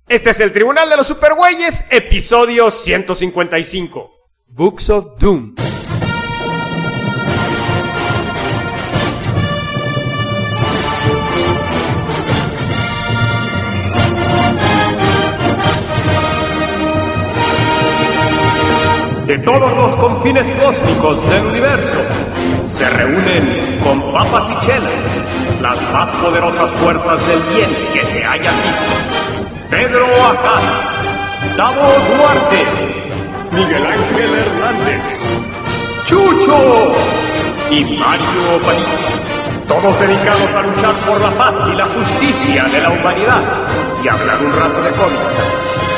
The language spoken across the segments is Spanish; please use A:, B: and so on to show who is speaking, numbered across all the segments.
A: Este es el Tribunal de los Supergüeyes, episodio 155. Books of Doom. De todos los confines cósmicos del universo, se reúnen con papas y chelas las más poderosas fuerzas del bien que se hayan visto. Pedro Acá, Tavo Duarte, Miguel Ángel Hernández, Chucho y Mario Padilla. Todos dedicados a luchar por la paz y la justicia de la humanidad y hablar un rato de cómics.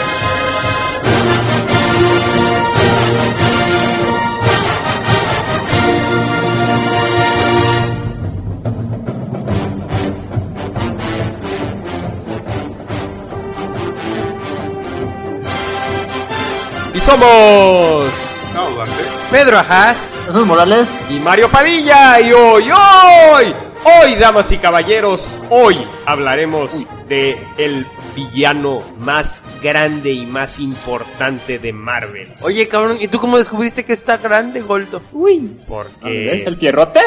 A: Y somos
B: Pedro Ajás,
C: Jesús Morales
A: y Mario Padilla. Y hoy, damas y caballeros, hoy hablaremos de el villano más grande y más importante de Marvel.
B: Oye, cabrón, ¿y tú cómo descubriste que está grande, Goldo?
C: Uy,
A: Porque
C: ¿es el Pierrote?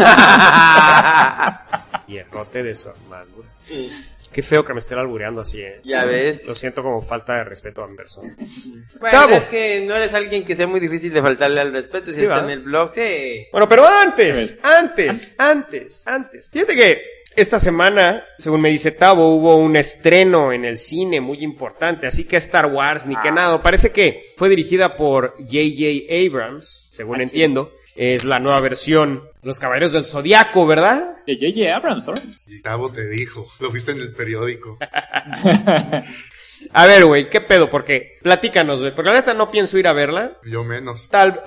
A: Pierrote de su armadura. Qué feo que me estén albureando así,
B: Ya ves.
A: Lo siento como falta de respeto a mi persona.
B: Bueno,
A: Tavo.
B: es que no eres alguien que sea muy difícil de faltarle al respeto si
A: Sí,
B: está
A: ¿va?
B: en el blog, sí.
A: Bueno, pero antes. Fíjate que esta semana, según me dice Tavo, hubo un estreno en el cine muy importante, así que Star Wars ni que nada. Parece que fue dirigida por J.J. Abrams, según entiendo. Es la nueva versión de Los Caballeros del Zodiaco, ¿verdad?
C: De J.J. Abrams, ¿no?
D: Sí, Tavo te dijo, lo viste en el periódico.
A: A ver, güey, ¿qué pedo? Porque platícanos, güey, porque la neta no pienso ir a verla.
D: Yo menos.
A: Tal.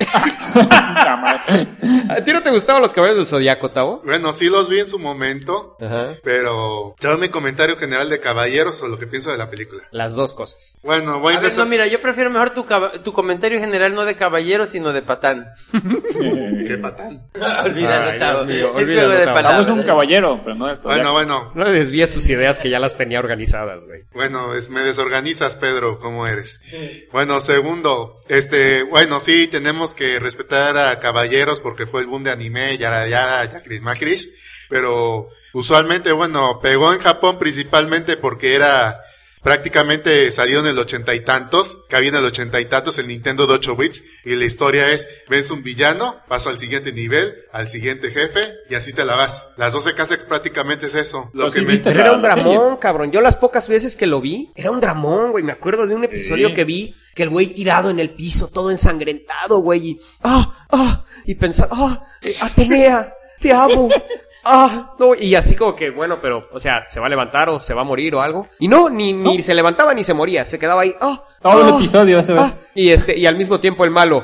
A: ¿A ti no te gustaban Los Caballeros del Zodiaco, Tavo?
D: Bueno, sí los vi en su momento,
A: Ajá.
D: pero ya mi comentario general de Caballeros o lo que pienso de la película.
A: Las dos cosas.
D: Bueno, voy a
B: A ver,
D: empezar.
B: no, mira, yo prefiero mejor tu comentario general no de caballero, sino de patán.
D: ¿Qué patán?
B: Olvídalo,
A: Ay,
B: Tavo.
A: Dios mío,
B: Es
A: olvídalo,
B: juego de
A: Tavo.
B: palabras.
C: Vamos un caballero, pero no es
D: Bueno.
A: No le desvíes sus ideas que ya las tenía organizadas, güey.
D: Bueno, me desorganizas, Pedro, ¿cómo eres? Bueno, segundo, bueno, sí, tenemos que respetar a Caballeros porque fue el boom de anime, ya, Chris Macrish, pero usualmente, bueno, pegó en Japón principalmente porque era, prácticamente salió en el 80 y tantos, que había en el 80 y tantos el Nintendo de 8 bits, y la historia es, ves un villano, paso al siguiente nivel, al siguiente jefe, y así te la vas. Las 12 casas prácticamente es eso. Lo
C: Pero
D: que
C: sí
D: me...
C: viste
A: Pero era un
C: la serie.
A: dramón, cabrón. Yo las pocas veces que lo vi, era un dramón, güey. Me acuerdo de un episodio
C: Sí.
A: que vi que el güey tirado en el piso, todo ensangrentado, güey. Y, y pensando, Atenea, te amo. No, y así como que, bueno, pero, o sea, ¿se va a levantar o se va a morir o algo? Y no, ni se levantaba ni se moría, se quedaba ahí,
C: Todo el episodio ese vez.
A: y al mismo tiempo el malo,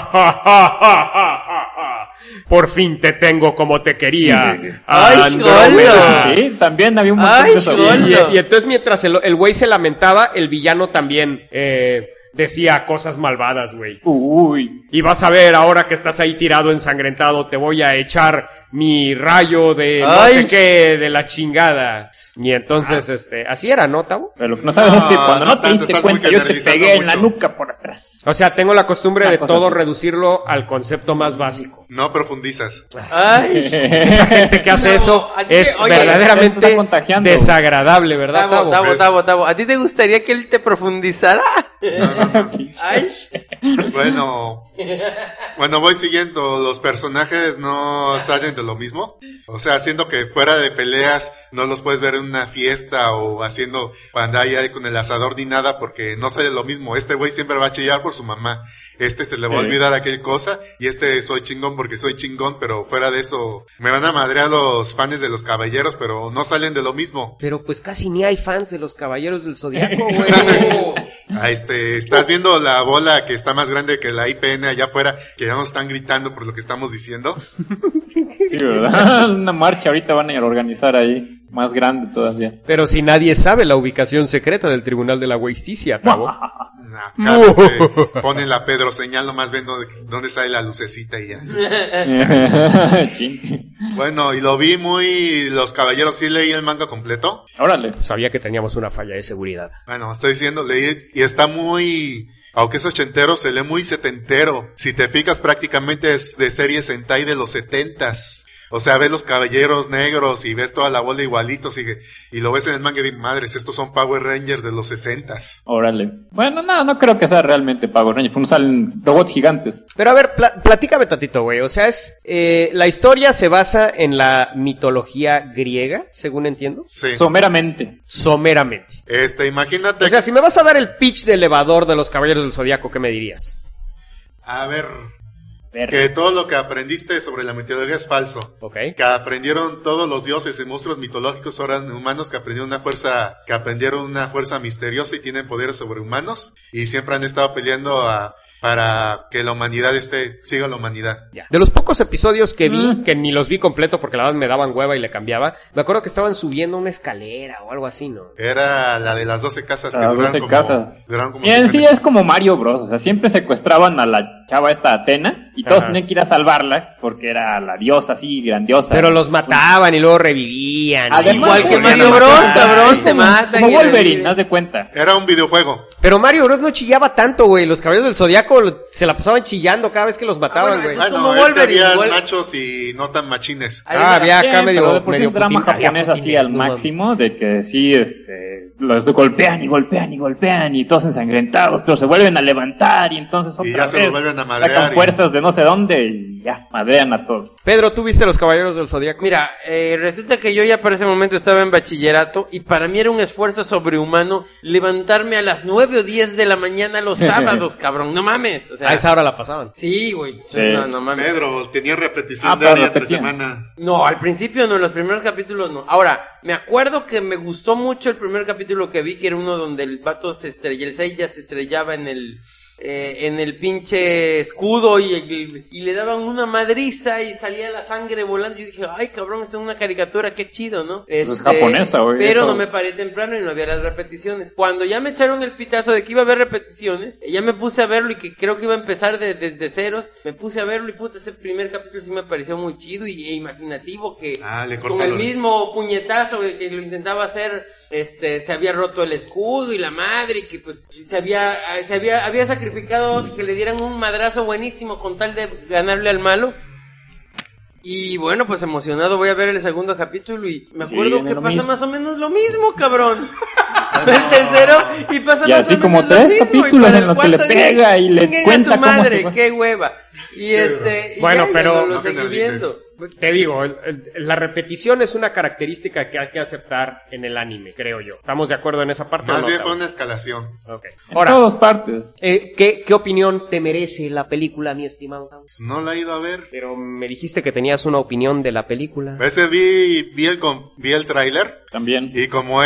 A: por fin te tengo como te quería,
B: Ay,
A: Andrómeda.
C: Sí, también había un montón
B: Ay,
C: de eso.
B: Goldo.
A: Y entonces mientras el güey se lamentaba, el villano también decía cosas malvadas, güey.
C: Uy,
A: Y vas a ver, ahora que estás ahí tirado ensangrentado, te voy a echar mi rayo de no
B: Ay.
A: sé qué, de la chingada. Y entonces, así era, ¿no, Tavo?
C: pero lo que no sabes es que cuando
D: no
C: no te
D: tanto,
C: diste
D: estás muy
C: cuenta yo te
D: generalizando
C: pegué en la
D: mucho.
C: nuca por atrás.
A: O sea, tengo la costumbre
C: Una
A: de
C: cosa
A: todo
C: así.
A: reducirlo al concepto más básico.
D: No profundizas.
B: Ay,
A: Esa gente que hace
B: No,
A: eso
B: a ti
A: es
B: oye,
C: está
A: verdaderamente
C: contagiando.
A: desagradable, ¿verdad, Tavo?
B: Tavo, ¿a ti te gustaría que él te profundizara?
D: No.
B: Ay,
D: Bueno, voy siguiendo. Los personajes no salen de lo mismo. O sea, haciendo que fuera de peleas no los puedes ver en una fiesta o haciendo pantalla con el asador ni nada porque no sale lo mismo. Este güey siempre va a chillar por su mamá. Se le va a olvidar aquella cosa y soy chingón porque soy chingón, pero fuera de eso me van a madrear los fans de los caballeros, pero no salen de lo mismo.
A: Pero pues casi ni hay fans de los Caballeros del Zodiaco, güey.
D: Estás viendo la bola que está más grande que la IPN allá afuera, que ya nos están gritando por lo que estamos diciendo.
C: Sí, ¿verdad? Una marcha ahorita van a organizar ahí, más grande todavía.
A: Pero si nadie sabe la ubicación secreta del Tribunal de la Justicia, Tavo.
D: Cada vez que ponen la Pedro señal, nomás ven dónde sale la lucecita y ya. Bueno, y lo vi Los Caballeros, sí leí el manga completo.
C: Órale.
A: Sabía que teníamos una falla de seguridad.
D: Bueno, estoy diciendo, leí y está aunque es ochentero, se lee muy setentero. Si te fijas, prácticamente es de serie Sentai de los 70s. O sea, ves los Caballeros Negros y ves toda la bola igualitos y lo ves en el manga y dices, madres, estos son Power Rangers de los 60s.
C: Órale. Bueno, no creo que sea realmente Power Rangers, no salen robots gigantes.
A: Pero a ver, platícame tantito, güey. O sea, la historia se basa en la mitología griega, según entiendo.
D: Sí.
C: Someramente.
D: Imagínate.
A: O sea, si me vas a dar el pitch de elevador de los Caballeros del Zodiaco, ¿qué me dirías?
D: A ver, que todo lo que aprendiste sobre la mitología es falso.
A: Ok.
D: Que aprendieron todos los dioses y monstruos mitológicos, eran humanos que aprendieron una fuerza misteriosa y tienen poderes sobrehumanos. Y siempre han estado peleando para que la humanidad siga la humanidad.
A: Ya. De los pocos episodios que vi, que ni los vi completo porque la verdad me daban hueva y le cambiaba, me acuerdo que estaban subiendo una escalera o algo así, ¿no?
D: Era la de las 12 casas que duraron como
C: y en sí es como Mario Bros. O sea, siempre secuestraban a la chava esta Atena y todos tenían que ir a salvarla porque era la diosa así, grandiosa.
A: Pero los mataban y luego revivían.
B: Igual que Mario Bros, cabrón, te matan.
C: Como Wolverine, haz de cuenta.
D: Era un videojuego.
A: Pero Mario Bros no chillaba tanto, güey. Los Caballeros del Zodiaco se la pasaban chillando cada vez que los mataban, güey.
B: Como Wolverine,
D: había machos y no tan machines.
A: Había acá medio
C: drama japonés así al máximo, de que sí, los golpean y todos ensangrentados, pero se vuelven a levantar y entonces
D: y ya se los vuelven a madrear.
C: Sacan fuerzas de no sé dónde y ya, madrean a todos.
A: Pedro, ¿tú viste los Caballeros del Zodiaco?
B: Mira, resulta que yo ya para ese momento estaba en bachillerato y para mí era un esfuerzo sobrehumano levantarme a las 9 o 10 de la mañana los sábados, cabrón, no mames. O sea,
A: a esa hora la pasaban.
B: Sí, güey.
C: Sí.
B: No mames.
D: Pedro, tenía repetición de día entre semana.
B: No, al principio no, en los primeros capítulos no. Ahora, me acuerdo que me gustó mucho el primer capítulo que vi, que era uno donde el vato el Seiya se estrellaba en el pinche escudo y le daban una madriza y salía la sangre volando. Yo dije, ay cabrón, esto es una caricatura, qué chido, ¿no?
C: Es japonesa, güey.
B: Pero no me paré temprano y no había las repeticiones. Cuando ya me echaron el pitazo de que iba a haber repeticiones, ya me puse a verlo y que creo que iba a empezar desde ceros. Me puse a verlo y puta, ese primer capítulo sí me pareció muy chido e imaginativo, que con el mismo puñetazo que lo intentaba hacer, se había roto el escudo y la madre, y que pues había sacrificado que le dieran un madrazo buenísimo con tal de ganarle al malo. Y bueno, pues emocionado voy a ver el segundo capítulo y me acuerdo que pasa más o menos lo mismo, cabrón. El tercero y pasa más o menos lo mismo, y para el cuarto
C: le pega y le cuenta
B: a su madre, qué hueva. Y
A: bueno,
B: y
A: pero
B: lo seguí viendo.
A: Te digo, la repetición es una característica que hay que aceptar en el anime, creo yo. ¿Estamos de acuerdo en esa parte?
D: Más bien fue una escalación.
A: Okay.
C: Ahora, en todas partes.
A: ¿Qué opinión te merece la película, mi estimado Taos?
D: No la he ido a ver.
A: Pero me dijiste que tenías una opinión de la película.
D: A veces vi el tráiler.
C: También.
D: Y como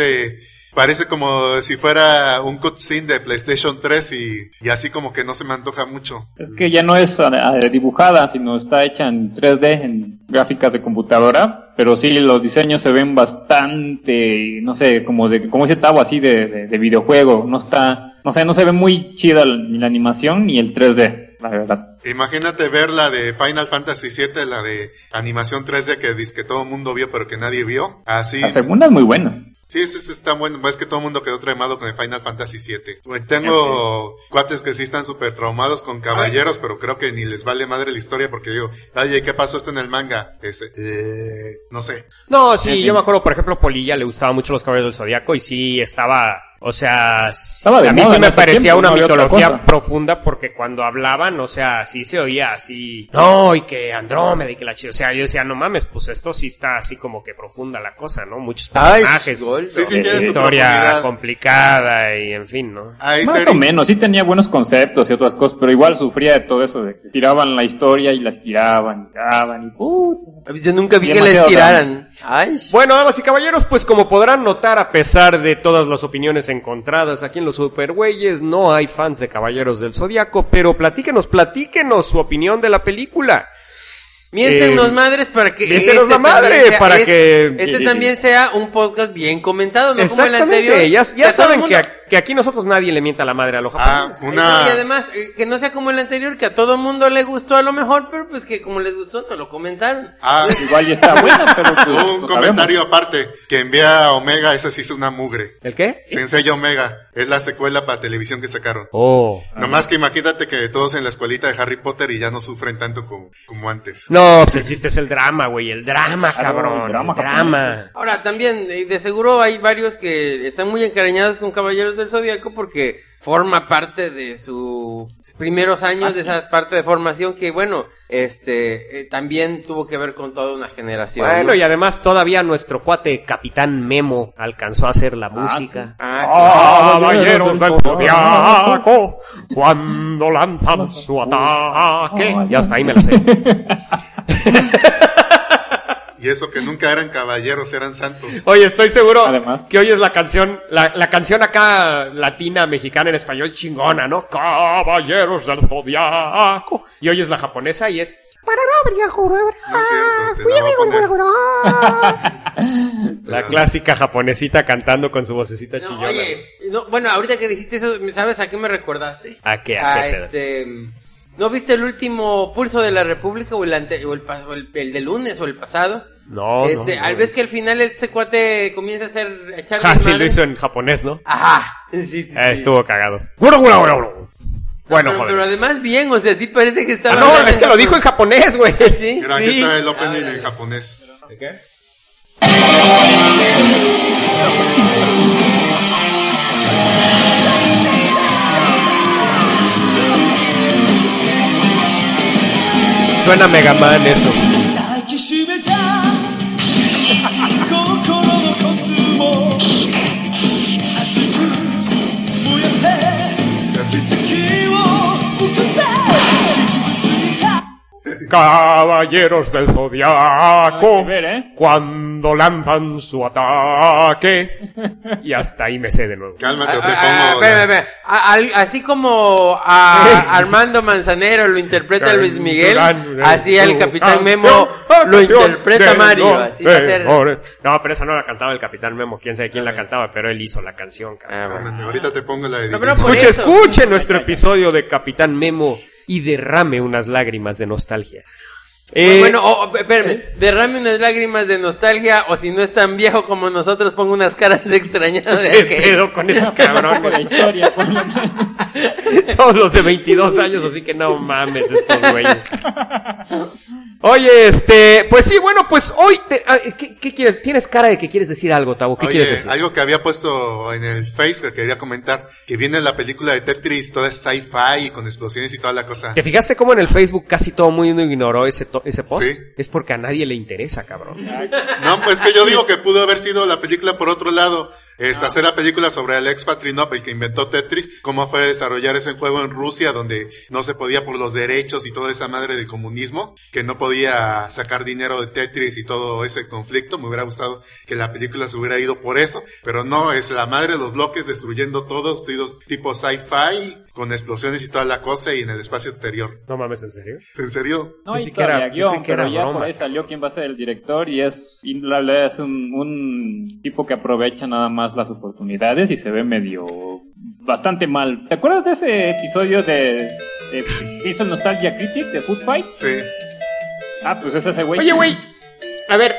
D: parece como si fuera un cutscene de PlayStation 3 y así como que no se me antoja mucho.
C: Es que ya no es dibujada, sino está hecha en 3D, en gráficas de computadora, pero sí los diseños se ven bastante, no sé, como ese tabo así de videojuego, no se ve muy chida ni la animación ni el 3D, la verdad.
D: Imagínate ver la de Final Fantasy VII, la de animación 3D que todo el mundo vio pero que nadie vio. Así.
C: La segunda es muy buena.
D: Sí, está bueno. Es que todo el mundo quedó traumado con el Final Fantasy VII. Tengo cuates que sí están súper traumados con caballeros, pero creo que ni les vale madre la historia porque digo, oye, ¿qué pasó esto en el manga? No sé.
A: No, sí, yo me acuerdo, por ejemplo, Polilla le gustaban mucho los Caballeros del Zodiaco y sí estaba... O sea, a mí sí me parecía una mitología profunda porque cuando hablaban, o sea, sí se oía así, no, y que Andrómeda y que la chica, o sea, yo decía, no mames, pues esto sí está así como que profunda la cosa, ¿no? Muchos personajes, historia complicada y en fin, ¿no?
C: Más o menos, sí tenía buenos conceptos y otras cosas, pero igual sufría de todo eso, de que tiraban la historia y la tiraban y puta.
B: Yo nunca vi que la estiraran. Ay.
A: Bueno, damas y caballeros, pues como podrán notar, a pesar de todas las opiniones encontradas aquí en los Supergüeyes, no hay fans de Caballeros del Zodiaco, pero platíquenos su opinión de la película.
B: Miéntenos madres para que
A: también
B: también sea un podcast bien comentado, no como el
A: exactamente,
B: anterior.
A: ya saben que
E: que aquí nosotros nadie le mienta la madre a los japoneses.
B: No, y además, que no sea como el anterior, que a todo mundo le gustó a lo mejor, pero pues que como les gustó no lo comentaron.
C: Igual ya está buena, pero pues,
D: un comentario aparte, que envía a Omega, esa sí es una mugre.
E: ¿El qué?
D: Sensei Omega, es la secuela para televisión que sacaron.
E: Nomás
D: que imagínate que todos en la escuelita de Harry Potter y ya no sufren tanto como antes.
E: No, pues el chiste es el drama, güey, el drama, cabrón, el drama.
B: Ahora, también, de seguro hay varios que están muy encariñados con Caballeros del Zodiaco porque forma parte de sus primeros años, de esa parte de formación que, bueno, también tuvo que ver con toda una generación.
E: Bueno,
B: ¿no?
E: y además todavía nuestro cuate Capitán Memo alcanzó a hacer la música.
A: Caballeros del Zodiaco, cuando lanzan su ataque.
E: Ya hasta ahí me la sé.
D: Y eso que nunca eran caballeros, eran santos.
E: Oye, estoy seguro
C: Además.
E: que hoy es la canción, la canción acá latina, mexicana en español chingona, ¿no? Caballeros del Zodiaco. Y hoy es la japonesa y es...
D: No es cierto, te la voy a poner.
E: La clásica japonesita cantando con su vocecita
B: No,
E: chillona.
B: oye, bueno, ahorita que dijiste eso, ¿sabes a qué me recordaste?
E: ¿A qué pedo?
B: ¿No viste el último Pulso de la República o el de lunes o el pasado?
E: No.
B: Al vez que al final ese cuate comienza a echarle
E: Ah, sí,
B: madre.
E: lo hizo en japonés, ¿no?
B: Ajá. Sí.
E: Estuvo cagado. Bueno,
B: pero
E: joder.
B: además bien, o sea, sí parece que estaba...
E: No, es que lo dijo en japonés, güey.
B: ¿Sí?
D: Mira, aquí está el opening en japonés.
E: ¿Qué? Suena Mega Man eso. Caballeros del Zodiaco,
C: Hay que ver, ¿eh?
E: cuando lanzan su ataque. Y hasta ahí me sé de nuevo.
D: Cálmate, o te pongo...
B: Espérame. Así como a Armando Manzanero lo interpreta Luis Miguel, así al Capitán Memo lo interpreta Mario. Así va a ser.
E: No, pero esa no la cantaba el Capitán Memo. Quién sabe quién la cantaba, pero él hizo la canción, cabrón.
D: Cálmate, ahorita te pongo la de...
B: No, pero por
E: Escuche
B: eso.
E: nuestro episodio de Capitán Memo y derrame unas lágrimas de nostalgia.
B: Espérame, derrame unas lágrimas de nostalgia, o si no es tan viejo como nosotros, pongo unas caras extrañadas de
E: ¿Qué
B: aquel.
E: pedo con esos
C: Un poco de
E: cabrones?
C: historia, por lo menos.
E: Todos los de 22 años, así que no mames estos güeyes. Oye, pues sí, bueno, pues hoy, ¿qué quieres? Tienes cara de que quieres decir algo, Tavo. ¿Qué quieres decir?
D: Algo que había puesto en el Facebook que quería comentar, que viene la película de Tetris, toda es sci-fi y con explosiones y toda la cosa.
E: ¿Te fijaste cómo en el Facebook casi todo el mundo ignoró ese post?
D: Sí.
E: Es porque a nadie le interesa, cabrón.
D: No, pues que yo digo que pudo haber sido la película por otro lado. Es hacer la película sobre Alex Patrinov, el que inventó Tetris, cómo fue desarrollar ese juego en Rusia, donde no se podía por los derechos y toda esa madre del comunismo, que no podía sacar dinero de Tetris y todo ese conflicto. Me hubiera gustado que la película se hubiera ido por eso, pero no, es la madre de los bloques destruyendo todos, tipo sci-fi, con explosiones y toda la cosa y en el espacio exterior.
E: No mames, ¿en serio?
D: ¿En serio?
C: No
E: Ni
C: hay
E: siquiera-
C: todavía
E: yo
C: guión,
E: creí que era
C: pero ya
E: broma.
C: por ahí salió quién va a ser el director y la verdad es un tipo que aprovecha nada más las oportunidades y se ve bastante mal. ¿Te acuerdas de ese episodio que hizo el Nostalgia Critic de Food Fight?
D: Sí.
C: Ah, pues es ese güey.
E: Oye, güey, a ver.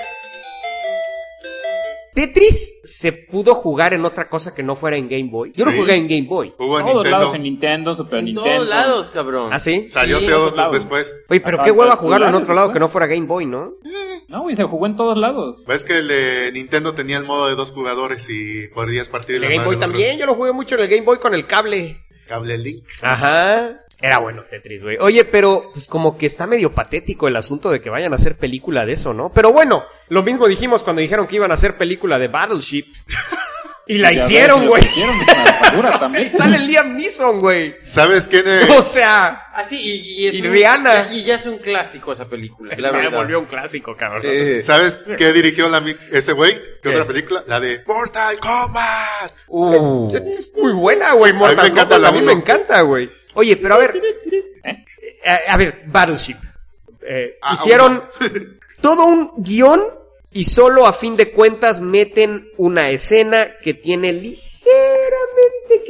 E: ¿Tetris se pudo jugar en otra cosa que no fuera en Game Boy? Yo
D: Sí.
E: lo jugué en Game Boy.
D: Hubo en
C: Todos
D: Nintendo.
C: lados en Nintendo, Super
B: En
C: Nintendo.
B: todos lados, cabrón.
E: ¿Ah, sí?
D: Salió
B: Sí,
D: todo
C: en todos lados.
D: después.
E: Oye, pero
C: Ajá,
E: qué hueva
C: pero
E: jugarlo en
C: jugar
E: otro lado
C: después.
E: que no fuera Game Boy, ¿no?
C: No, güey, se jugó en todos lados.
D: Ves que el de Nintendo tenía el modo de 2 jugadores y podrías partir
E: El
D: la
E: Game
D: madre
E: Boy
D: del otro.
E: también, yo lo jugué mucho en el Game Boy con el cable.
D: Cable Link.
E: Ajá. Era bueno Tetris, güey. Oye, pero pues como que está medio patético el asunto de que vayan a hacer película de eso, ¿no? Pero bueno, lo mismo dijimos cuando dijeron que iban a hacer película de Battleship. Y la
C: Ya
E: hicieron,
C: ves,
E: güey.
C: lo hicieron, es una armadura también.
E: Sí, sale Liam Neeson, güey.
D: ¿Sabes quién es?
E: O sea,
B: Así, y es
E: Y Rihanna.
B: Y ya es un clásico esa película, la
E: se
B: verdad.
E: volvió un clásico, cabrón.
B: Sí.
D: ¿Sabes qué dirigió ese güey? ¿Qué
E: ¿Qué?
D: otra película? La de Mortal Kombat.
E: Es muy buena, güey. Mortal
D: A mí me encanta
E: Kombat,
D: la
E: a mí
D: uno.
E: me encanta, güey. Oye, pero a ver. A ver, Battleship. Hicieron todo un guión y solo a fin de cuentas meten una escena que tiene ligeramente que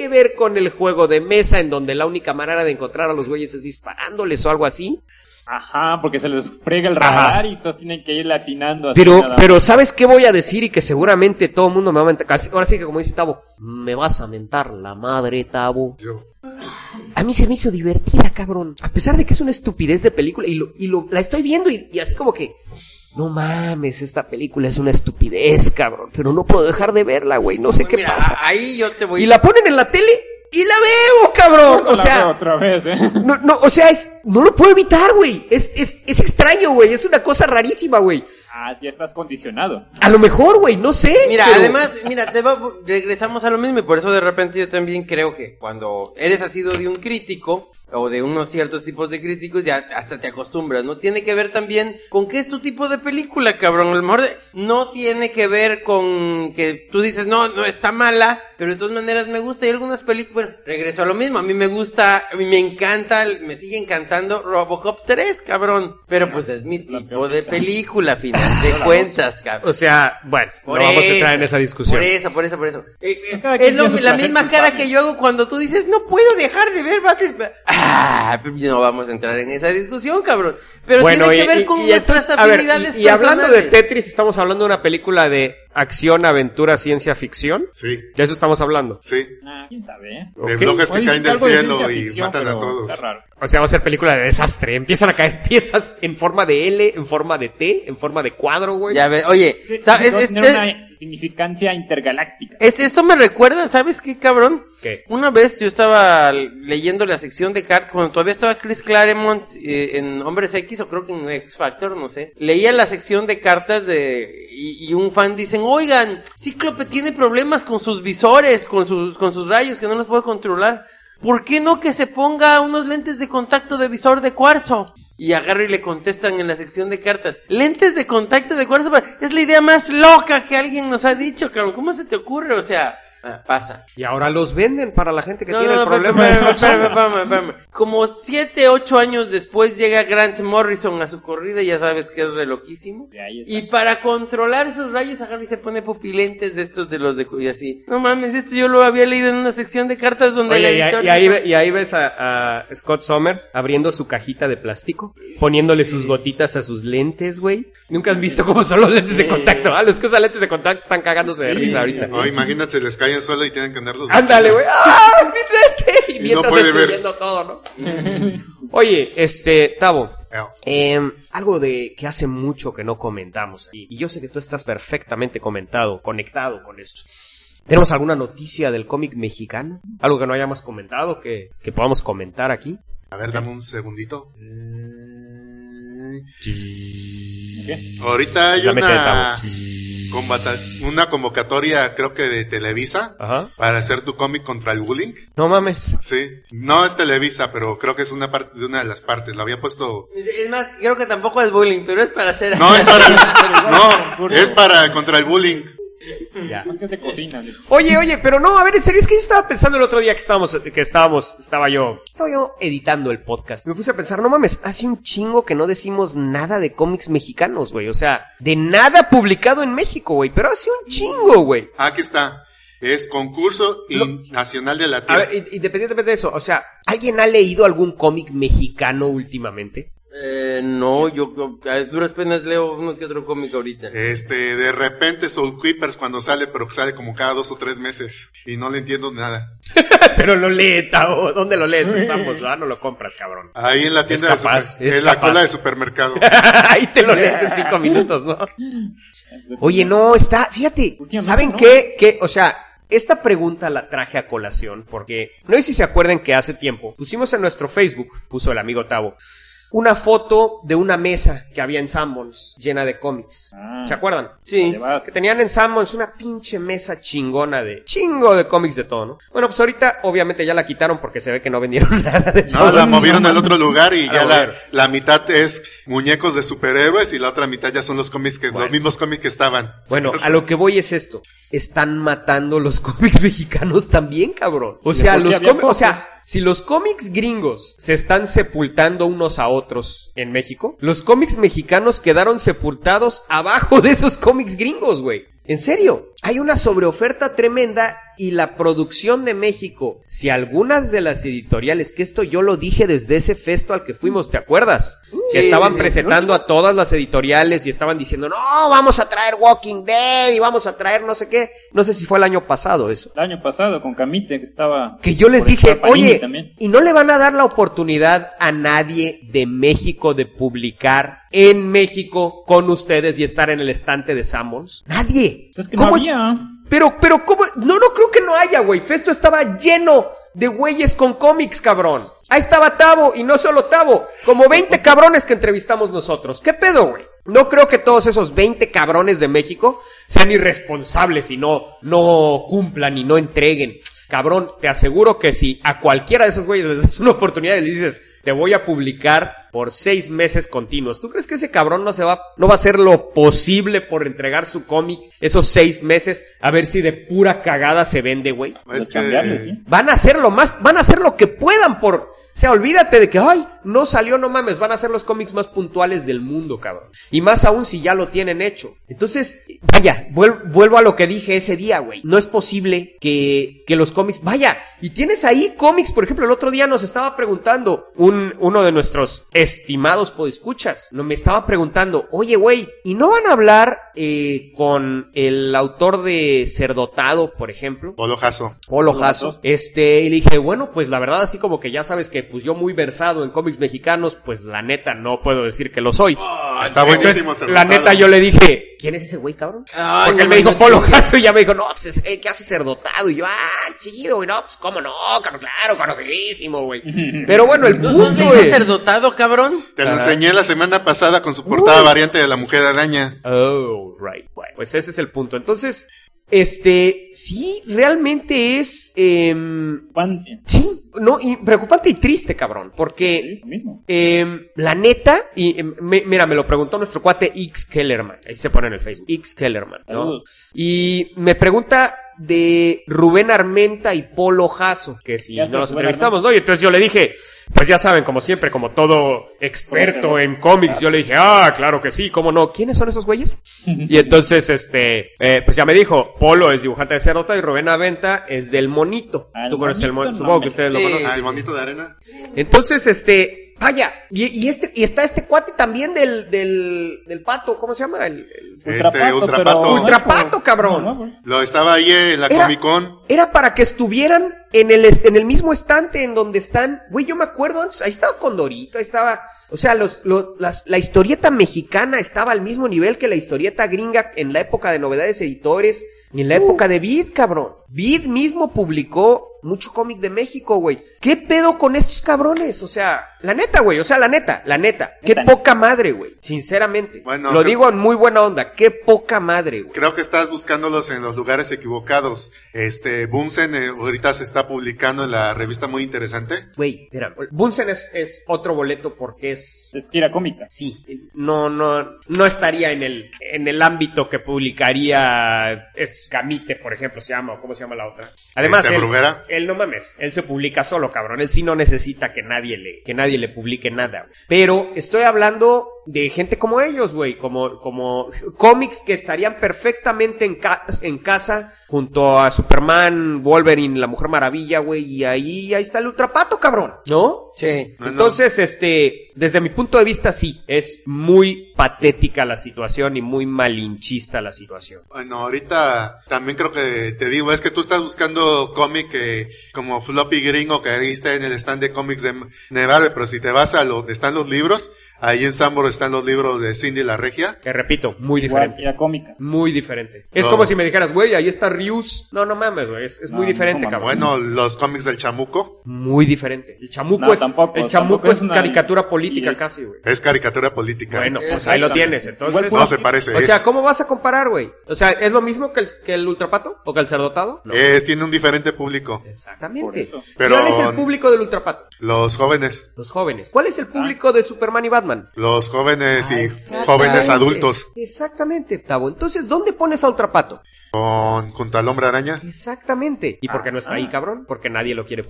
E: que ver con el juego de mesa en donde la única manera de encontrar a los güeyes es disparándoles o algo así.
C: Ajá, porque se les frega el radar y todos tienen que ir latinando. Así
E: Pero ¿sabes qué voy a decir? Y que seguramente todo el mundo me va a mentar. Ahora sí que como dice Tavo, me vas a mentar la madre, Tavo.
D: Yo.
E: A mí se me hizo divertida, cabrón. A pesar de que es una estupidez de película la estoy viendo y así como que... No mames, esta película es una estupidez, cabrón. Pero no puedo dejar de verla, güey. No sé qué pasa.
B: Ahí yo te voy.
E: Y la ponen en la tele y la veo, cabrón. O sea,
C: otra vez,
E: o sea, no lo puedo evitar, güey. Es extraño, güey. Es una cosa rarísima, güey.
C: Ah, ya estás condicionado.
E: A lo mejor, güey, no sé.
B: Mira,
E: pero...
B: además, regresamos a lo mismo y por eso de repente yo también creo que cuando eres asiduo de un crítico o de unos ciertos tipos de críticos ya hasta te acostumbras, ¿no? Tiene que ver también con qué es tu tipo de película, cabrón. A lo mejor no tiene que ver con que tú dices, no está mala, pero de todas maneras me gusta. Y algunas películas, bueno, regreso a lo mismo. A mí me gusta, a mí me encanta, me sigue encantando Robocop 3, cabrón. Pero pues es mi tipo de película, a final de cuentas, cabrón.
E: O sea, bueno, no vamos a entrar en esa discusión.
B: Por eso. Es la misma cara que yo hago cuando tú dices, no puedo dejar de ver Battle... no vamos a entrar en esa discusión, cabrón. Pero bueno, tiene que ver con nuestras habilidades personales.
E: Y hablando de Tetris, ¿estamos hablando de una película de acción, aventura, ciencia ficción?
D: Sí.
E: ¿De eso estamos hablando?
D: Sí.
C: ¿Quién sabe?
D: De bloques que caen del cielo y matan a todos.
C: Está raro.
E: O sea, va a ser película de desastre. Empiezan a caer piezas en forma de L, en forma de T, en forma de cuadro, güey.
B: Ya ves, oye, ¿sabes?
C: Tiene una significancia intergaláctica.
B: Esto me recuerda, ¿sabes qué, cabrón?
E: ¿Qué?
B: Una vez yo estaba leyendo la sección de cartas, cuando todavía estaba Chris Claremont en Hombres X, o creo que en X Factor, no sé. Leía la sección de cartas y un fan dicen, oigan, Cíclope tiene problemas con sus visores, con sus rayos, que no los puede controlar. ¿Por qué no que se ponga unos lentes de contacto de visor de cuarzo? Y agarra y le contestan en la sección de cartas, lentes de contacto de cuarzo, es la idea más loca que alguien nos ha dicho, cabrón. ¿Cómo se te ocurre? O sea, pasa.
E: Y ahora los venden para la gente que tiene el problema.
B: Espérame. Como 7, 8 años después llega Grant Morrison a su corrida, ya sabes que es reloquísimo. Y para controlar esos rayos, agarra y se pone pupilentes de estos de los de... Y así. No mames, esto yo lo había leído en una sección de cartas donde el editor...
E: Y ahí ves a Scott Summers abriendo su cajita de plástico, poniéndole sus gotitas a sus lentes, güey. Nunca han visto cómo son los lentes de contacto. Los que usan lentes de contacto están cagándose de risa ahorita.
D: No, imagínate, les cae el suelo y tienen que andarlos.
E: Ándale, güey. ¡Ah, mi lente! Y mientras
D: no puede
E: destruyendo
D: ver
E: todo, ¿no? Oye, Tavo. Algo que hace mucho que no comentamos. Y yo sé que tú estás perfectamente conectado con esto. ¿Tenemos alguna noticia del cómic mexicano? ¿Algo que no hayamos comentado que podamos comentar aquí?
D: A ver, dame un segundito.
C: ¿Qué?
D: Ahorita hay una convocatoria, creo que de Televisa, para hacer tu cómic contra el bullying.
E: No mames.
D: Sí, no es Televisa, pero creo que es una parte de una de las partes. Lo había puesto.
B: Es más, creo que tampoco es bullying, pero es para hacer.
D: No, es para contra el bullying.
E: Ya.
C: De cocina.
E: Oye, pero no, a ver, en serio, es que yo estaba pensando el otro día estaba yo editando el podcast. Me puse a pensar, no mames, hace un chingo que no decimos nada de cómics mexicanos, güey. O sea, de nada publicado en México, güey. Pero hace un chingo, güey.
D: Aquí está. Es concurso nacional de la tierra.
E: A ver, independientemente de eso, o sea, ¿alguien ha leído algún cómic mexicano últimamente?
B: No, yo a duras penas leo uno que otro cómic ahorita.
D: De repente Soul Creepers cuando sale, pero sale como cada 2 o 3 meses y no le entiendo nada.
E: Pero lo lee, Tavo. ¿Dónde lo lees? En Sambos, ¿verdad? No lo compras, cabrón.
D: Ahí en la tienda
E: en
D: la cola de supermercado.
E: Ahí te lo lees en 5 minutos, ¿no? Oye, no, fíjate, ¿saben
C: no.
E: qué? O sea, esta pregunta la traje a colación porque no sé si se acuerdan que hace tiempo pusimos en nuestro Facebook, puso el amigo Tavo, una foto de una mesa que había en Sanborns llena de cómics. ¿Se acuerdan?
B: Sí.
E: Que tenían en Sanborns una pinche mesa chingona de chingo de cómics de todo, ¿no? Bueno, pues ahorita obviamente ya la quitaron porque se ve que no vendieron nada de todo.
D: No, la movieron al otro lugar y ya la mitad es muñecos de superhéroes y la otra mitad ya son los cómics los mismos cómics que estaban.
E: Bueno, a lo que voy es esto. Están matando los cómics mexicanos también, cabrón. O sea, si los cómics gringos se están sepultando unos a otros en México, los cómics mexicanos quedaron sepultados abajo de esos cómics gringos, güey. En serio, hay una sobreoferta tremenda y la producción de México, si algunas de las editoriales, que esto yo lo dije desde ese festo al que fuimos, ¿te acuerdas? Que
B: Sí,
E: estaban
B: sí.
E: presentando a todas las editoriales y estaban diciendo, no, vamos a traer Walking Dead y vamos a traer no sé qué. No sé si fue el año pasado eso.
C: El año pasado con Camite que estaba...
E: Que yo les
C: por
E: dije,
C: estar Panini
E: oye,
C: también.
E: ¿y no le van a dar la oportunidad a nadie de México de publicar en México con ustedes y estar en el estante de Sanborns? Nadie.
C: Es que no
E: ¿Cómo
C: había...
E: Pero, ¿cómo? No creo que no haya, güey. Festo estaba lleno de güeyes con cómics, cabrón. Ahí estaba Tavo, y no solo Tavo, como 20 cabrones que entrevistamos nosotros. ¿Qué pedo, güey? No creo que todos esos 20 cabrones de México sean irresponsables y no cumplan y no entreguen. Cabrón, te aseguro que si a cualquiera de esos güeyes les das una oportunidad y le dices, te voy a publicar por 6 meses continuos, ¿tú crees que ese cabrón no va a hacer lo posible por entregar su cómic esos 6 meses a ver si de pura cagada se vende, güey?
D: Es
C: cambiarle,
D: que...
C: ¿sí?
E: Van a hacer lo que puedan o sea, olvídate de que, ay, no salió, no mames, van a ser los cómics más puntuales del mundo, cabrón. Y más aún si ya lo tienen hecho. Entonces, vaya, vuelvo a lo que dije ese día, güey. No es posible que los cómics, vaya, y tienes ahí cómics, por ejemplo, el otro día nos estaba preguntando uno de nuestros estimados podescuchas, me estaba preguntando, oye, güey, ¿y no van a hablar con el autor de Cerdotado, por ejemplo?
D: Polo Jasso.
E: Polo Jasso. Y le dije, bueno, pues la verdad, así como que ya sabes que pues yo muy versado en cómics mexicanos, pues la neta no puedo decir que lo soy.
D: Está buenísimo.
E: Entonces, la neta yo le dije, ¿quién es ese güey, cabrón?
B: Ay,
E: Porque él
B: no
E: me dijo
B: no
E: Polo
B: chingues.
E: Jasso y ya me dijo, no, pues es el que hace Cerdotado. Y yo, chido, güey, no, pues cómo no, cabrón, claro, conocidísimo, güey. Pero bueno, el
B: ¿No
E: punto
B: dijo
E: es...
B: sacerdotado, cabrón?
D: Te lo enseñé la semana pasada con su portada variante de la Mujer Araña.
E: Oh, right. Bueno, pues ese es el punto. Entonces, sí, realmente es...
C: Pante.
E: Sí, no, y preocupante y triste, cabrón, porque...
C: Sí, lo mismo.
E: La neta, y mira, me lo preguntó nuestro cuate X Kellerman, ahí se pone en el Facebook, X Kellerman, ¿no?
C: Saludos.
E: Y me pregunta de Rubén Armenta y Polo Jasso, que si
C: Ya sé,
E: no los
C: Rubén
E: entrevistamos, ¿no? Y entonces yo le dije, pues ya saben, como siempre, como todo experto en cómics, yo le dije, claro que sí, ¿cómo no? ¿Quiénes son esos güeyes? Y entonces, pues ya me dijo, Polo es dibujante de Cerdota y Rubén Armenta es del Monito.
C: Ah, el
E: Tú conoces el
C: Monito,
E: Monito, supongo que
C: no,
E: ustedes lo
B: sí.
E: conocen.
D: Ah, el monito de arena.
E: Entonces, vaya, y está este cuate también del pato, ¿cómo se llama? El
D: Ultrapato.
C: pero-
E: Ultrapato, cabrón.
C: No, güey.
D: Lo estaba ahí en la
E: Era-
D: Comic Con.
E: Era para que estuvieran en el mismo estante en donde están. Güey, yo me acuerdo antes, ahí estaba Condorito, ahí estaba, o sea, la historieta mexicana estaba al mismo nivel que la historieta gringa en la época de Novedades Editores y en la época de Vid, cabrón. Vid mismo publicó mucho cómic de México, güey. ¿Qué pedo con estos cabrones? O sea, la neta, güey, la neta. Qué
C: Neta.
E: poca madre, güey. Sinceramente.
D: Bueno,
E: lo
D: que-
E: digo en muy buena onda. Qué poca madre, güey.
D: Creo que estás buscándolos en los lugares equivocados. Bunsen ahorita se está publicando en la revista Muy Interesante.
E: Güey, mira, Bunsen es otro boleto porque es...
C: Es tira cómica.
E: Sí, no estaría en el ámbito que publicaría Camite, por ejemplo, ¿cómo se llama la otra? Además,
D: Bruguera.
E: él no mames, él se publica solo, cabrón, él sí no necesita que nadie le publique nada, güey. Pero estoy hablando de gente como ellos, güey, como cómics que estarían perfectamente en casa junto a Superman, Wolverine, la Mujer Maravilla, güey, y ahí está el Ultrapato, cabrón, ¿no?
B: Sí.
D: No,
E: Entonces, desde mi punto de vista, sí, es muy patética la situación y muy malinchista la situación.
D: Bueno, ahorita también creo que te digo, es que tú estás buscando cómic como floppy gringo que ahí está en el stand de cómics de Nevarre, pero si te vas a donde están los libros, ahí en Sambor están los libros de Cindy la Regia.
E: Te repito, muy
C: Igual,
E: diferente.
C: tira cómica.
E: Muy diferente. Es
D: No.
E: como si me dijeras, güey, ahí está Rius. No mames, güey, es
C: No,
E: muy
C: no,
E: diferente,
C: no,
E: cabrón.
D: Bueno, los cómics del Chamuco
E: Muy diferente. El chamuco
C: No,
E: es
C: tampoco es una-
E: caricatura política
C: y es-
E: casi, güey.
D: es caricatura política.
E: Bueno, pues ahí lo tienes, entonces.
D: no se parece.
E: O sea, ¿cómo vas a comparar, güey? O sea, ¿es lo mismo que el Ultrapato? ¿O que el Cerdotado? No.
D: Tiene un diferente público.
C: Por
E: Exactamente.
C: eso.
D: Pero-
E: ¿Cuál es el público del Ultrapato?
D: Los jóvenes.
E: Los jóvenes. ¿Cuál es el público de Superman y Batman?
D: Los jóvenes y
E: Exactamente.
D: jóvenes adultos.
E: Exactamente, Tavo. Entonces, ¿dónde pones a Ultrapato?
D: Junto al Hombre Araña.
E: Exactamente. ¿Y por qué no está ahí, cabrón? Porque nadie lo quiere publicar.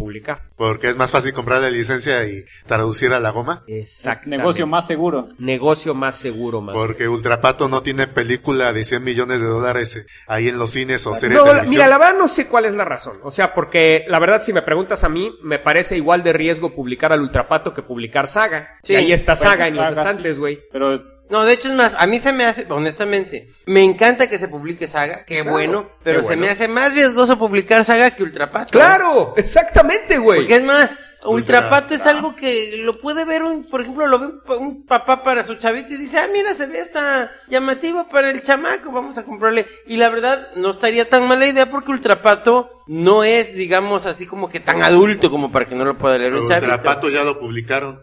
D: Porque es más fácil comprar la licencia y traducir a la goma.
E: Exactamente.
C: Negocio más seguro.
E: Negocio más seguro, más.
D: Porque Ultrapato no tiene película de $100 millones ahí en los cines o series
E: No,
D: de televisión.
E: mira, la verdad no sé cuál es la razón. O sea, porque la verdad si me preguntas a mí, me parece igual de riesgo publicar al Ultrapato que publicar Saga.
B: Sí.
E: Y ahí está Saga en los
C: Saga,
E: estantes,
C: sí.
E: güey.
C: Pero
B: No, de hecho es más, a mí se me hace, honestamente, me encanta que se publique Saga, qué bueno, pero
E: qué
B: se
E: bueno.
B: me hace más riesgoso publicar Saga que Ultrapato.
E: Claro, exactamente, güey.
B: Porque es más, Ultrapato
D: Ultra-
B: es algo que lo puede ver por ejemplo, lo ve un papá para su chavito y dice, mira, se ve hasta llamativo para el chamaco, vamos a comprarle. Y la verdad, no estaría tan mala idea porque Ultrapato no es, digamos, así como que tan adulto como para que no lo pueda leer un chavito.
D: Ultrapato ya lo publicaron.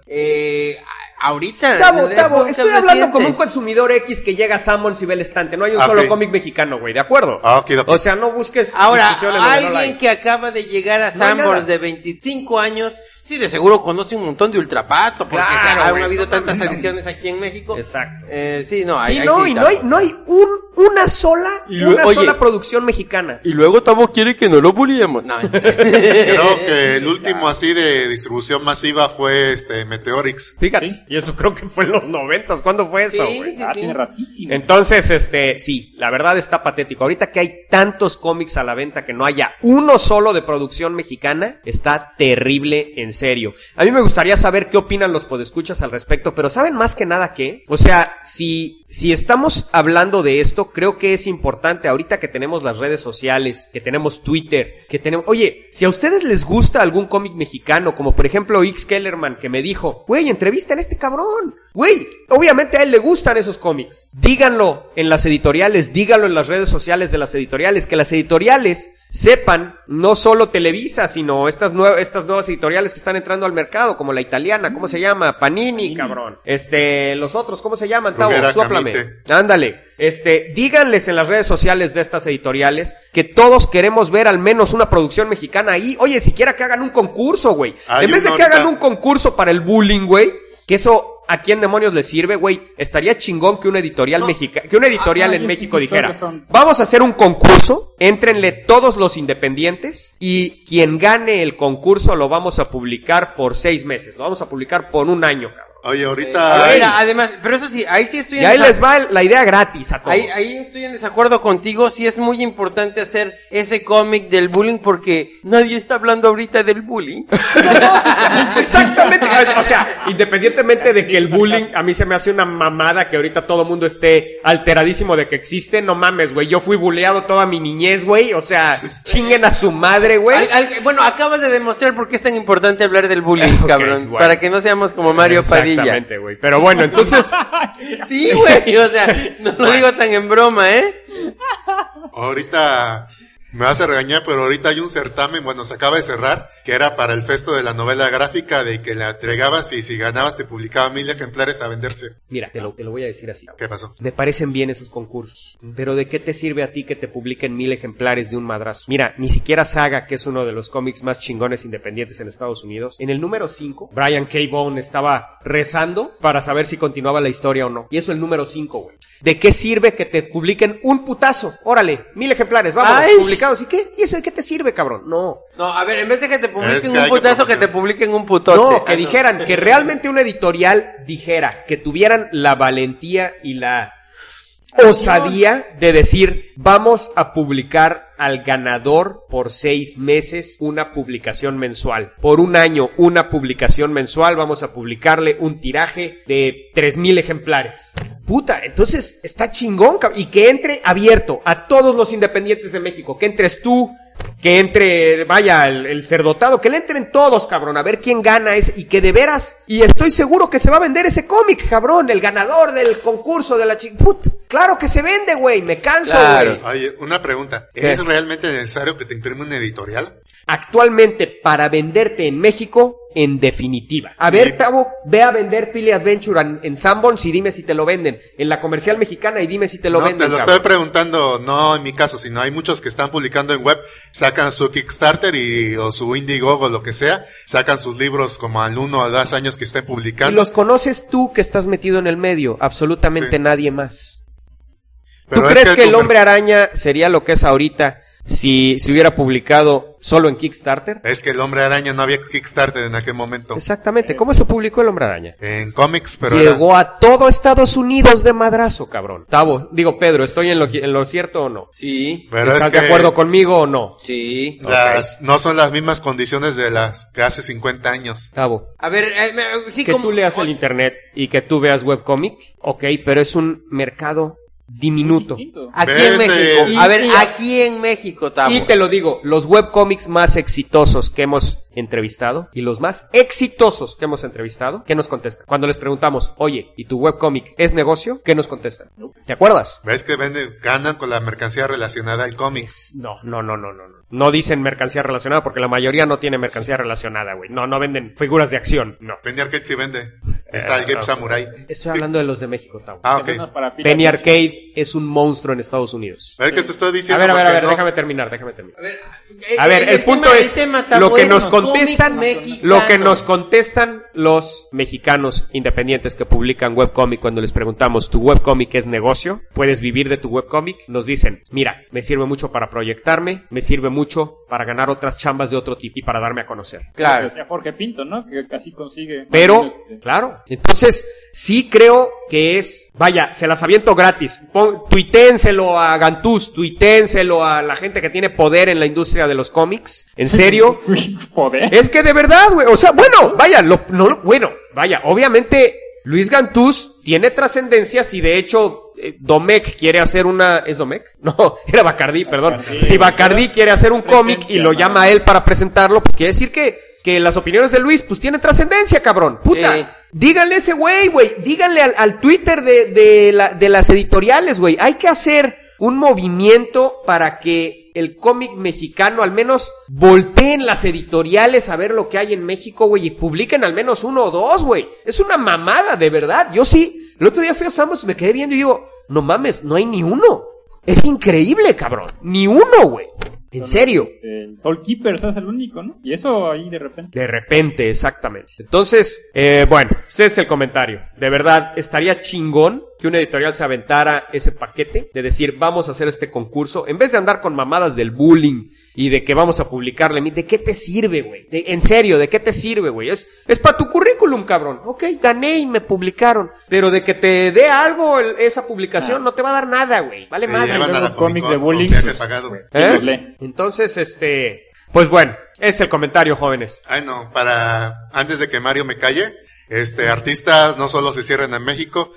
B: Ahorita.
E: Tavo,
B: en
E: Tavo,
B: épocas
E: estoy hablando como un
B: recientes.
E: consumidor X que llega a Sanborns y ve el estante. No hay un
D: Ah,
E: solo
D: ok.
E: cómic mexicano, güey, ¿de acuerdo?
D: Ah, ok.
E: O sea, no busques
B: Ahora,
E: discusiones donde no la
B: alguien
E: hay.
B: que acaba de llegar a
E: No hay
B: Sanborns
E: nada.
B: de 25 años, sí, de seguro conoce un montón de Ultrapato, porque
E: Claro,
B: han
E: güey,
B: habido
E: no
B: tantas
E: mames.
B: ediciones aquí en México.
E: Exacto.
B: Sí, no,
E: Sí,
B: ahí
E: no,
B: sí,
E: y
B: Tavo.
E: no hay una sola,
B: Y lue-
E: una
B: oye.
E: sola producción mexicana.
B: Y luego Tavo quiere que no lo bulliemos. No,
D: Creo que el último así de distribución masiva fue Meteorix.
E: Fíjate,
C: Sí.
E: y eso creo que fue en los 90s. ¿Cuándo fue eso,
B: Sí,
E: güey?
B: sí, sí.
C: tiene ratísimo.
E: Entonces, sí, la verdad está patético. Ahorita que hay tantos cómics a la venta que no haya uno solo de producción mexicana, está terrible, en serio. A mí me gustaría saber qué opinan los podescuchas al respecto, pero ¿saben más que nada qué? O sea, si estamos hablando de esto, creo que es importante, ahorita que tenemos las redes sociales, que tenemos Twitter, que tenemos... Oye, si a ustedes les gusta algún cómic mexicano, como por ejemplo X Kellerman, que me dijo, güey, entrevisten a este cabrón. Güey, obviamente a él le gustan esos cómics. Díganlo en las editoriales, díganlo en las redes sociales de las editoriales, que las editoriales sepan, no solo Televisa, sino estas nuevas editoriales que están entrando al mercado, como la italiana, ¿cómo se llama? Panini, cabrón. Los otros, ¿cómo se llaman, Tavo?
D: Bruguera,
E: Súaplame.
D: Camite.
E: Ándale. Díganles en las redes sociales de estas editoriales que todos queremos ver al menos una producción mexicana ahí. Oye, siquiera que hagan un concurso, güey.
D: Hay
E: En vez de
D: uno
E: que hagan
D: ahorita.
E: un concurso para el bullying, güey, que eso ¿a quién demonios le sirve, güey? Estaría chingón que una editorial en México dijera, vamos a hacer un concurso, éntrenle todos los independientes y quien gane el concurso lo vamos a publicar por 6 meses, lo vamos a publicar por un año, cabrón.
D: Oye, ahorita...
B: Mira, además, pero eso sí, ahí sí estoy
E: Y ahí les va la idea gratis a todos.
B: Ahí estoy en desacuerdo contigo, sí es muy importante hacer ese cómic del bullying porque nadie está hablando ahorita del bullying.
E: Exactamente, o sea, independientemente de que el bullying a mí se me hace una mamada que ahorita todo mundo esté alteradísimo de que existe, no mames, güey, yo fui bulleado toda mi niñez, güey, o sea, chinguen a su madre, güey.
B: Bueno, acabas de demostrar por qué es tan importante hablar del bullying,
E: Ok,
B: cabrón,
E: bueno.
B: para que no seamos como Mario Padilla.
E: Exactamente, güey, pero bueno, entonces,
B: Sí, güey, o sea, no lo digo tan en broma,
D: Ahorita me vas a regañar, pero ahorita hay un certamen, bueno, se acaba de cerrar, que era para el festo de la novela gráfica, de que la entregabas y si ganabas te publicaban 1000 ejemplares a venderse.
E: mira, te lo voy a decir así.
D: ¿Qué pasó?
E: Me parecen bien esos concursos, pero ¿de qué te sirve a ti que te publiquen 1000 ejemplares de un madrazo? Mira, ni siquiera Saga, que es uno de los cómics más chingones independientes en Estados Unidos, en el número 5, Brian K. Vaughan estaba rezando para saber si continuaba la historia o no. Y eso el número 5, güey. ¿De qué sirve que te publiquen un putazo? Órale, 1000 ejemplares, vamos,
B: Ay.
E: publicados. ¿Y qué? ¿Y eso de qué te sirve, cabrón? No.
B: No, a ver, en vez de que te
D: Es
B: publiquen
D: que
B: un
D: hay que
B: putazo, que te
D: promocionar.
B: publiquen un putote.
E: No, que
B: Ah,
E: dijeran, que realmente una editorial dijera, que tuvieran la valentía y la osadía de decir, vamos a publicar al ganador por 6 meses una publicación mensual. Por un año, una publicación mensual, vamos a publicarle un tiraje de 3000 ejemplares. Puta, entonces está chingón, y que entre abierto a todos los independientes de México, que entres tú, que entre, vaya, el cerdotado, que le entren todos, cabrón, a ver quién gana ese, y que de veras, y estoy seguro que se va a vender ese cómic, cabrón, el ganador del concurso de la chingput. Claro que se vende, güey, me canso,
B: Claro.
E: güey.
D: Oye, una pregunta.
E: ¿Qué?
D: ¿Es realmente necesario que te imprima una editorial?
E: Actualmente, para venderte en México, en definitiva. A ver, Tavo, ve a vender Pile Adventure en Sanborns y dime si te lo venden. En la comercial mexicana y dime si te lo
D: No,
E: venden,
D: te lo
E: cabrón.
D: estoy preguntando, no en mi caso, sino hay muchos que están publicando en web, sacan su Kickstarter o su Indiegogo o lo que sea, sacan sus libros como al 1 o 2 años que estén
E: Y
D: publicando.
E: los conoces tú que estás metido en el medio, absolutamente
D: Sí.
E: nadie más.
D: Pero
E: ¿Tú
D: es
E: crees que el
D: tu
E: Hombre Araña sería lo que es ahorita si se hubiera publicado solo en Kickstarter.
D: Es que el Hombre Araña no había Kickstarter en aquel momento.
E: Exactamente. ¿Cómo se publicó el Hombre Araña?
D: En cómics, pero
E: Llegó a todo Estados Unidos de madrazo, cabrón. Pedro, ¿estoy en lo cierto o no?
B: Sí.
D: pero
E: ¿Estás
D: es que
E: de acuerdo conmigo o no?
B: Sí.
D: no son las mismas condiciones de las que hace 50 años.
E: Tavo.
B: A ver, sí,
E: Que tú leas el internet y que tú veas webcomic, ok, pero es un mercado diminuto.
B: Aquí
D: ¿Ves,
B: en México.
E: y-
B: A ver,
E: y-
B: aquí en México, Tavo.
E: Y te lo digo, los webcomics más exitosos que hemos entrevistado y los más exitosos que hemos entrevistado, ¿qué nos contestan? Cuando les preguntamos, oye, ¿y tu webcomic es negocio? ¿Qué nos contestan? ¿Te acuerdas?
D: ¿Ves que ganan con la mercancía relacionada al cómic?
E: No. No dicen mercancía relacionada porque la mayoría no tiene mercancía relacionada, güey. No venden figuras de acción, no.
D: Penny Arcade sí vende. Está el Game
E: no.
D: Samurai.
E: Estoy hablando de los de México, Tavo.
D: Ah, ok.
E: Penny Arcade es un monstruo en Estados Unidos.
D: Es que te estoy
E: A
D: diciendo.
E: ver,
D: porque no-
E: déjame terminar.
B: A
E: A ver, el punto es lo que nos contestan,
B: mexicano.
E: lo que nos contestan los mexicanos independientes que publican webcomic cuando les preguntamos, ¿tu webcomic es negocio? ¿Puedes vivir de tu webcomic? Nos dicen, mira, me sirve mucho para proyectarme, me sirve mucho para ganar otras chambas de otro tipo y para darme a conocer.
B: Claro.
C: Decía Jorge Pinto, ¿no? Que casi consigue.
E: Pero,
C: más o menos,
E: claro, entonces sí creo que vaya, se las aviento gratis. Tuitéenselo a Gantús, tuitéenselo a la gente que tiene poder en la industria de los cómics. En serio.
C: Joder.
E: Es que de verdad, güey, o sea, bueno, vaya, obviamente Luis Gantús tiene trascendencia si de hecho Domecq quiere hacer ¿es Domecq? No, era Bacardí, perdón.
C: Bacardí.
E: Si Bacardí quiere hacer un cómic y lo llama a él para presentarlo, pues quiere decir que las opiniones de Luis pues tienen trascendencia, cabrón. Puta.
B: Sí.
E: Díganle a ese güey, díganle al Twitter de las editoriales, güey. Hay que hacer un movimiento para que el cómic mexicano al menos volteen las editoriales a ver lo que hay en México, güey, y publiquen al menos 1 o 2, güey. Es una mamada, de verdad. Yo sí, el otro día fui a Samos y me quedé viendo y digo, no mames, no hay ni uno. Es increíble, cabrón. Ni uno, güey. En serio.
C: El Soul Keepers es el único, ¿no? Y eso ahí de repente.
E: De repente, exactamente. Entonces, bueno, ese es el comentario. De verdad, estaría chingón que una editorial se aventara ese paquete de decir, vamos a hacer este concurso, en vez de andar con mamadas del bullying y de que vamos a publicarle, ¿de qué te sirve, güey? En serio, ¿de qué te sirve, güey? Es para tu currículum, cabrón. Ok, gané y me publicaron. Pero de que te dé algo esa publicación, no te va a dar nada, güey. Vale
D: Te
E: madre.
D: llevan a la
C: cómic
D: Comic-Con
C: de bullying.
D: con viaje pagado.
E: ¿Eh? Entonces, pues bueno, es el comentario, jóvenes.
D: Ay, no, antes de que Mario me calle, artistas no solo se cierran en México,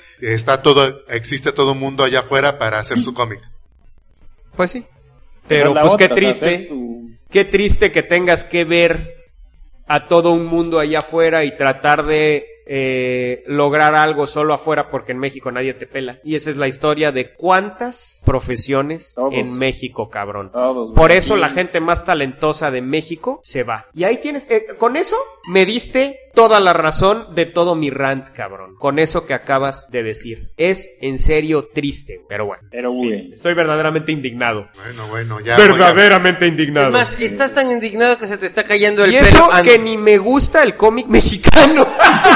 D: existe todo un mundo allá afuera para hacer su cómic.
E: Pues sí. Pero
C: la
E: pues
C: otra,
E: qué triste,
C: tu-
E: qué triste que tengas que ver a todo un mundo allá afuera y tratar de lograr algo solo afuera porque en México nadie te pela. Y esa es la historia de cuántas profesiones
C: Todos.
E: en México, cabrón.
C: Todos,
E: Por
C: güey.
E: eso la gente más talentosa de México se va. Y ahí tienes, con eso me diste toda la razón de todo mi rant, cabrón. Con eso que acabas de decir. Es en serio triste, pero bueno.
C: Pero, güey.
E: Estoy verdaderamente indignado.
D: Bueno, ya.
E: Verdaderamente indignado.
B: Es más, estás tan indignado que se te está cayendo el
E: Y
B: pelo.
E: eso
B: Ah, no.
E: que ni me gusta el cómic mexicano.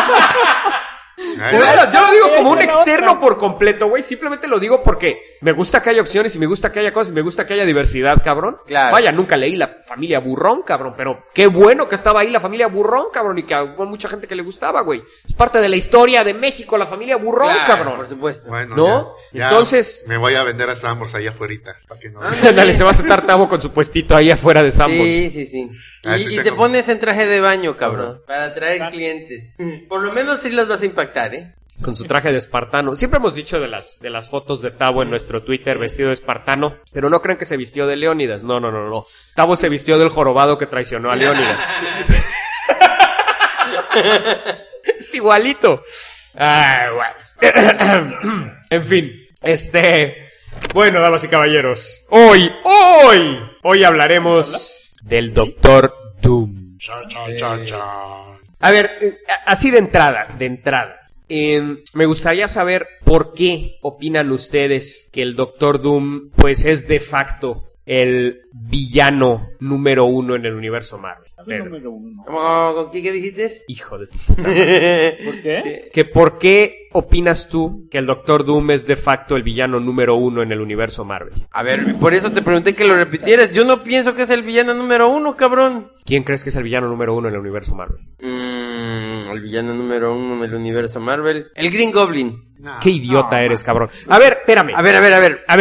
D: Ay,
E: De
D: no.
E: veras, yo lo digo como un
C: Esa es la
E: externo
C: otra.
E: por completo, güey. Simplemente lo digo porque me gusta que haya opciones y me gusta que haya cosas y me gusta que haya diversidad, cabrón.
B: Claro.
E: Vaya, nunca leí la familia Burrón, cabrón, pero qué bueno que estaba ahí la familia Burrón, cabrón, y que hubo mucha gente que le gustaba, güey. Es parte de la historia de México, la familia Burrón,
B: Claro,
E: cabrón.
B: por supuesto.
D: Bueno,
E: ¿No?
D: ya
E: Entonces-
D: me voy a vender a Sambors allá afuera. Para que no.
E: Dale, se va a sentar Tavo con su puestito ahí afuera de Sanborns.
B: Sí.
D: Ah,
B: Y,
D: sí
B: y
D: sé
B: te
D: cómo.
B: pones en traje de baño, cabrón,
E: Ajá.
B: para atraer clientes. Por lo menos sí los vas a impactar, ¿eh?
E: Con su traje de espartano. Siempre hemos dicho de las fotos de Tavo en nuestro Twitter vestido de espartano, pero no crean que se vistió de Leónidas. No. Tavo se vistió del jorobado que traicionó a Leónidas. Es igualito. Ay, bueno. En fin, bueno, damas y caballeros, hoy hablaremos del Doctor Doom.
D: Cha, cha, cha, cha.
E: A ver, así de entrada. Me gustaría saber por qué opinan ustedes que el Doctor Doom, pues, es de facto el villano número 1 en el universo Marvel?
C: Número uno.
B: ¿Qué dijiste?
E: Hijo de tu puta madre.
C: ¿Por qué?
E: Que ¿por qué opinas tú que el Doctor Doom es de facto el villano número 1 en el universo Marvel?
B: A ver, por eso te pregunté que lo repitieras. Yo no pienso que es el villano número 1, cabrón.
E: ¿Quién crees que es el villano número 1 en el universo Marvel?
B: El villano número 1 en el universo Marvel. El Green Goblin.
D: No.
E: Qué idiota eres, cabrón. A ver, espérame.
B: A ver.
E: A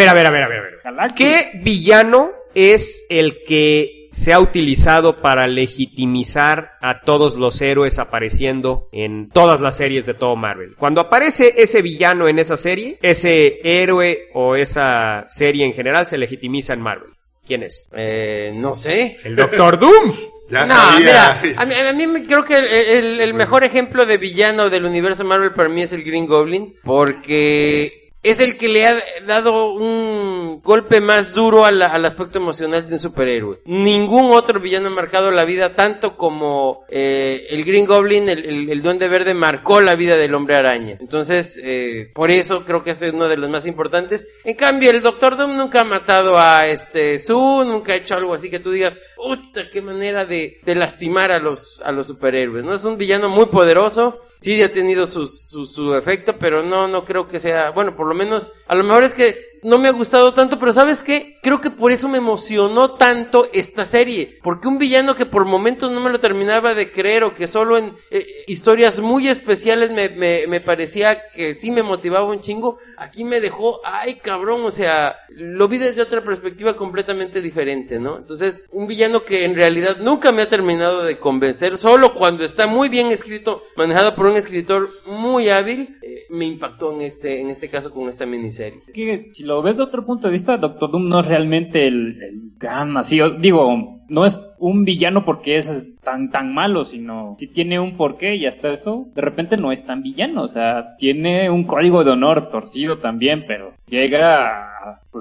E: ver.
C: Galactus.
E: ¿Qué villano es el que se ha utilizado para legitimizar a todos los héroes apareciendo en todas las series de todo Marvel? Cuando aparece ese villano en esa serie, ese héroe o esa serie en general se legitimiza en Marvel. ¿Quién es?
B: No sé.
E: El Doctor Doom.
D: Ya
B: No,
D: sabía.
B: mira, a mí creo que el mejor ejemplo de villano del universo Marvel para mí es el Green Goblin, porque es el que le ha dado un golpe más duro al aspecto emocional de un superhéroe. Ningún otro villano ha marcado la vida tanto como el Green Goblin, el Duende Verde marcó la vida del Hombre Araña. Entonces, por eso creo que este es uno de los más importantes. En cambio, el Doctor Doom nunca ha matado a Sue, nunca ha hecho algo así que tú digas, puta, qué manera de lastimar a los superhéroes, ¿no? Es un villano muy poderoso. Sí, ha tenido su efecto, pero no creo que sea, bueno, por lo menos, a lo mejor es que no me ha gustado tanto, pero ¿sabes qué? Creo que por eso me emocionó tanto esta serie, porque un villano que por momentos no me lo terminaba de creer, o que solo en historias muy especiales me parecía que sí me motivaba un chingo, aquí me dejó, ay cabrón, o sea, lo vi desde otra perspectiva completamente diferente, ¿no? Entonces, un villano que en realidad nunca me ha terminado de convencer, solo cuando está muy bien escrito, manejado por un escritor muy hábil, me impactó en este caso con esta miniserie.
C: Que si lo ves de otro punto de vista, Doctor Doom no es realmente el gran así, digo, no es un villano porque es tan malo, sino si tiene un porqué y hasta eso, de repente no es tan villano, o sea, tiene un código de honor torcido también, pero llega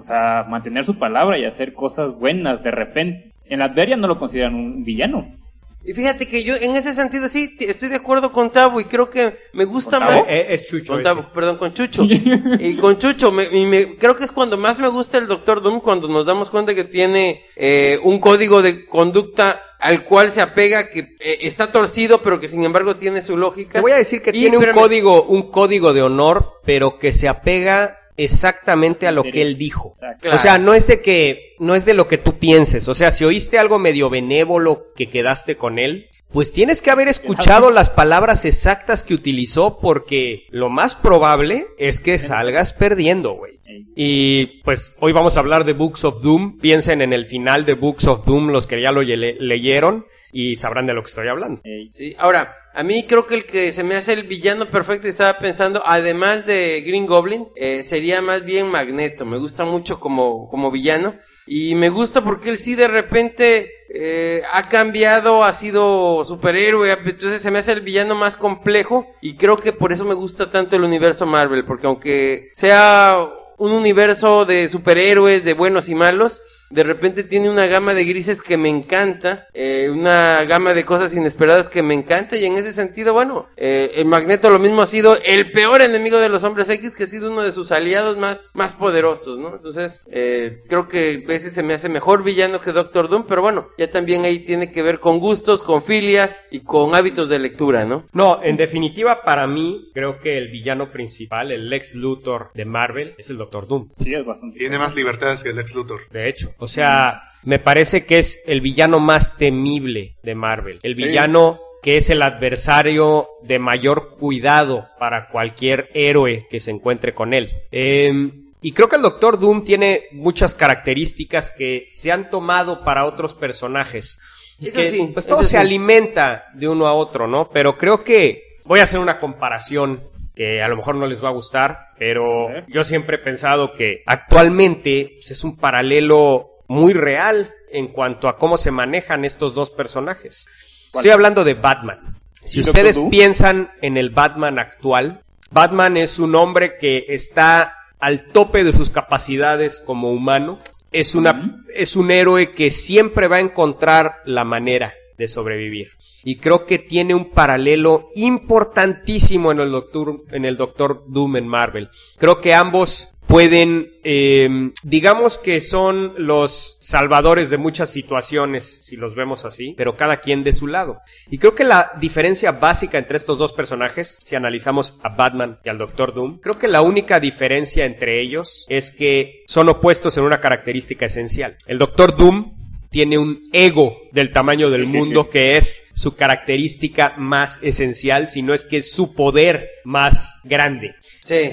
C: a mantener su palabra y a hacer cosas buenas de repente. En Latveria no lo consideran un villano.
B: Y fíjate que yo en ese sentido sí estoy de acuerdo con Tabo, y creo que me gusta
E: ¿Con
B: más
E: Tabo? Es Chucho.
B: con Tabo, perdón, con Chucho. Y con Chucho creo que es cuando más me gusta el Doctor Doom, cuando nos damos cuenta que tiene un código de conducta al cual se apega, que está torcido, pero que sin embargo tiene su lógica.
E: Te voy a decir que tiene un código de honor, pero que se apega exactamente a lo que él dijo.
B: Claro.
E: O sea, no es de lo que tú pienses. O sea, si oíste algo medio benévolo que quedaste con él, pues tienes que haber escuchado las palabras exactas que utilizó, porque lo más probable es que salgas perdiendo, güey. Y pues hoy vamos a hablar de Books of Doom. Piensen en el final de Books of Doom, los que ya lo leyeron, y sabrán de lo que estoy hablando.
B: Sí, ahora, a mí creo que el que se me hace el villano perfecto, y estaba pensando, además de Green Goblin, sería más bien Magneto. Me gusta mucho como villano, y me gusta porque él sí de repente ha cambiado, ha sido superhéroe, entonces se me hace el villano más complejo, y creo que por eso me gusta tanto el universo Marvel, porque aunque sea un universo de superhéroes, de buenos y malos, de repente tiene una gama de grises que me encanta, una gama de cosas inesperadas que me encanta, y en ese sentido, bueno, el Magneto lo mismo ha sido el peor enemigo de los Hombres X, que ha sido uno de sus aliados más poderosos, ¿no? Entonces, creo que a veces se me hace mejor villano que Doctor Doom, pero bueno, ya también ahí tiene que ver con gustos, con filias y con hábitos de lectura, ¿no?
E: No, en definitiva, para mí, creo que el villano principal, el Lex Luthor de Marvel, es el Doctor Doom.
C: Sí, es bastante.
D: Tiene más libertades que el Lex Luthor.
E: De hecho, o sea, me parece que es el villano más temible de Marvel. El villano que es el adversario de mayor cuidado para cualquier héroe que se encuentre con él. Y creo que el Doctor Doom tiene muchas características que se han tomado para otros personajes.
B: Eso
E: que,
B: sí.
E: pues todo
B: eso
E: se
B: sí.
E: alimenta de uno a otro, ¿no? Pero creo que voy a hacer una comparación que a lo mejor no les va a gustar, pero yo siempre he pensado que actualmente pues, es un paralelo muy real en cuanto a cómo se manejan estos dos personajes. Estoy hablando de Batman. Si ustedes piensan en el Batman actual, Batman es un hombre que está al tope de sus capacidades como humano. Es un héroe que siempre va a encontrar la manera de sobrevivir. Y creo que tiene un paralelo importantísimo en el Doctor Doom en Marvel. Creo que ambos pueden, digamos que son los salvadores de muchas situaciones, si los vemos así, pero cada quien de su lado. Y creo que la diferencia básica entre estos dos personajes, si analizamos a Batman y al Doctor Doom, creo que la única diferencia entre ellos es que son opuestos en una característica esencial. El Doctor Doom tiene un ego del tamaño del mundo que es su característica más esencial, si no es que es su poder más grande.
B: Sí.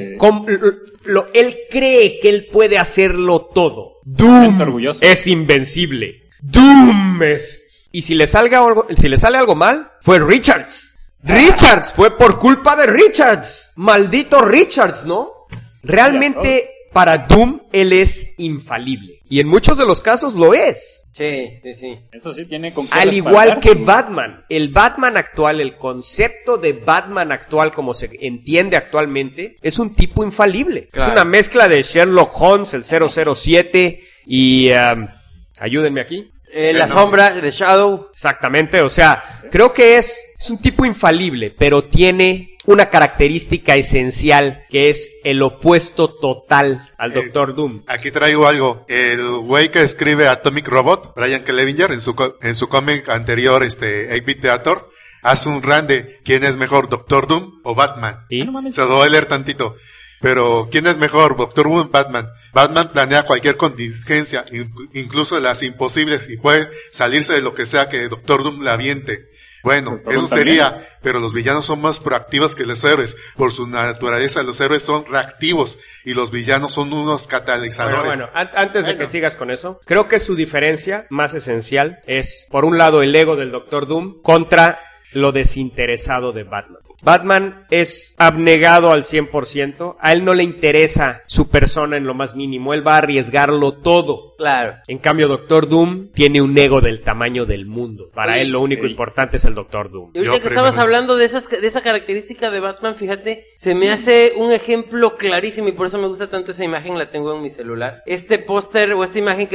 E: Él cree que él puede hacerlo todo.
C: Siento
E: Doom
C: orgulloso.
E: es invencible. Doom es... Y si le sale algo mal, fue Richards. Richards, fue por culpa de Richards. Maldito Richards, ¿no? Realmente, para Doom, él es infalible. Y en muchos de los casos lo es.
B: Sí, sí, sí.
C: Eso sí tiene con qué
E: Al igual que
C: respaldarse.
E: Batman. El Batman actual, el concepto de Batman actual como se entiende actualmente, es un tipo infalible.
B: Claro.
E: Es una mezcla de Sherlock Holmes, el 007 y... ayúdenme aquí.
B: La sombra de Shadow.
E: Exactamente, o sea, creo que es un tipo infalible, pero tiene una característica esencial que es el opuesto total al Doctor Doom.
D: Aquí traigo algo. El güey que escribe Atomic Robot, Brian Clevenger, en su cómic anterior, 8-Bit Theater, hace un rant de quién es mejor, Doctor Doom o Batman.
E: ¿Y?
D: Se lo voy a leer tantito. Pero, ¿quién es mejor, Doctor Doom o Batman? Batman planea cualquier contingencia, incluso las imposibles, y puede salirse de lo que sea que Doctor Doom le aviente. Bueno,
C: Doctor
D: eso
C: Doom también.
D: sería, pero los villanos son más proactivos que los héroes. Por su naturaleza, los héroes son reactivos y los villanos son unos catalizadores.
E: Bueno, antes de que sigas con eso, creo que su diferencia más esencial es, por un lado, el ego del Doctor Doom contra lo desinteresado de Batman. Batman es abnegado al 100%, a él no le interesa su persona en lo más mínimo, él va a arriesgarlo todo.
B: Claro.
E: En cambio, Doctor Doom tiene un ego del tamaño del mundo. Para
B: Oye,
E: él lo único importante es el Doctor Doom.
B: Y ahorita
D: Yo
B: que estabas
D: primero.
B: hablando de esa característica de Batman, fíjate, se me hace un ejemplo clarísimo y por eso me gusta tanto esa imagen, la tengo en mi celular. Este póster o esta imagen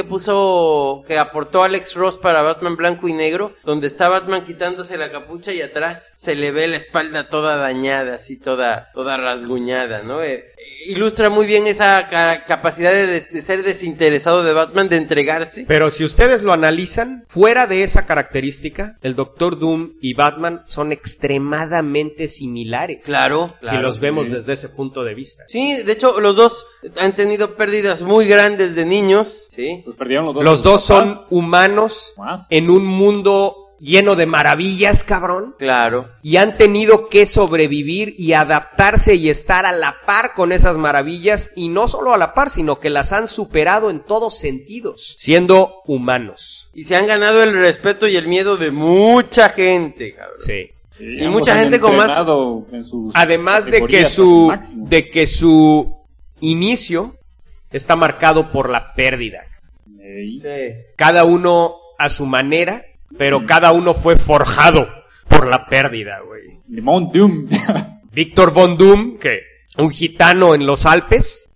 B: que aportó Alex Ross para Batman blanco y negro, donde está Batman quitándose la capucha y atrás se le ve la espalda toda dañada, así toda rasguñada, ¿no? Ilustra muy bien esa capacidad de ser desinteresado de Batman, de entregarse.
E: Pero si ustedes lo analizan, fuera de esa característica, el Doctor Doom y Batman son extremadamente similares.
B: Claro,
E: Si los vemos desde ese punto de vista.
B: Sí, de hecho, los dos han tenido pérdidas muy grandes de niños, ¿sí?
C: Pues perdieron los dos.
E: Los dos
C: papás.
E: son humanos
C: Más.
E: en un mundo lleno de maravillas, cabrón.
B: Claro.
E: Y han tenido que sobrevivir y adaptarse y estar a la par con esas maravillas. Y no solo a la par, sino que las han superado en todos sentidos, siendo humanos.
B: Y se han ganado el respeto y el miedo de mucha gente, cabrón.
E: Sí.
C: Sí,
B: y
C: ambos
B: mucha
C: han
B: gente con más-
C: entrenado en sus
E: Además de que
C: categorías al máximo.
E: de que su inicio está marcado por la pérdida.
C: Ey.
B: Sí.
E: Cada uno a su manera, pero cada uno fue forjado por la pérdida, güey.
C: Limón Doom.
E: Víctor Von Doom, que un gitano en los Alpes,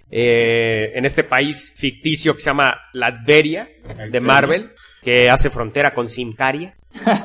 E: en este país ficticio que se llama Latveria, de Marvel, que hace frontera con Simcaria.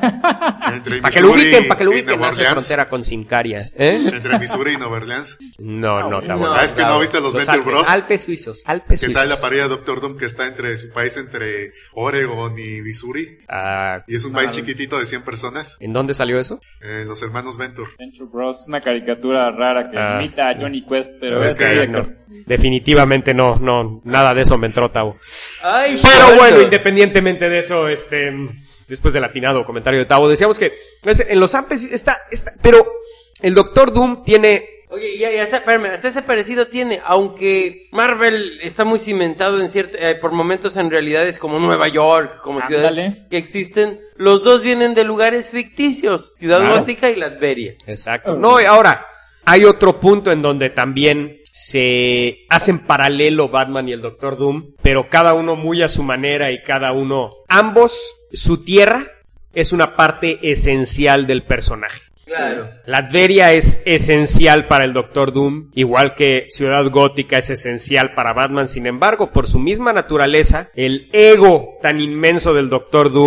D: Entre
E: Para que lo
D: Missouri
E: ubiquen,
D: y Nueva
E: hace
D: Orleans.
E: frontera con Simcaria. ¿Eh?
D: Entre Missouri y Nueva Orleans.
E: No, está
B: no.
E: bueno.
D: Ah, es que no viste los Venture
E: Alpes,
D: Bros.
E: Alpes suizos.
D: Que sale la pareja de Doctor Doom que está entre su país, entre Oregon y Missouri.
E: Ah,
D: Y es un país chiquitito de 100 personas.
E: ¿en dónde salió eso?
D: Los hermanos Venture.
C: Venture Bros. Es una caricatura rara que
E: Ah.
C: imita a Johnny Quest, pero
D: Es
C: es
D: que
C: de
E: No, definitivamente no, nada de eso me entró, Tavo.
B: Ay,
E: Pero
B: santo.
E: bueno, independientemente de eso, después del atinado comentario de Tavo, decíamos que en los Alpes está, pero el Doctor Doom tiene...
B: Oye, ya está, espérame, hasta ese parecido tiene, aunque Marvel está muy cimentado en por momentos en realidades como Nueva York, como ciudades
C: Ándale.
B: que existen, los dos vienen de lugares ficticios, Ciudad
C: Claro.
B: Gótica y Latveria.
E: Exacto. No, y ahora, hay otro punto en donde también se hacen paralelo Batman y el Doctor Doom, pero cada uno muy a su manera y ambos, su tierra es una parte esencial del personaje.
B: Claro.
E: Latveria es esencial para el Doctor Doom, igual que Ciudad Gótica es esencial para Batman. Sin embargo, por su misma naturaleza, el ego tan inmenso del Doctor Doom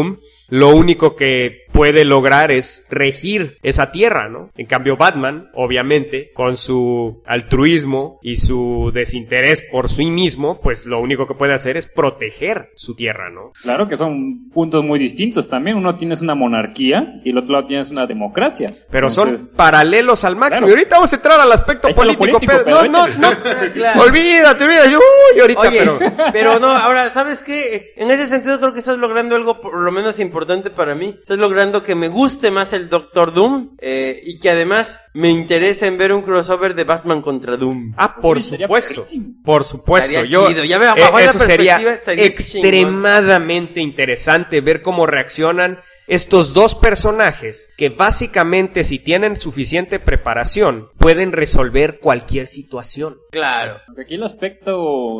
E: lo único que puede lograr es regir esa tierra, ¿no? En cambio Batman, obviamente, con su altruismo y su desinterés por sí mismo, pues lo único que puede hacer es proteger su tierra, ¿no?
C: Claro que son puntos muy distintos también. Uno tienes una monarquía y el otro lado tienes una democracia.
E: Pero
C: Entonces,
E: son paralelos al máximo.
C: claro.
E: Y ahorita vamos a entrar al aspecto
C: Ahí está lo
E: político,
C: político,
E: pero
C: pero
E: no,
C: échale.
B: Claro.
E: olvídate, ahorita,
B: Oye,
E: pero...
B: pero no, ahora, ¿sabes qué? En ese sentido creo que estás logrando algo por lo menos importante para mí. Estás logrando que me guste más el Doctor Doom, y que además me interese en ver un crossover de Batman contra Doom.
E: Ah, por
C: Uy, sería
E: supuesto,
C: perrísimo.
E: por supuesto.
B: Estaría
E: Yo,
B: chido. Ya veo, bajo esa
E: eso sería
B: perspectiva estaría
E: extremadamente interesante ver cómo reaccionan estos dos personajes que básicamente, si tienen suficiente preparación, pueden resolver cualquier situación.
B: Claro.
C: Porque aquí el aspecto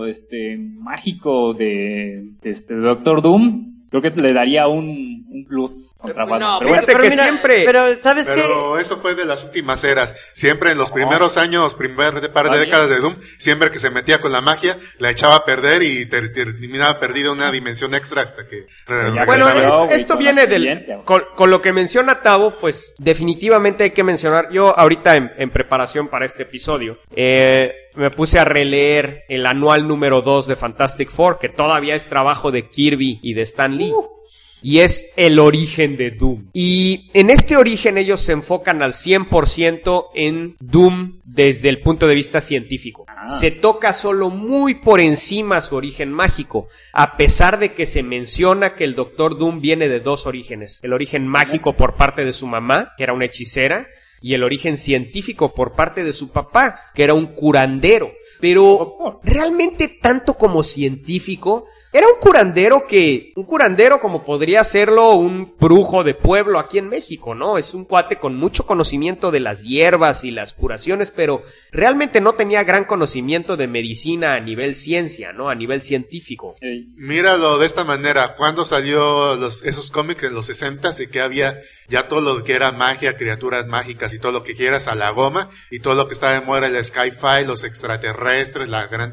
C: mágico de Doctor Doom, creo que le daría un plus contra Batman.
B: No,
C: Pero bueno,
E: fíjate que siempre-
B: Pero, ¿sabes qué?
D: Pero eso fue de las últimas eras. Siempre en los primeros años, par de décadas de Doom, siempre que se metía con la magia, la echaba a perder y terminaba perdida una dimensión extra hasta que
E: Bueno,
D: regresaba.
E: esto
C: con
E: viene
C: la
E: del...
C: experiencia.
E: Con lo que menciona Tavo, pues definitivamente hay que mencionar, yo ahorita en preparación para este episodio, me puse a releer el anual número 2 de Fantastic Four, que todavía es trabajo de Kirby y de Stan Lee. Y es el origen de Doom. Y en este origen ellos se enfocan al 100% en Doom desde el punto de vista científico. Se toca solo muy por encima su origen mágico, a pesar de que se menciona que el Doctor Doom viene de dos orígenes. El origen mágico por parte de su mamá, que era una hechicera, y el origen científico por parte de su papá, que era un curandero. Pero realmente tanto como científico, era un curandero como podría serlo un brujo de pueblo aquí en México, ¿no? Es un cuate con mucho conocimiento de las hierbas y las curaciones, pero realmente no tenía gran conocimiento de medicina a nivel ciencia, ¿no? A nivel científico.
D: Míralo de esta manera, cuando salió esos cómics en los 60s y que había ya todo lo que era magia, criaturas mágicas y todo lo que quieras a la goma, y todo lo que estaba de moda, el sci-fi, los extraterrestres,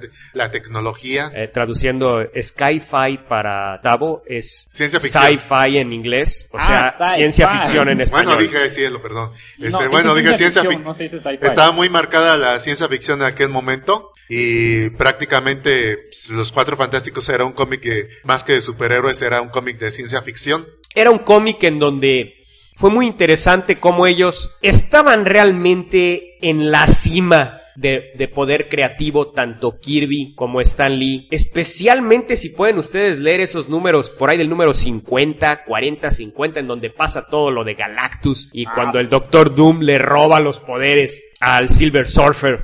D: la tecnología.
E: Traduciendo sci-fi para Tavo es
D: Ciencia ficción.
E: Sci-fi en inglés, o sea,
C: sci-fi.
E: ciencia ficción en español.
D: Bueno, dije cielo, perdón.
C: No,
D: Dije ciencia
C: ficción,
D: ficción.
C: no se dice sci-fi.
D: Estaba muy marcada la ciencia ficción en aquel momento y prácticamente pues, Los Cuatro Fantásticos era un cómic que más que de superhéroes era un cómic de ciencia ficción.
E: Era un cómic en donde fue muy interesante cómo ellos estaban realmente en la cima de poder creativo, tanto Kirby como Stan Lee. Especialmente si pueden ustedes leer esos números por ahí del número 50, 40, 50, en donde pasa todo lo de Galactus y cuando el Doctor Doom le roba los poderes al Silver Surfer,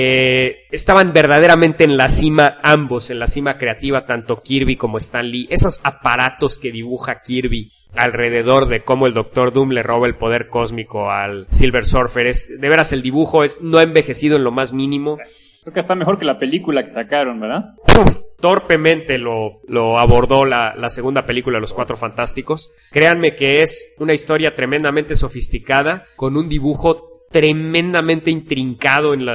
E: que estaban verdaderamente en la cima ambos, en la cima creativa, tanto Kirby como Stan Lee. Esos aparatos que dibuja Kirby alrededor de cómo el Doctor Doom le roba el poder cósmico al Silver Surfer, de veras el dibujo no ha envejecido en lo más mínimo.
C: Creo que está mejor que la película que sacaron, ¿verdad?
E: Torpemente lo abordó la segunda película de Los Cuatro Fantásticos. Créanme que es una historia tremendamente sofisticada, con un dibujo tremendamente intrincado en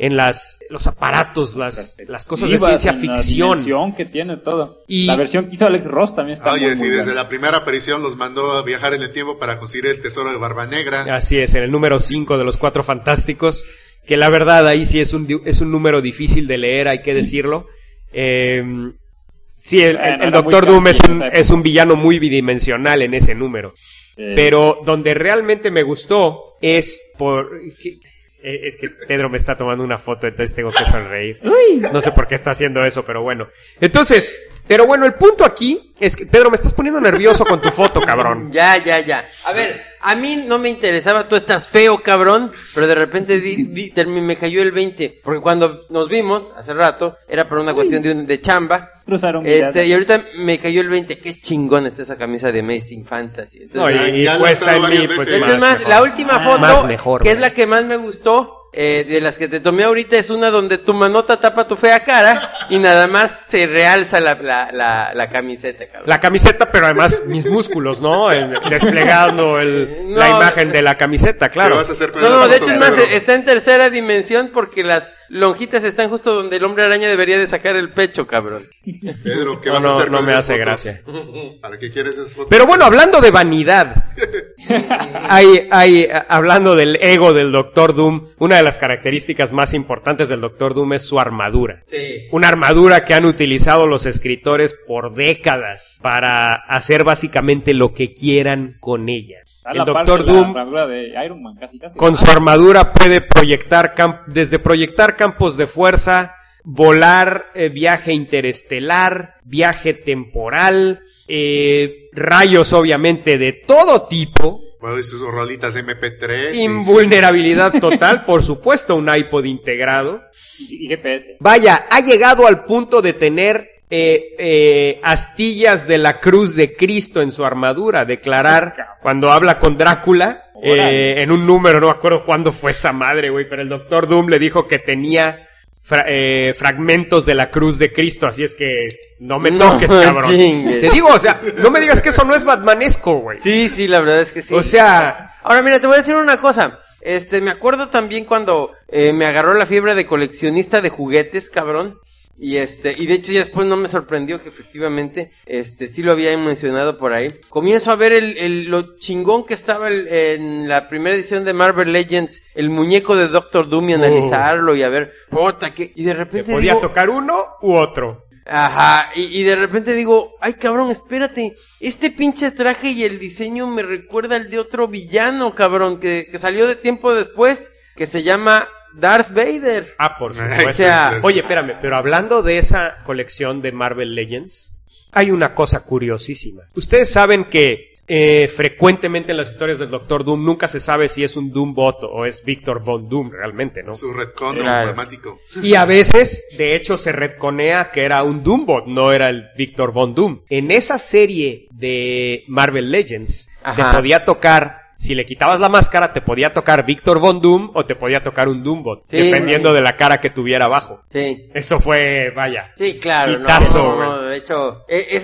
E: los aparatos, las cosas de ciencia ficción.
C: La dimensión que tiene todo.
E: Y
C: la versión que hizo Alex Ross también está
D: Oye,
C: muy,
D: sí,
C: muy
D: desde
C: buena.
D: la primera aparición los mandó a viajar en el tiempo para conseguir el tesoro de Barba Negra.
E: así es, en el número 5 de Los Cuatro Fantásticos, que la verdad ahí sí es un número difícil de leer, hay que decirlo. Sí, el
C: Era
E: Doctor
C: muy
E: Doom
C: campeón,
E: es un villano muy bidimensional en ese número. Pero donde realmente me gustó es es que Pedro me está tomando una foto, entonces tengo que sonreír. No sé por qué está haciendo eso, pero bueno. Entonces, pero bueno, el punto aquí es que, Pedro, me estás poniendo nervioso con tu foto, cabrón.
B: Ya. A ver, a mí no me interesaba, tú estás feo, cabrón, pero de repente me cayó el 20, porque cuando nos vimos hace rato, era por una cuestión de chamba.
C: Cruzaron miradas.
B: Y ahorita me cayó el 20, qué chingón está esa camisa de Amazing Fantasy.
E: No,
B: Entonces,
E: y
D: ya lo he
E: cuesta
D: usado
E: en mí,
D: varias
E: pues
D: veces.
B: entonces más,
E: mejor.
B: la última foto,
E: Más mejor,
B: que es
E: güey.
B: la que más me gustó, de las que te tomé ahorita, es una donde tu manota tapa tu fea cara y nada más se realza la camiseta, cabrón.
E: La camiseta, pero además mis músculos, ¿no? Desplegando la imagen de la camiseta, claro.
D: ¿Qué vas a hacer con
B: No,
D: esa
B: de
D: foto,
B: hecho es más,
D: Pedro?
B: está en tercera dimensión porque las lonjitas están justo donde el hombre araña debería de sacar el pecho, cabrón.
D: Pedro, ¿qué vas a hacer
E: No
D: con
E: me
D: esas
E: hace
D: fotos?
E: gracia.
D: ¿Para qué quieres esas fotos?
E: Pero bueno, hablando de vanidad, hablando del ego del Doctor Doom, una de las características más importantes del Doctor Doom es su armadura.
B: Sí.
E: Una armadura que han utilizado los escritores por décadas para hacer básicamente lo que quieran con ella.
C: Está
E: El
C: la parte
E: Doctor
C: de la
E: Doom,
C: armadura de Iron Man, casi.
E: con su armadura, puede proyectar desde proyectar campos de fuerza, volar, viaje interestelar, viaje temporal, rayos obviamente de todo tipo,
D: Bueno, y sus rolitas MP3.
E: invulnerabilidad total, por supuesto un iPod integrado.
C: Y GPS.
E: Vaya, ha llegado al punto de tener astillas de la cruz de Cristo en su armadura, declarar cuando habla con Drácula, en un número, no me acuerdo cuándo fue esa madre, güey, pero el Doctor Doom le dijo que tenía fragmentos de la cruz de Cristo, así es que no me toques, cabrón.
B: Chingue.
E: Te digo, o sea, no me digas que eso no es batmanesco, güey.
B: Sí, la verdad es que sí.
E: O sea,
B: Ahora mira, te voy a decir una cosa. Me acuerdo también cuando me agarró la fiebre de coleccionista de juguetes, cabrón. Y de hecho ya después no me sorprendió que efectivamente, sí lo había mencionado por ahí. Comienzo a ver lo chingón que estaba en la primera edición de Marvel Legends, el muñeco de Doctor Doom y analizarlo y a ver, puta, y de
E: te
B: repente
E: podía
B: digo,
E: tocar uno u otro.
B: ajá, y de repente digo, ay cabrón, espérate, este pinche traje y el diseño me recuerda al de otro villano, cabrón, que salió de tiempo después, que se llama Darth Vader.
E: Ah, por supuesto.
B: O sea,
E: Oye, espérame, pero hablando de esa colección de Marvel Legends, hay una cosa curiosísima. Ustedes saben que frecuentemente en las historias del Doctor Doom nunca se sabe si es un Doombot o es Victor Von Doom realmente, ¿no?
D: Su retcon
B: Claro.
D: dramático.
E: Y a veces, de hecho, se retconea que era un Doombot, no era el Victor Von Doom. En esa serie de Marvel Legends,
B: Ajá.
E: te podía tocar, si le quitabas la máscara, te podía tocar Victor Von Doom o te podía tocar un Doombot,
B: Sí,
E: dependiendo
B: sí.
E: de la cara que tuviera abajo.
B: Sí.
E: Eso fue, vaya.
B: Sí, claro,
E: Hitazo,
B: no, de hecho,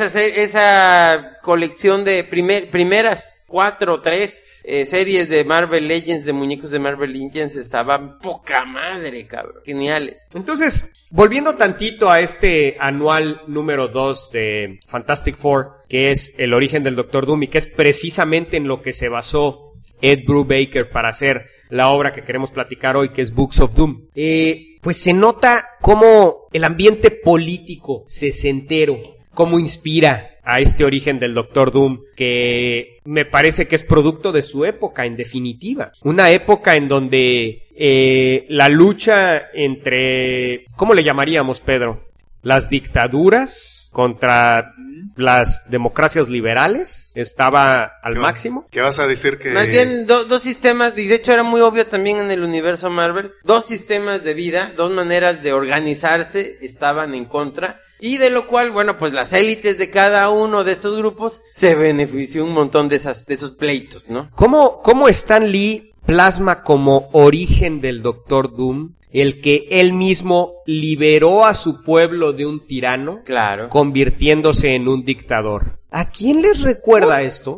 B: esa colección de primeras 4 o 3 series de Marvel Legends, de muñecos de Marvel Legends, estaban poca madre, cabrón, geniales.
E: Entonces, volviendo tantito a este anual número 2 de Fantastic Four, que es el origen del Doctor Doom y que es precisamente en lo que se basó Ed Brubaker para hacer la obra que queremos platicar hoy, que es Books of Doom. Pues se nota cómo el ambiente político sesentero, cómo inspira a este origen del Doctor Doom, que me parece que es producto de su época, en definitiva. Una época en donde la lucha entre, ¿cómo le llamaríamos, Pedro? Las dictaduras contra las democracias liberales estaba al máximo.
D: ¿Qué vas a decir que...?
B: Más bien, dos sistemas, y de hecho era muy obvio también en el universo Marvel, 2 sistemas de vida, 2 maneras de organizarse estaban en contra, y de lo cual, bueno, pues las élites de cada uno de estos grupos se benefició un montón de esos pleitos, ¿no?
E: ¿Cómo Stan Lee plasma como origen del Doctor Doom el que él mismo liberó a su pueblo de un tirano,
B: Claro.
E: convirtiéndose en un dictador? ¿A quién les recuerda esto?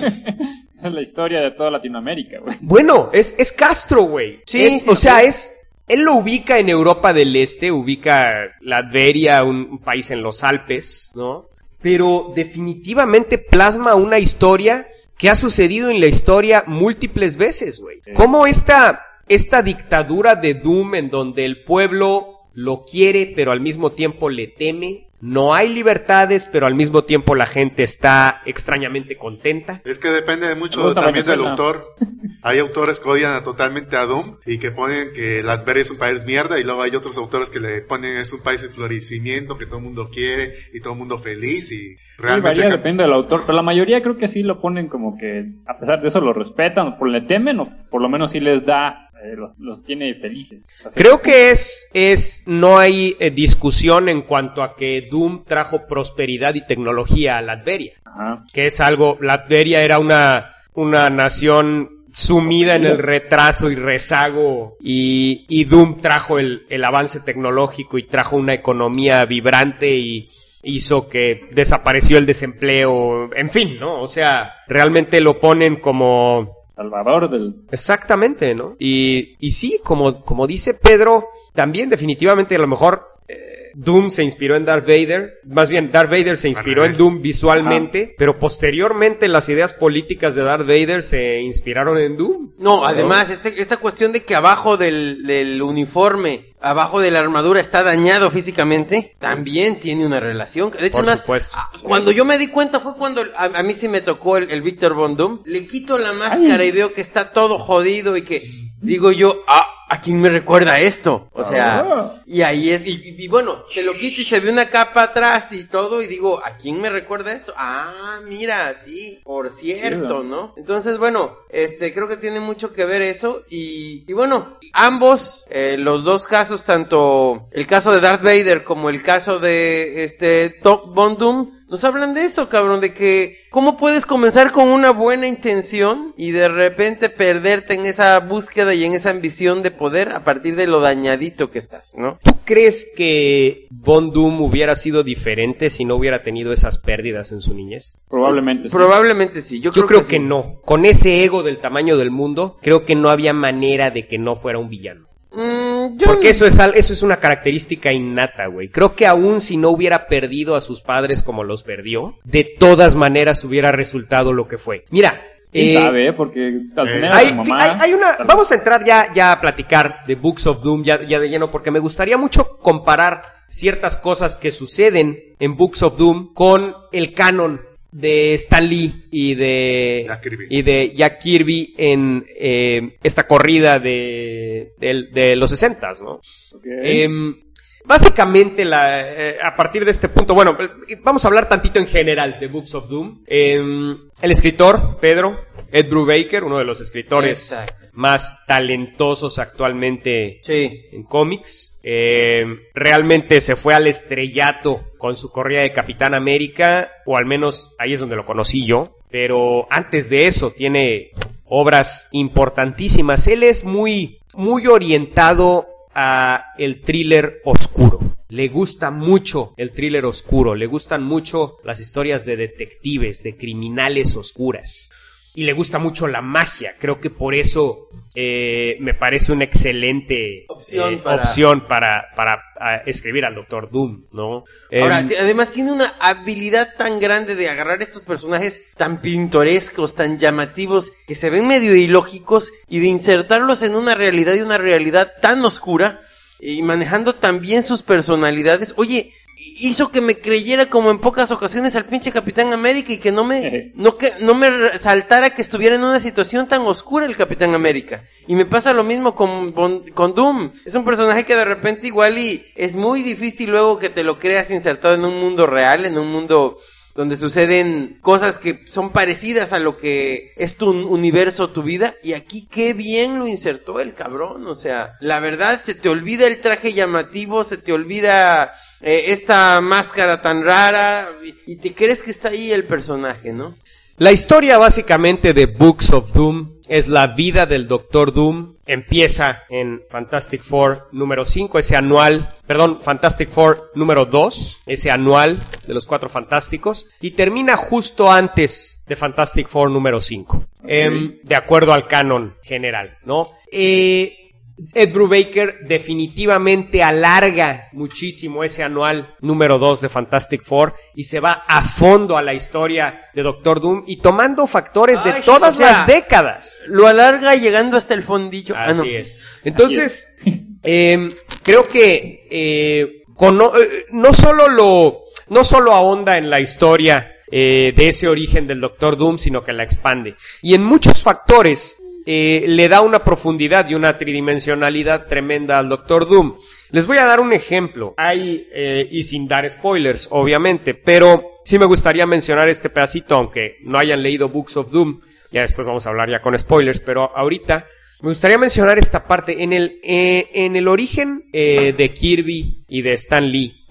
C: Es la historia de toda Latinoamérica, güey.
E: Bueno, es Castro, güey.
B: Sí, sí,
E: o sea,
B: sí.
E: él lo ubica en Europa del Este, ubica Latveria, un país en los Alpes, ¿no? Pero definitivamente plasma una historia que ha sucedido en la historia múltiples veces, güey. Cómo esta dictadura de Doom en donde el pueblo lo quiere, pero al mismo tiempo le teme. No hay libertades, pero al mismo tiempo la gente está extrañamente contenta.
D: Es que depende mucho
C: Me gusta
D: también del
C: Venezuela.
D: autor. Hay autores que odian totalmente a Doom y que ponen que Latveria es un país mierda, y luego hay otros autores que le ponen es un país de florecimiento que todo el mundo quiere y todo el mundo feliz, y
C: Sí,
D: realmente
C: varía, depende del autor, pero la mayoría creo que sí lo ponen como que, a pesar de eso, lo respetan, o le temen, o por lo menos sí les da, los tiene felices. O sea,
E: Creo que no hay discusión en cuanto a que Doom trajo prosperidad y tecnología a Latveria,
C: Ajá.
E: que es algo, Latveria era una nación sumida en el retraso y rezago, y Doom trajo el avance tecnológico y trajo una economía vibrante y hizo que desapareció el desempleo, en fin, ¿no? O sea, realmente lo ponen como
C: Salvador del...
E: Exactamente, ¿no? Y sí, como dice Pedro, también definitivamente a lo mejor Doom se inspiró en Darth Vader, más bien Darth Vader se inspiró en Doom visualmente, pero posteriormente las ideas políticas de Darth Vader se inspiraron en Doom.
B: No, además, esta cuestión de que abajo del uniforme, abajo de la armadura está dañado físicamente, también tiene una relación. De hecho,
E: Por supuesto.
B: Cuando yo me di cuenta fue cuando a mí sí me tocó el Victor Von Doom. Le quito la máscara y veo que está todo jodido y que digo yo, ¿a quién me recuerda esto? O sea, y ahí es, y bueno, se lo quito y se ve una capa atrás y todo, y digo, ¿a quién me recuerda esto? Ah, mira, sí, por cierto, ¿no? Entonces, bueno, creo que tiene mucho que ver eso, y bueno, ambos, los dos casos, tanto el caso de Darth Vader como el caso de Top Von Doom, nos hablan de eso, cabrón, de que cómo puedes comenzar con una buena intención y de repente perderte en esa búsqueda y en esa ambición de poder a partir de lo dañadito que estás, ¿no?
E: ¿Tú crees que Von Doom hubiera sido diferente si no hubiera tenido esas pérdidas en su niñez?
C: Probablemente sí.
B: Probablemente sí. Yo creo
E: que no. Con ese ego del tamaño del mundo, creo que no había manera de que no fuera un villano. Porque eso es una característica innata, güey. Creo que aún si no hubiera perdido a sus padres como los perdió, de todas maneras hubiera resultado lo que fue. Mira,
C: ¿quién sabe? Porque al final
E: hay una... Vamos a entrar ya a platicar de Books of Doom ya de lleno, porque me gustaría mucho comparar ciertas cosas que suceden en Books of Doom con el canon de Stan Lee y de Jack Kirby en esta corrida de los 60s, ¿no?
C: Okay.
E: Básicamente, a partir de este punto, bueno, vamos a hablar tantito en general de Books of Doom. El escritor, Pedro, Ed Brubaker, uno de los escritores más talentosos actualmente en cómics. Realmente se fue al estrellato con su corrida de Capitán América, o al menos ahí es donde lo conocí yo, pero antes de eso tiene obras importantísimas. Él es muy, muy orientado a el thriller oscuro. Le gusta mucho el thriller oscuro, le gustan mucho las historias de detectives, de criminales oscuras. Y le gusta mucho la magia. Creo que por eso me parece una excelente opción para escribir al Doctor Doom, ¿no?
B: Ahora, además tiene una habilidad tan grande de agarrar estos personajes tan pintorescos, tan llamativos, que se ven medio ilógicos, y de insertarlos en una realidad y una realidad tan oscura, y manejando tan bien sus personalidades. Oye, hizo que me creyera como en pocas ocasiones al pinche Capitán América, y que no me saltara que estuviera en una situación tan oscura el Capitán América. Y me pasa lo mismo con Doom. Es un personaje que de repente igual y es muy difícil luego que te lo creas insertado en un mundo real, en un mundo donde suceden cosas que son parecidas a lo que es tu universo, tu vida, y aquí qué bien lo insertó el cabrón. O sea, la verdad, se te olvida el traje llamativo, se te olvida esta máscara tan rara, y te crees que está ahí el personaje, ¿no?
E: La historia básicamente de Books of Doom es la vida del Doctor Doom. Empieza en Fantastic Four número 5, Fantastic Four número 2, ese anual de los Cuatro Fantásticos, y termina justo antes de Fantastic Four número 5, de acuerdo al canon general, ¿no? Ed Brubaker definitivamente alarga muchísimo ese anual número 2 de Fantastic Four y se va a fondo a la historia de Doctor Doom y tomando factores de todas las décadas.
B: Lo alarga llegando hasta el fondillo.
E: Así es. Entonces, creo que no solo ahonda en la historia de ese origen del Doctor Doom, sino que la expande. Y en muchos factores le da una profundidad y una tridimensionalidad tremenda al Doctor Doom. Les voy a dar un ejemplo. Y sin dar spoilers, obviamente, pero sí me gustaría mencionar este pedacito, aunque no hayan leído Books of Doom. Ya después vamos a hablar ya con spoilers, pero ahorita me gustaría mencionar esta parte. En el origen de Kirby y de Stan Lee,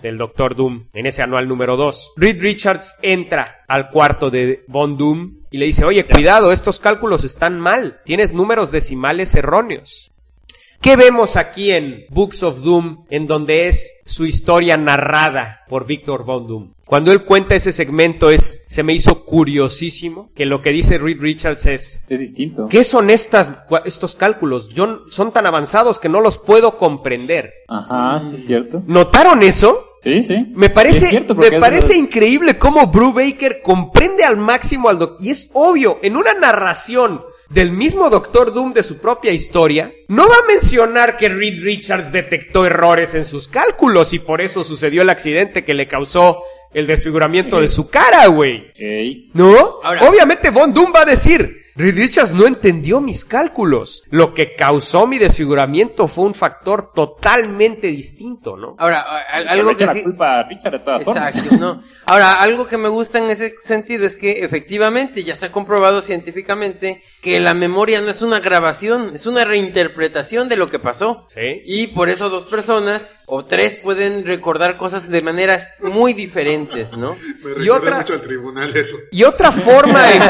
E: del Doctor Doom, en ese anual número 2. Reed Richards entra al cuarto de Von Doom y le dice, oye, cuidado, estos cálculos están mal, tienes números decimales erróneos. ¿Qué vemos aquí en Books of Doom, en donde es su historia narrada por Victor Von Doom? Cuando él cuenta ese segmento se me hizo curiosísimo que lo que dice Reed Richards es
C: distinto.
E: ¿qué son estos cálculos? Son tan avanzados que no los puedo comprender.
C: Ajá, sí es cierto.
E: ¿Notaron eso?
C: Sí, sí.
E: Me parece,
C: Es cierto,
E: me
C: porque
E: parece increíble cómo Brubaker comprende al máximo al Doctor. Y es obvio, en una narración del mismo Doctor Doom de su propia historia, no va a mencionar que Reed Richards detectó errores en sus cálculos y por eso sucedió el accidente que le causó el desfiguramiento de su cara, güey.
C: Okay.
E: ¿No?
B: Ahora-
E: Obviamente Von Doom va a decir, Reed Richards no entendió mis cálculos. Lo que causó mi desfiguramiento fue un factor totalmente distinto, ¿no?
B: Ahora, algo
C: Le
B: que
C: echa
B: sí...
C: la culpa a Richard de todas formas.
B: Exacto, ¿no? Ahora, algo que me gusta en ese sentido es que efectivamente ya está comprobado científicamente que la memoria no es una grabación, es una reinterpretación de lo que pasó.
E: Sí.
B: Y por eso 2 personas o 3 pueden recordar cosas de maneras muy diferentes, ¿no?
D: Me
E: Y
D: recuerda
E: otra-
D: mucho al tribunal eso.
E: Y otra forma en...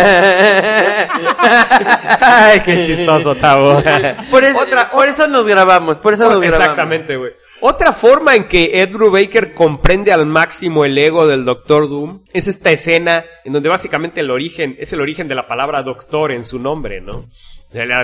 E: Ay, qué chistoso, Tavo.
B: Por eso nos grabamos, por eso nos grabamos.
E: Exactamente, güey. Otra forma en que Ed Brubaker comprende al máximo el ego del Doctor Doom es esta escena en donde básicamente es el origen de la palabra doctor en su nombre, ¿no? Era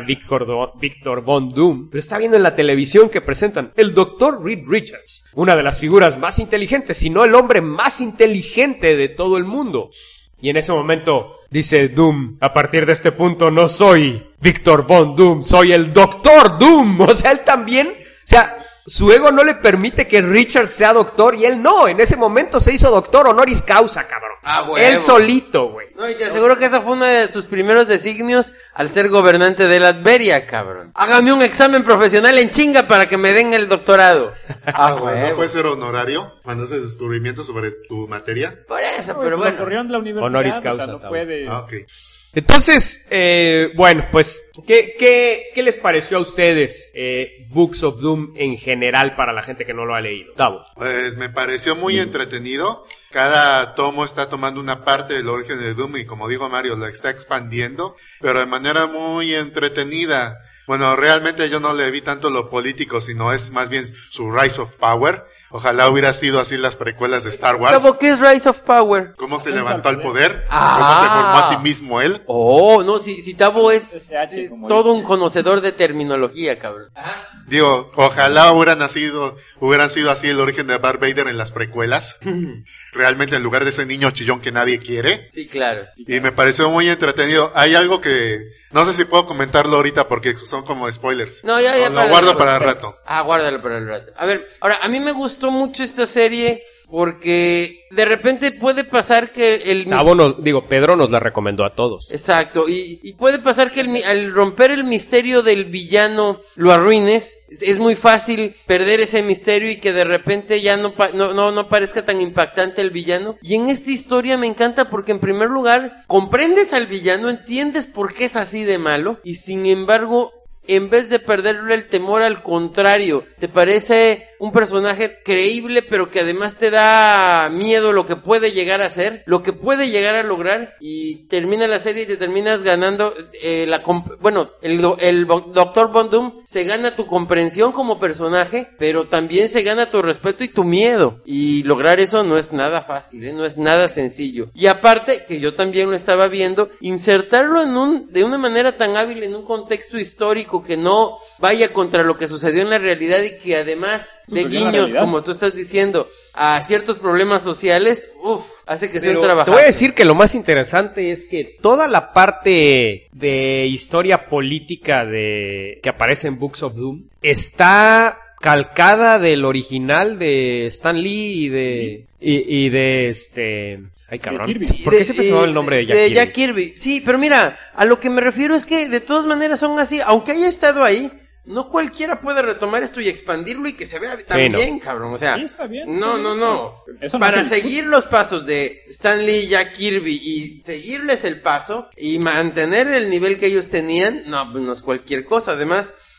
E: Victor Von Doom. Pero está viendo en la televisión que presentan el Doctor Reed Richards, una de las figuras más inteligentes, si no el hombre más inteligente de todo el mundo. Y en ese momento dice Doom, a partir de este punto no soy Victor Von Doom, soy el Doctor Doom. O sea, él también, o sea, su ego no le permite que Richard sea doctor y él no, en ese momento se hizo doctor honoris causa, cabrón.
B: Ah, huevo.
E: Él solito, güey.
B: No, y te aseguro que ese fue uno de sus primeros designios al ser gobernante de Latveria, cabrón. Hágame un examen profesional en chinga para que me den el doctorado. Ah,
D: ¿No
B: huevo.
D: puede ser honorario cuando haces descubrimientos sobre tu materia?
B: Por eso,
C: No,
B: pero
C: lo
B: bueno.
C: corrió en la universidad,
E: Honoris
C: o sea,
E: causa,
C: no
E: Tavo.
C: puede.
D: Ah, ok.
E: Entonces, bueno, pues, ¿qué les pareció a ustedes Books of Doom en general para la gente que no lo ha leído? Tavo.
D: Pues me pareció muy entretenido. Cada tomo está tomando una parte del origen de Doom y como dijo Mario, la está expandiendo, pero de manera muy entretenida. Bueno, realmente yo no le vi tanto lo político, sino es más bien su Rise of Power. Ojalá hubiera sido así las precuelas de Star Wars.
B: Tavo, ¿qué es Rise of Power?
D: Cómo se levantó al poder,
B: Ah.
D: cómo se formó a sí mismo él.
B: Oh, no, si Tavo es
C: SSH, como
B: todo
C: dice.
B: un conocedor de terminología, cabrón.
D: Digo, ojalá hubieran sido así el origen de Darth Vader en las precuelas. Realmente en lugar de ese niño chillón que nadie quiere.
B: Sí, claro.
D: Y me pareció muy entretenido. Hay algo que no sé si puedo comentarlo ahorita porque son como spoilers.
B: No, ya,
D: Lo guardo para el rato.
B: Ah, guárdalo para el rato. A ver, ahora, a mí me gustó mucho esta serie porque de repente puede pasar que el...
E: Pedro nos la recomendó a todos.
B: Exacto, y puede pasar que al romper el misterio del villano lo arruines. Es muy fácil perder ese misterio y que de repente ya no parezca tan impactante el villano. Y en esta historia me encanta porque en primer lugar comprendes al villano, entiendes por qué es así de malo y sin embargo... En vez de perderle el temor, al contrario, te parece un personaje creíble, pero que además te da miedo lo que puede llegar a ser, lo que puede llegar a lograr, y termina la serie y te terminas ganando el Dr. Von Doom se gana tu comprensión como personaje, pero también se gana tu respeto y tu miedo, y lograr eso no es nada fácil, no es nada sencillo. Y aparte, que yo también lo estaba viendo, insertarlo de una manera tan hábil en un contexto histórico que no vaya contra lo que sucedió en la realidad y que además de
C: Sucedió en la
B: guiños,
C: realidad.
B: como tú estás diciendo, a ciertos problemas sociales, hace que sea un
E: Pero
B: trabajo.
E: te voy a decir que lo más interesante es que toda la parte de historia política que aparece en Books of Doom está calcada del original de Stan Lee y de Ay, cabrón.
C: Kirby.
E: ¿Por qué siempre se me va el nombre de Jack Kirby?
B: Jack Kirby. Sí, pero mira, a lo que me refiero es que de todas maneras son así, aunque haya estado ahí, no cualquiera puede retomar esto y expandirlo y que se vea tan
E: no.
B: bien, cabrón. O sea,
C: Sí, está bien,
B: no.
C: Eso no
B: Para
C: se discute.
B: seguir los pasos de Stan Lee y Jack Kirby y seguirles el paso y mantener el nivel que ellos tenían, no, pues no es cualquier cosa. Además,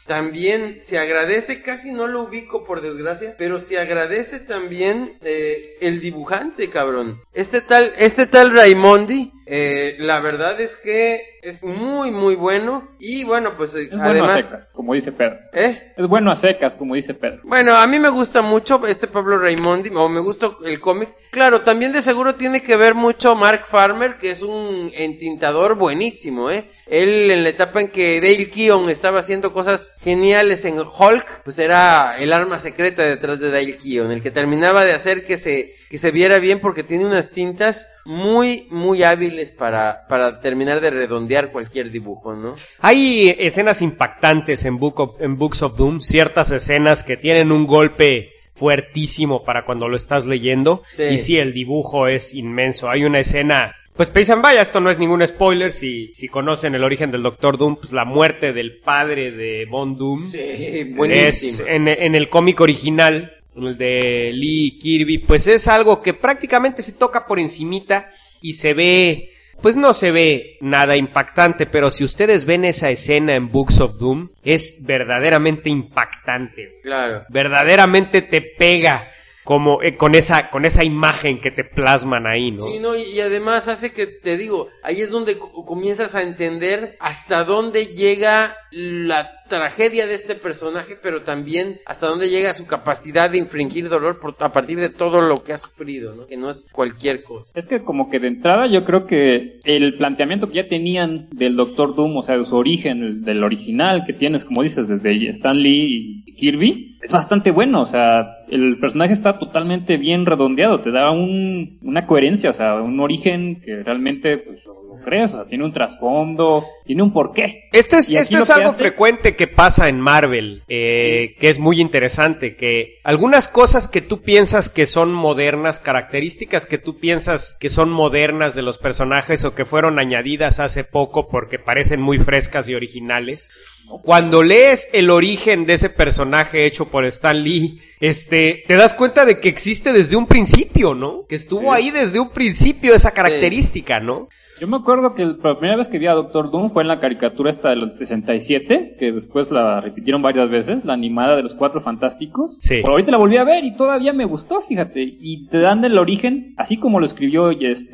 B: también se agradece, casi no lo ubico por desgracia, pero se agradece también el dibujante, cabrón. Este tal Raimondi, la verdad es que es muy muy bueno y bueno, pues
C: Es
B: además...
C: bueno a secas, como dice Pedro. Es bueno a secas, como dice Pedro.
B: Bueno, a mí me gusta mucho Pablo Raimondi, o me gusta el cómic. Claro, también de seguro tiene que ver mucho Mark Farmer, que es un entintador buenísimo, Él, en la etapa en que Dale Keown estaba haciendo cosas geniales en Hulk, pues era el arma secreta detrás de Dale Keown, el que terminaba de hacer que se viera bien porque tiene unas tintas muy, muy hábiles para terminar de redondear cualquier dibujo, ¿no?
E: Hay escenas impactantes en Books of Doom, ciertas escenas que tienen un golpe fuertísimo para cuando lo estás leyendo.
B: Sí.
E: Y sí, el dibujo es inmenso. Hay una escena, pues piensan, vaya, esto no es ningún spoiler, si conocen el origen del Doctor Doom, pues la muerte del padre de Von Doom.
B: Sí, buenísimo.
E: Es en el cómic original, el de Lee Kirby, pues es algo que prácticamente se toca por encimita y se ve, pues no se ve nada impactante, pero si ustedes ven esa escena en Books of Doom, es verdaderamente impactante.
B: Claro.
E: Verdaderamente te pega como con esa imagen que te plasman ahí, ¿no?
B: Sí, no, y además hace que, te digo, ahí es donde comienzas a entender hasta dónde llega la tragedia de este personaje, pero también hasta dónde llega su capacidad de infringir dolor a partir de todo lo que ha sufrido, ¿no? Que no es cualquier cosa.
C: Es que como que de entrada yo creo que el planteamiento que ya tenían del Doctor Doom, o sea, de su origen, del original que tienes, como dices, desde Stan Lee y Kirby, es bastante bueno, o sea, el personaje está totalmente bien redondeado, te da una coherencia, o sea, un origen que realmente pues lo crees, o sea, tiene un trasfondo, tiene un porqué.
E: Esto es algo
C: hace...
E: frecuente que pasa en Marvel, que es muy interesante, que algunas cosas que tú piensas que son modernas, características que tú piensas que son modernas de los personajes o que fueron añadidas hace poco porque parecen muy frescas y originales, cuando lees el origen de ese personaje hecho por Stan Lee, te das cuenta de que existe desde un principio, ¿no? Que estuvo ahí desde un principio esa característica, ¿no?
C: Yo me acuerdo que la primera vez que vi a Doctor Doom fue en la caricatura esta de los 67, que después la repitieron varias veces, la animada de los Cuatro Fantásticos.
E: Sí.
C: Pero ahorita la volví a ver y todavía me gustó, fíjate. Y te dan el origen, así como lo escribió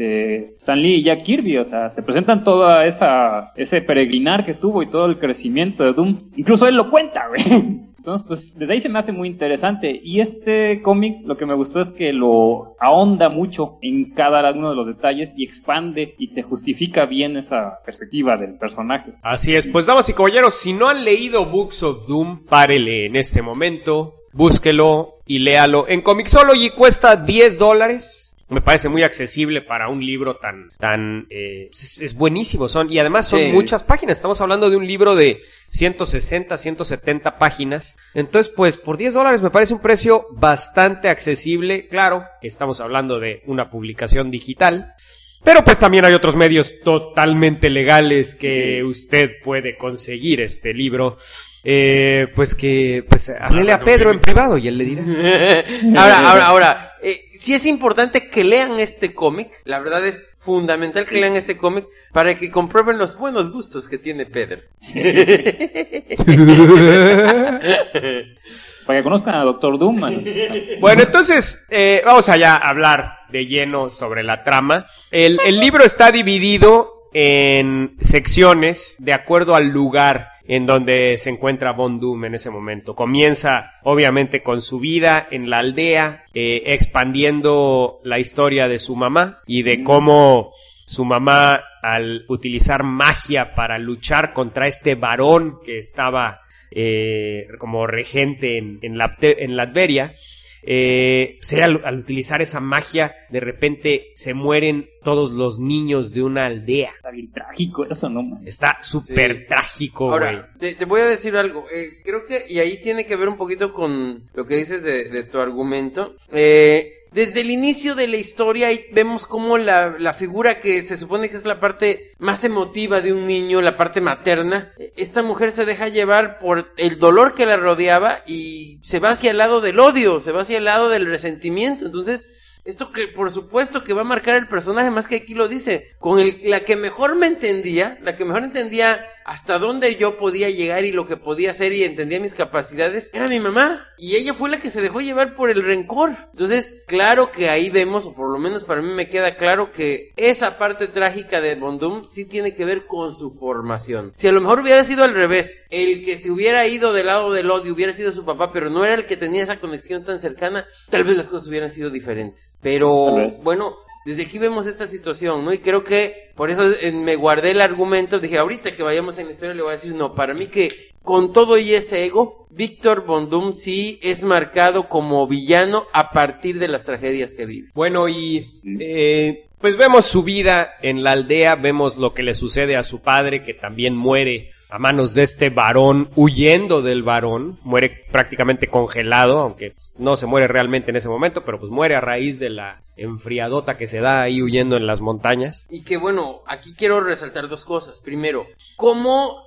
C: Stan Lee y Jack Kirby, o sea, te presentan toda ese peregrinar que tuvo y todo el crecimiento de Doom. Incluso él lo cuenta, güey. Entonces, pues, desde ahí se me hace muy interesante. Y este cómic, lo que me gustó es que lo ahonda mucho en cada uno de los detalles y expande y te justifica bien esa perspectiva del personaje.
E: Así es, pues damas y caballeros, si no han leído Books of Doom, párele en este momento, búsquelo y léalo. En Comixology cuesta $10. Me parece muy accesible para un libro tan es buenísimo, y además son muchas páginas, estamos hablando de un libro de 160, 170 páginas, entonces pues por $10 me parece un precio bastante accesible, claro, estamos hablando de una publicación digital, pero pues también hay otros medios totalmente legales que usted puede conseguir este libro. Háblele a Pedro en privado y él le dirá.
B: Ahora, sí es importante que lean este cómic. La verdad es fundamental que lean este cómic para que comprueben los buenos gustos que tiene Pedro.
C: Para que conozcan a Doctor Doom, man.
E: Bueno, entonces, vamos allá a hablar de lleno sobre la trama. El libro está dividido en secciones de acuerdo al lugar en donde se encuentra Von Doom en ese momento. Comienza, obviamente, con su vida en la aldea, expandiendo la historia de su mamá y de cómo su mamá, al utilizar magia para luchar contra este varón que estaba como regente en Latveria, al utilizar esa magia, de repente se mueren todos los niños de una aldea.
C: Está bien trágico eso, ¿no, man?
E: Está súper trágico, güey.
B: Ahora, te voy a decir algo. Creo que, y ahí tiene que ver un poquito con lo que dices de tu argumento. Desde el inicio de la historia ahí vemos cómo la figura que se supone que es la parte más emotiva de un niño, la parte materna, esta mujer se deja llevar por el dolor que la rodeaba y se va hacia el lado del odio, se va hacia el lado del resentimiento. Entonces, esto que por supuesto que va a marcar el personaje, más que aquí lo dice, con la que mejor entendía hasta dónde yo podía llegar y lo que podía hacer y entendía mis capacidades, era mi mamá. Y ella fue la que se dejó llevar por el rencor. Entonces, claro que ahí vemos, o por lo menos para mí me queda claro que esa parte trágica de Von Doom sí tiene que ver con su formación. Si a lo mejor hubiera sido al revés, el que se hubiera ido del lado del odio hubiera sido su papá, pero no era el que tenía esa conexión tan cercana, tal vez las cosas hubieran sido diferentes. Pero, bueno, desde aquí vemos esta situación, ¿no? Y creo que por eso me guardé el argumento, dije, ahorita que vayamos en la historia le voy a decir, no, para mí que con todo y ese ego, Víctor Von Doom sí es marcado como villano a partir de las tragedias que vive.
E: Bueno, y pues vemos su vida en la aldea, vemos lo que le sucede a su padre, que también muere a manos de este varón, huyendo del varón, muere prácticamente congelado, aunque no se muere realmente en ese momento, pero pues muere a raíz de la enfriadota que se da ahí huyendo en las montañas.
B: Y que bueno, aquí quiero resaltar dos cosas. Primero, cómo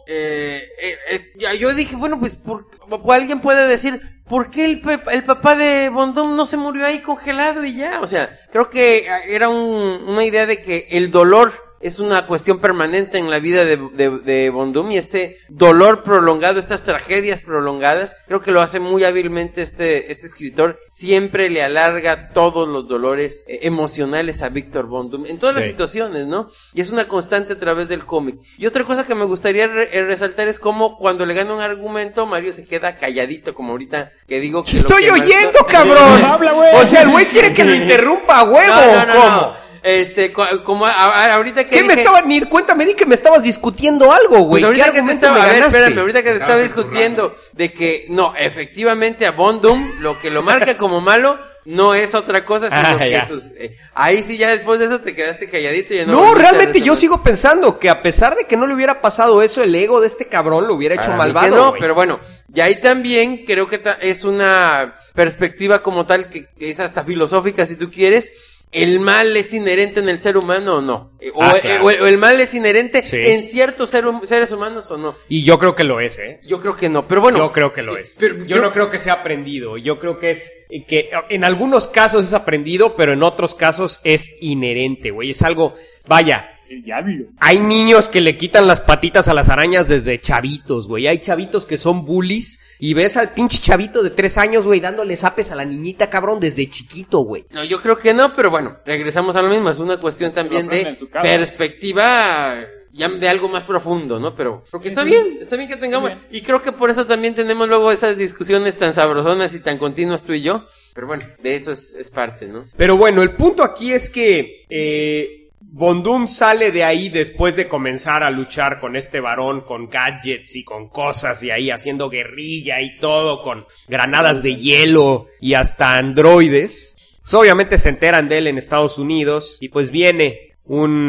B: yo dije, bueno, pues alguien puede decir, ¿por qué el papá de Von Doom no se murió ahí congelado y ya? O sea, creo que era una idea de que el dolor es una cuestión permanente en la vida de Von Doom, y este dolor prolongado, estas tragedias prolongadas, creo que lo hace muy hábilmente este escritor. Siempre le alarga todos los dolores emocionales a Víctor Von Doom, en todas las situaciones, ¿no? Y es una constante a través del cómic. Y otra cosa que me gustaría resaltar es cómo cuando le gana un argumento, Mario se queda calladito, como ahorita que digo que
E: ¡estoy oyendo, cabrón!
C: Habla, güey.
E: O sea, el güey quiere que lo interrumpa a huevo.
B: No. Como ahorita que
E: ¿qué me estaba? Ni cuenta me di que me estabas discutiendo algo, güey.
B: Pues ahorita que te estaba, ahorita que te estaba discutiendo de que no, efectivamente a Von Doom lo que lo marca como malo no es otra cosa sino que sus ahí sí ya después de eso te quedaste calladito y ya
E: no realmente yo sigo pensando que a pesar de que no le hubiera pasado eso, el ego de este cabrón lo hubiera hecho malvado.
B: No, pero bueno, y ahí también creo que es una perspectiva como tal que es hasta filosófica si tú quieres. ¿El mal es inherente en el ser humano o no?
E: Claro.
B: O el mal es inherente en ciertos seres humanos o no.
E: Y yo creo que lo es, ¿eh?
B: Yo creo que no, pero bueno.
E: Yo creo que lo es. Pero yo no creo que sea aprendido. Yo creo que es que en algunos casos es aprendido, pero en otros casos es inherente, güey. Es algo, vaya. Hay niños que le quitan las patitas a las arañas desde chavitos, güey. Hay chavitos que son bullies y ves al pinche chavito de 3 años, güey, dándole zapes a la niñita, cabrón, desde chiquito, güey.
B: No, yo creo que no, pero bueno, regresamos a lo mismo. Es una cuestión también de perspectiva ya de algo más profundo, ¿no? Pero porque está bien que tengamos. Y creo que por eso también tenemos luego esas discusiones tan sabrosonas y tan continuas tú y yo. Pero bueno, de eso es parte, ¿no?
E: Pero bueno, el punto aquí es que Von Doom sale de ahí después de comenzar a luchar con este varón, con gadgets y con cosas, y ahí haciendo guerrilla y todo, con granadas de hielo y hasta androides. Pues obviamente se enteran de él en Estados Unidos y pues viene un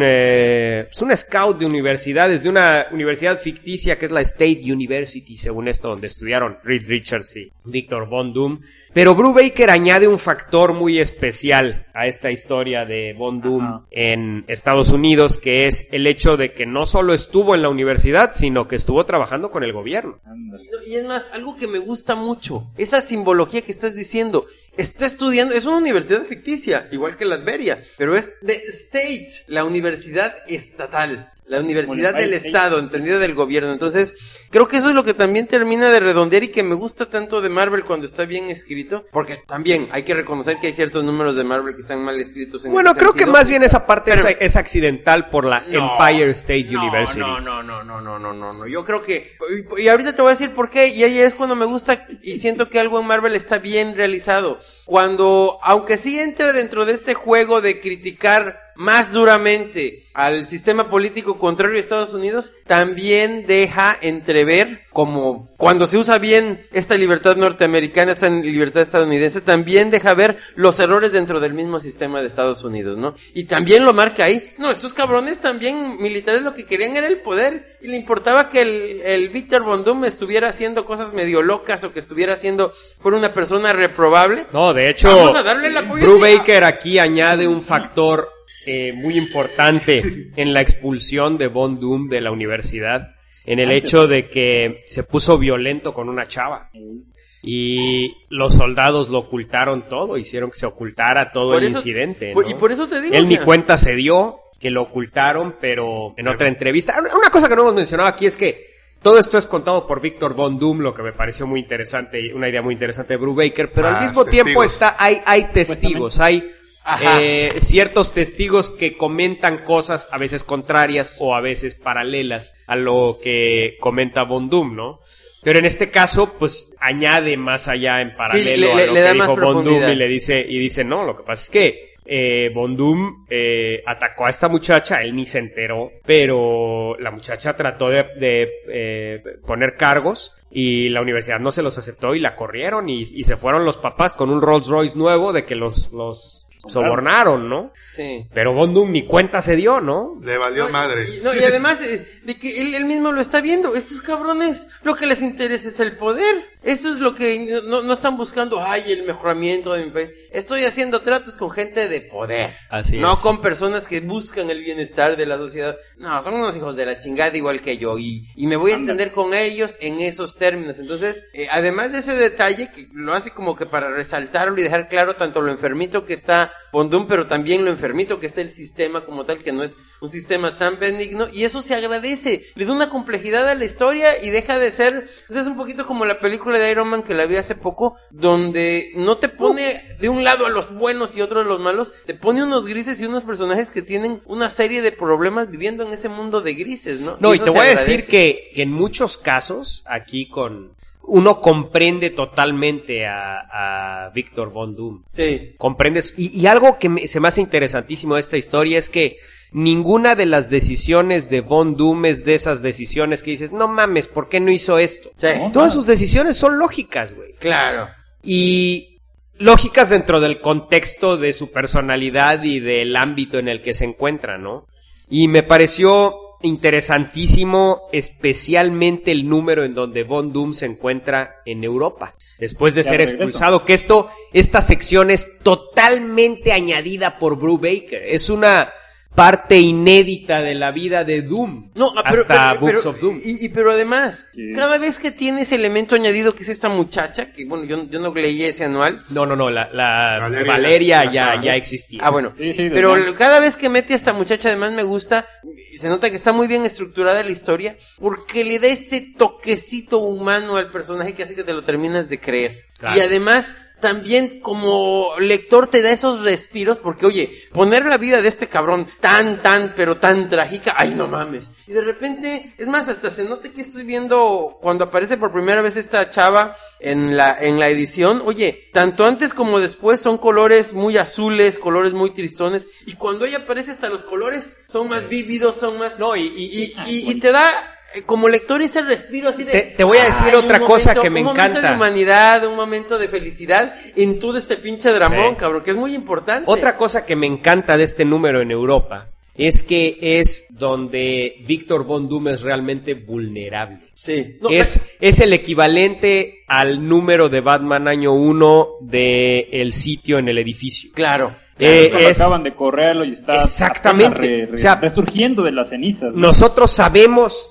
E: scout de universidades, de una universidad ficticia que es la State University, según esto, donde estudiaron Reed Richards y Víctor Von Doom. Pero Brubaker añade un factor muy especial a esta historia de Von Doom en Estados Unidos, que es el hecho de que no solo estuvo en la universidad, sino que estuvo trabajando con el gobierno.
B: Y es más, algo que me gusta mucho, esa simbología que estás diciendo. Está estudiando, es una universidad ficticia, igual que la Latveria, pero es de State, la universidad estatal, la universidad del Estado, entendido del gobierno. Entonces, creo que eso es lo que también termina de redondear y que me gusta tanto de Marvel cuando está bien escrito, porque también hay que reconocer que hay ciertos números de Marvel que están mal escritos.
E: Bueno, creo que más bien esa parte es accidental por la Empire State University.
B: No, yo creo que, y ahorita te voy a decir por qué, y ahí es cuando me gusta y siento que algo en Marvel está bien realizado. Cuando, aunque sí entra dentro de este juego de criticar más duramente al sistema político contrario a Estados Unidos, también deja entrever, como cuando se usa bien esta libertad norteamericana, esta libertad estadounidense, también deja ver los errores dentro del mismo sistema de Estados Unidos, ¿no? Y también lo marca ahí. No, estos cabrones también militares lo que querían era el poder, y le importaba que el Víctor Von Doom estuviera haciendo cosas medio locas, o que fuera una persona reprobable.
E: No, de hecho,
B: vamos a darle el apoyo.
E: Brubaker aquí añade un factor muy importante en la expulsión de Von Doom de la universidad, en el hecho de que se puso violento con una chava. Y los soldados lo ocultaron todo, hicieron que se ocultara todo el incidente, ¿no?
B: Y por eso te digo,
E: él ni cuenta se dio, que lo ocultaron, pero en otra entrevista. Una cosa que no hemos mencionado aquí es que todo esto es contado por Victor Von Doom, lo que me pareció muy interesante, una idea muy interesante de Brubaker, pero al mismo tiempo hay testigos, hay ciertos testigos que comentan cosas a veces contrarias o a veces paralelas a lo que comenta Von Doom, ¿no? Pero en este caso, pues, añade más allá en paralelo a lo que dijo Von Doom y dice, no, lo que pasa es que Von Doom atacó a esta muchacha, él ni se enteró, pero la muchacha trató de poner cargos y la universidad no se los aceptó y la corrieron y se fueron los papás con un Rolls Royce nuevo de que los sobornaron, ¿no? Sí. Pero Von Doom ni cuenta se dio, ¿no?
D: Le valió madre.
B: Y además de que él mismo lo está viendo. Estos cabrones, lo que les interesa es el poder. Eso es lo que no están buscando. Ay, el mejoramiento de mi país. Estoy haciendo tratos con gente de poder.
E: Así
B: no
E: es.
B: con personas que buscan el bienestar de la sociedad. No, son unos hijos de la chingada igual que yo. Y me voy a entender con ellos en esos términos. Entonces, además de ese detalle que lo hace como que para resaltarlo y dejar claro tanto lo enfermito que está Von Doom, pero también lo enfermito que está el sistema como tal, que no es un sistema tan benigno, y eso se agradece, le da una complejidad a la historia y deja de ser, o sea, es un poquito como la película de Iron Man que la vi hace poco, donde no te pone de un lado a los buenos y otro a los malos, te pone unos grises y unos personajes que tienen una serie de problemas viviendo en ese mundo de grises, ¿no?
E: No, y te voy a decir que en muchos casos, aquí uno comprende totalmente a Victor Von Doom.
B: Sí.
E: Comprendes. Y algo que se me hace interesantísimo de esta historia es que ninguna de las decisiones de Von Doom es de esas decisiones que dices, no mames, ¿por qué no hizo esto?
B: Sí.
E: Todas sus decisiones son lógicas, güey.
B: Claro.
E: Y lógicas dentro del contexto de su personalidad y del ámbito en el que se encuentra, ¿no? Y me pareció interesantísimo, especialmente el número en donde Von Doom se encuentra en Europa, después de ser expulsado, que esta sección es totalmente añadida por Brubaker, es una parte inédita de la vida de Doom, hasta Books of Doom.
B: Pero además, cada vez que tiene ese elemento añadido que es esta muchacha, que bueno, yo no leí ese anual.
E: No, la Valeria ya existía.
B: Ah, bueno, pero cada vez que mete a esta muchacha, además me gusta, se nota que está muy bien estructurada la historia, porque le da ese toquecito humano al personaje que hace que te lo terminas de creer. Claro. Y además, también como lector te da esos respiros, porque oye, poner la vida de este cabrón pero tan trágica, ay no mames. Y de repente, es más, hasta se nota que estoy viendo cuando aparece por primera vez esta chava en la edición, oye, tanto antes como después son colores muy azules, colores muy tristones, y cuando ella aparece hasta los colores son más vívidos, son más...
E: No,
B: y te da... como lector ese respiro así de...
E: Te voy a decir otra cosa que me encanta.
B: Un momento de humanidad, un momento de felicidad en todo este pinche dramón, cabrón, que es muy importante.
E: Otra cosa que me encanta de este número en Europa es que es donde Victor Von Doom es realmente vulnerable.
B: Sí.
E: No, es el equivalente al número de Batman año 1 de el sitio en el edificio.
B: Claro.
C: Acaban de correrlo y está
E: exactamente
C: resurgiendo de las cenizas, ¿no?
E: Nosotros sabemos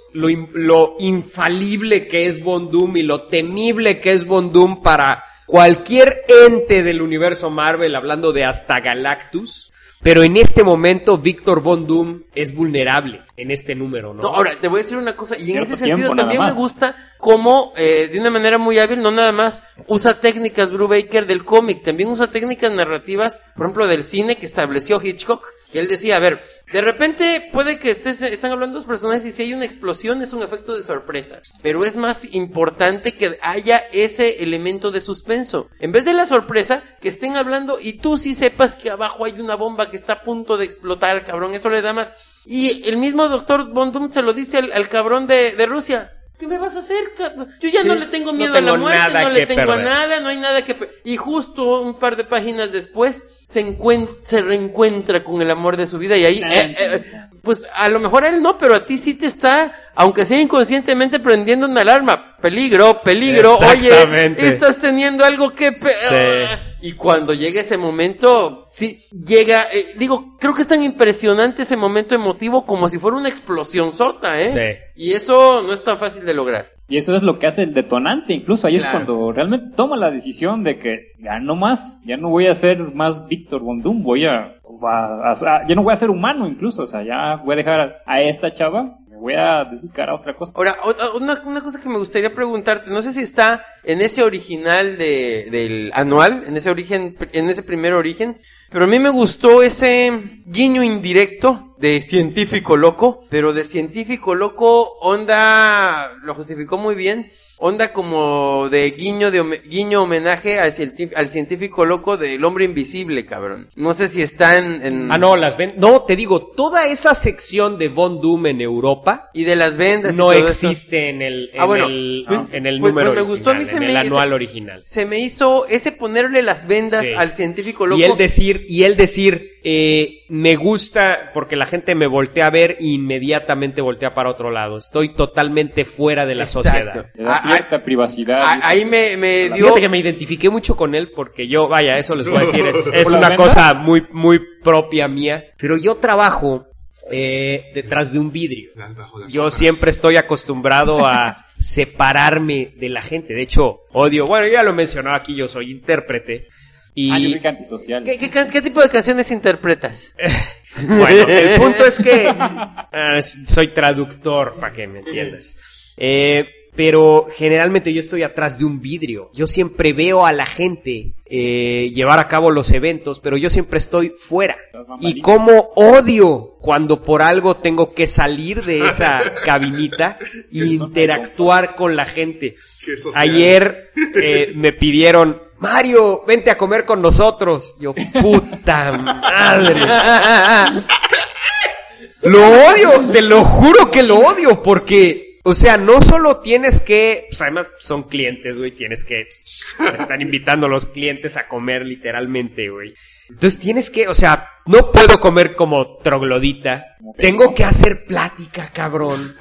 E: lo infalible que es Von Doom y lo temible que es Von Doom para cualquier ente del universo Marvel, hablando de hasta Galactus. Pero en este momento Victor Von Doom es vulnerable en este número, ¿no?
B: No, ahora, te voy a decir una cosa, y en ese sentido también me gusta cómo, de una manera muy hábil, no nada más usa técnicas Brubaker del cómic, también usa técnicas narrativas, por ejemplo, del cine que estableció Hitchcock, y él decía, a ver, de repente puede que están hablando dos personajes y si hay una explosión es un efecto de sorpresa, pero es más importante que haya ese elemento de suspenso. En vez de la sorpresa, que estén hablando y tú sí sepas que abajo hay una bomba que está a punto de explotar, cabrón, eso le da más. Y el mismo doctor Von Doom se lo dice al cabrón de Rusia. ¿Qué me vas a hacer, cabrón? Yo ya no le tengo miedo a la muerte, no le tengo a nada, no hay nada que... Y justo un par de páginas después se reencuentra con el amor de su vida y ahí... pues a lo mejor a él no, pero a ti sí te está, aunque sea inconscientemente, prendiendo una alarma. Peligro, oye, estás teniendo algo que... Y cuando llega ese momento, sí, llega, creo que es tan impresionante ese momento emotivo como si fuera una explosión sota, ¿eh?
E: Sí.
B: Y eso no es tan fácil de lograr.
C: Y eso es lo que hace el detonante, incluso ahí es cuando realmente toma la decisión de que ya no más, ya no voy a ser más Victor Von Doom, voy a ya no voy a ser humano incluso, o sea, ya voy a dejar a esta chava, me voy a dedicar a otra cosa.
B: Ahora, una cosa que me gustaría preguntarte, no sé si está en ese original del anual, en ese primer origen, pero a mí me gustó ese guiño indirecto de Científico Loco, pero de Científico Loco, onda, lo justificó muy bien, onda como de guiño homenaje al científico loco del Hombre Invisible, cabrón. No sé si está en...
E: no, no, te digo, toda esa sección de Von Doom en Europa
B: y de las vendas
E: no
B: y todo
E: existe
B: eso.
E: en el
B: Pues
E: número
B: me gustó, a mí
E: original, en el anual original.
B: Se me hizo ese ponerle las vendas
E: Sí.
B: al científico loco.
E: Y él decir, me gusta porque la gente me voltea a ver e inmediatamente voltea para otro lado. Estoy totalmente fuera de la sociedad.
C: Le da cierta privacidad.
B: Ahí me dio...
E: Fíjate que me identifiqué mucho con él porque yo, vaya, eso les voy a decir, es
C: ¿Por la
E: una
C: venda?
E: cosa muy, muy propia mía. Pero yo trabajo detrás de un vidrio.
D: Bajo las
E: Yo
D: sombras.
E: siempre estoy acostumbrado a separarme de la gente. De hecho, odio, bueno, ya lo mencionaba aquí, yo soy intérprete.
C: Yo
E: Y
B: Ah,
C: soy antisocial.
B: ¿Qué tipo de canciones interpretas?
E: bueno, el punto es que soy traductor, para que me entiendas. Pero generalmente yo estoy atrás de un vidrio. Yo siempre veo a la gente llevar a cabo los eventos, pero yo siempre estoy fuera. Y cómo odio cuando por algo tengo que salir de esa cabinita e interactuar con la gente.
D: Qué social.
E: Ayer me pidieron, Mario, vente a comer con nosotros. Yo, puta madre. Lo odio, te lo juro que lo odio, porque, o sea, no solo tienes que, pues además son clientes, güey, tienes que, me están invitando los clientes a comer literalmente, güey. Entonces tienes que, o sea, no puedo comer como troglodita, tengo que hacer plática, cabrón.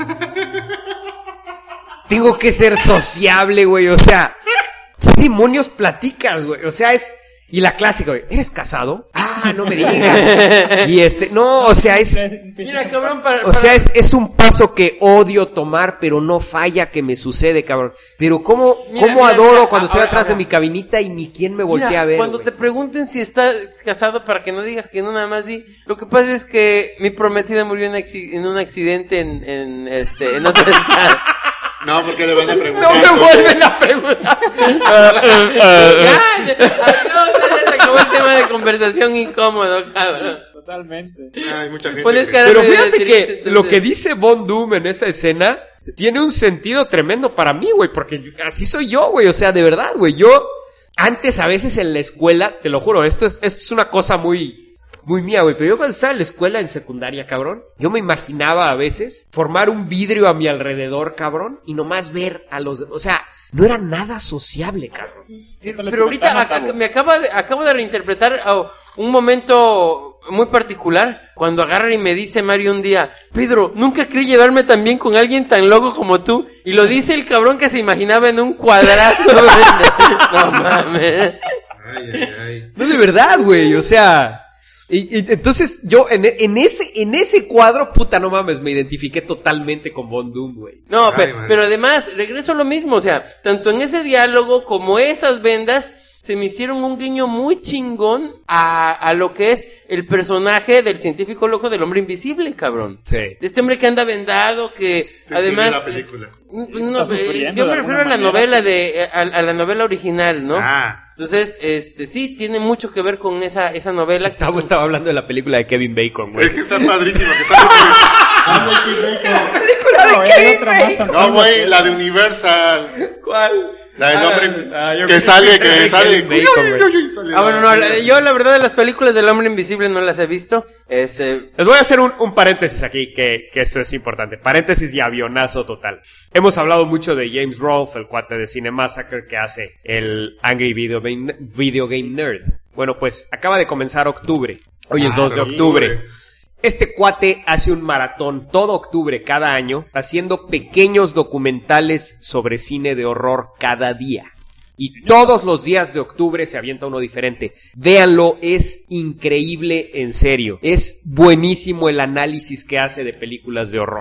E: Tengo que ser sociable, güey, o sea, ¿qué demonios platicas, güey? O sea, y la clásica, güey, ¿eres casado? Ah, no me digas. Y no, o sea,
B: Mira, cabrón,
E: o sea, es un paso que odio tomar, pero no falla que me sucede, cabrón. Pero cómo adoro cuando estoy atrás de mi cabinita y ni quién me voltea
B: mira,
E: a ver,
B: cuando
E: güey.
B: te pregunten si estás casado, para que no digas que no, nada más di. Lo que pasa es que mi prometida murió en un accidente en otro estado.
D: No, porque le van a preguntar.
E: No me vuelven a preguntar.
B: Ya, adiós, ya se acabó el tema de conversación incómodo, cabrón.
C: Totalmente.
D: Hay mucha gente.
B: Pones
D: que-
B: cara
E: Pero
B: de
E: fíjate
B: triste,
E: que
B: entonces.
E: lo que dice Von Doom en esa escena tiene un sentido tremendo para mí, güey, porque así soy yo, güey, o sea, de verdad, güey, yo antes a veces en la escuela, te lo juro, esto es una cosa muy mía, güey, pero yo cuando estaba en la escuela en secundaria, cabrón, yo me imaginaba a veces formar un vidrio a mi alrededor, cabrón, y nomás ver a los, o sea, no era nada sociable, cabrón.
B: Pero ahorita acabo de reinterpretar un momento muy particular cuando agarra y me dice Mario un día, Pedro, nunca creí llevarme tan bien con alguien tan loco como tú. Y lo dice el cabrón que se imaginaba en un cuadrado. No mames.
D: Ay.
E: No, de verdad, güey, o sea... Y entonces yo en ese cuadro, puta, no mames, me identifiqué totalmente con Von Doom, güey.
B: No,
D: Ay, man.
B: pero además, regreso a lo mismo, o sea, tanto en ese diálogo como esas vendas, se me hicieron un guiño muy chingón a lo que es el personaje del científico loco del Hombre Invisible, cabrón.
E: Sí.
B: De este hombre que anda vendado, que
D: Sí,
B: además...
D: sí, vi la película.
B: No,
C: Está sufriendo
B: yo me
C: de
B: refiero a la
C: alguna
B: novela a la novela original, ¿no?
D: Ah.
B: Entonces, sí, tiene mucho que ver con esa novela que es un-
E: Estaba hablando de la película de Kevin Bacon, güey.
D: Es que está padrísimo, que sale.
C: No, hay otra más también.
D: No, güey, la de Universal.
E: ¿Cuál?
D: La del hombre
E: yo
D: que
E: pensé
D: sale,
E: que era de
D: que sale.
E: Kevin Bacon, güey.
D: Sale
B: Ah, bueno,
D: la-
B: no, yo la verdad de las películas del Hombre Invisible no las he visto.
E: Les voy a hacer un paréntesis aquí, que esto es importante. Paréntesis y avionazo total. Hemos hablado mucho de James Rolfe, el cuate de Cinemassacre que hace el Angry Video Game Nerd. Bueno, pues acaba de comenzar octubre. Hoy es 2 de octubre. Este cuate hace un maratón todo octubre cada año, haciendo pequeños documentales sobre cine de horror cada día. Y todos los días de octubre se avienta uno diferente. Véanlo, es increíble, en serio. Es buenísimo el análisis que hace de películas de horror.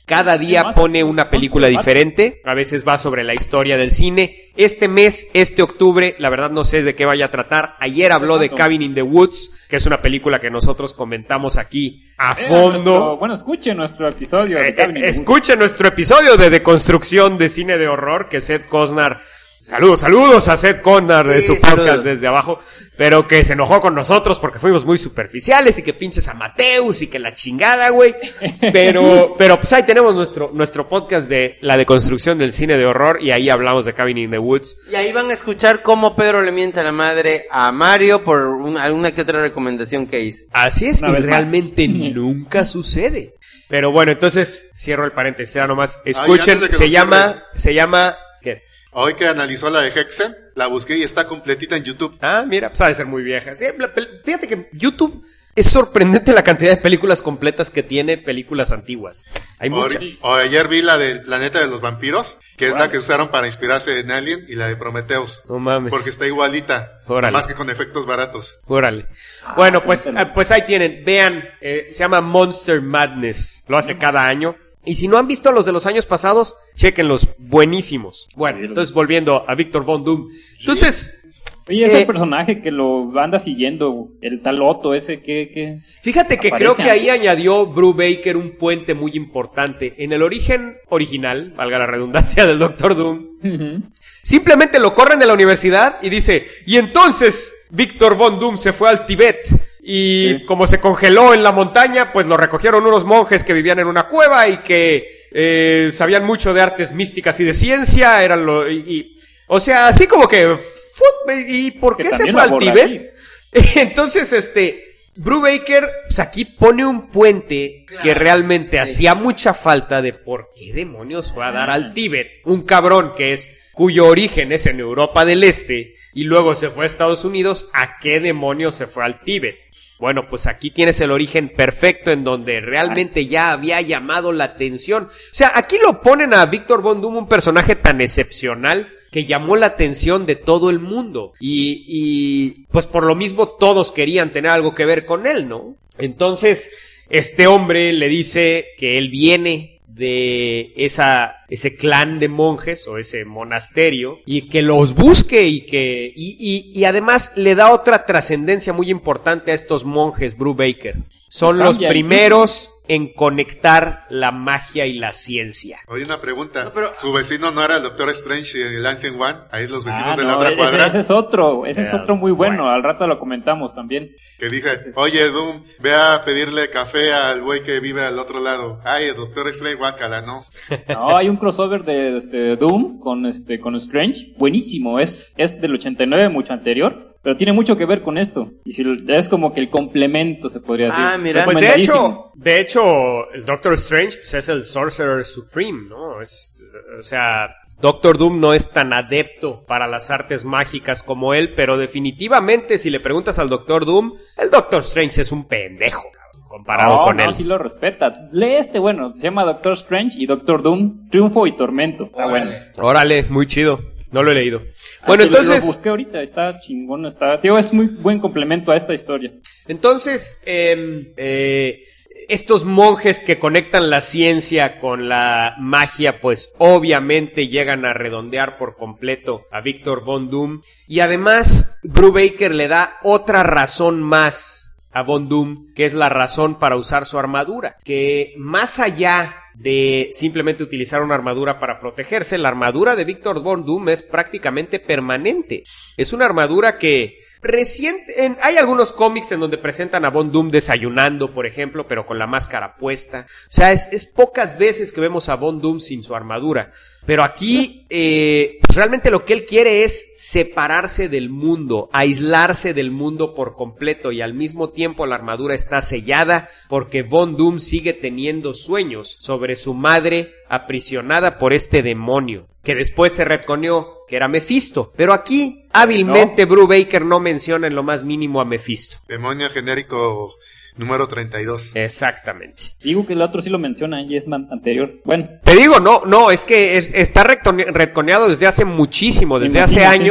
E: Cada día pone una película diferente. A veces va sobre la historia del cine. Este mes, este octubre, la verdad no sé de qué vaya a tratar. Ayer habló de Cabin in the Woods, que es una película que nosotros comentamos aquí a fondo.
C: Escuchen nuestro episodio de Cabin in the Woods.
E: Escuchen nuestro episodio de deconstrucción de cine de horror, que Seth Cosnar... Saludos a Seth Cosnar de su podcast desde abajo, pero que se enojó con nosotros porque fuimos muy superficiales y que pinches Amateus y que la chingada, güey. Pero pues ahí tenemos nuestro podcast de la deconstrucción del cine de horror y ahí hablamos de Cabin in the Woods.
B: Y ahí van a escuchar cómo Pedro le miente a la madre a Mario por alguna que otra recomendación que hizo.
E: Así es, y realmente nunca sucede. Pero bueno, entonces cierro el paréntesis, ya nomás escuchen, se llama ¿qué?
D: Hoy que analizó la de Hexen, la busqué y está completita en YouTube.
E: Ah, mira, pues ha de ser muy vieja. Sí, fíjate que YouTube es sorprendente la cantidad de películas completas que tiene, películas antiguas. Hay muchas.
D: Ayer vi la del Planeta de los Vampiros, que es la que usaron para inspirarse en Alien, y la de Prometheus.
E: No mames.
D: Porque está igualita, más que con efectos baratos.
E: Órale. Bueno, pues ahí tienen. Vean, se llama Monster Madness. Lo hace cada año. Y si no han visto los de los años pasados, chéquenlos, buenísimos. Bueno, entonces volviendo a Victor Von Doom. Entonces...
C: Oye, ese personaje que lo anda siguiendo, el tal Otto ese que
E: fíjate que creo que ahí añadió Brubaker un puente muy importante. En el origen original, valga la redundancia, del Doctor Doom, simplemente lo corren de la universidad y dice, y entonces Victor Von Doom se fue al Tíbet. Y como se congeló en la montaña, pues lo recogieron unos monjes que vivían en una cueva y que sabían mucho de artes místicas y de ciencia, o sea, así como que ¿y por qué se fue al Tíbet? Entonces, Brubaker, pues aquí pone un puente que realmente hacía mucha falta de por qué demonios fue a dar al Tíbet. Un cabrón cuyo origen es en Europa del Este y luego se fue a Estados Unidos, ¿a qué demonios se fue al Tíbet? Bueno, pues aquí tienes el origen perfecto en donde realmente ya había llamado la atención. O sea, aquí lo ponen a Victor Von Doom, un personaje tan excepcional que llamó la atención de todo el mundo. Y pues por lo mismo todos querían tener algo que ver con él, ¿no? Entonces, este hombre le dice que él viene de ese clan de monjes o ese monasterio y que los busque y además le da otra trascendencia muy importante a estos monjes Brubaker. Son los primeros en conectar la magia y la ciencia.
D: Oye, una pregunta. No, pero... ¿Su vecino no era el Doctor Strange y el Ancient One? Ahí los vecinos de la otra cuadra.
C: Ese es otro muy bueno. Al rato lo comentamos también.
D: Que dije, oye, Doom, ve a pedirle café al güey que vive al otro lado. Ay, el Doctor Strange, guácala, ¿no?
C: No, hay un crossover de Doom con Strange. Buenísimo. Es del 89, mucho anterior. Pero tiene mucho que ver con esto. Y si es como que el complemento, se podría decir.
B: Ah, mira.
E: Pues de hecho, el Doctor Strange pues, es el Sorcerer Supreme, ¿no? O sea, Doctor Doom no es tan adepto para las artes mágicas como él, pero definitivamente si le preguntas al Doctor Doom, el Doctor Strange es un pendejo, comparado con él.
C: No, sí lo respeta. Lee se llama Doctor Strange y Doctor Doom, Triunfo y Tormento. Está bueno.
E: Órale, muy chido. No lo he leído. Bueno, entonces...
C: Lo busqué ahorita, está chingón, Tío, es muy buen complemento a esta historia.
E: Entonces, estos monjes que conectan la ciencia con la magia, pues obviamente llegan a redondear por completo a Victor Von Doom. Y además, Brubaker le da otra razón más a Von Doom, que es la razón para usar su armadura. Que más allá de simplemente utilizar una armadura para protegerse, la armadura de Victor Von Doom es prácticamente permanente. Es una armadura que hay algunos cómics en donde presentan a Von Doom desayunando, por ejemplo, pero con la máscara puesta. O sea, es pocas veces que vemos a Von Doom sin su armadura. Pero aquí, pues realmente lo que él quiere es separarse del mundo, aislarse del mundo por completo, y al mismo tiempo la armadura está sellada porque Von Doom sigue teniendo sueños sobre su madre aprisionada por este demonio, que después se retconeó que era Mephisto. Pero aquí, hábilmente, Brubaker no menciona en lo más mínimo a Mephisto.
D: Demonio genérico número 32.
E: Exactamente.
C: Digo que el otro sí lo menciona y es anterior. Bueno.
E: Te digo, no, es que está retconeado desde hace muchísimo, desde hace años. Sí.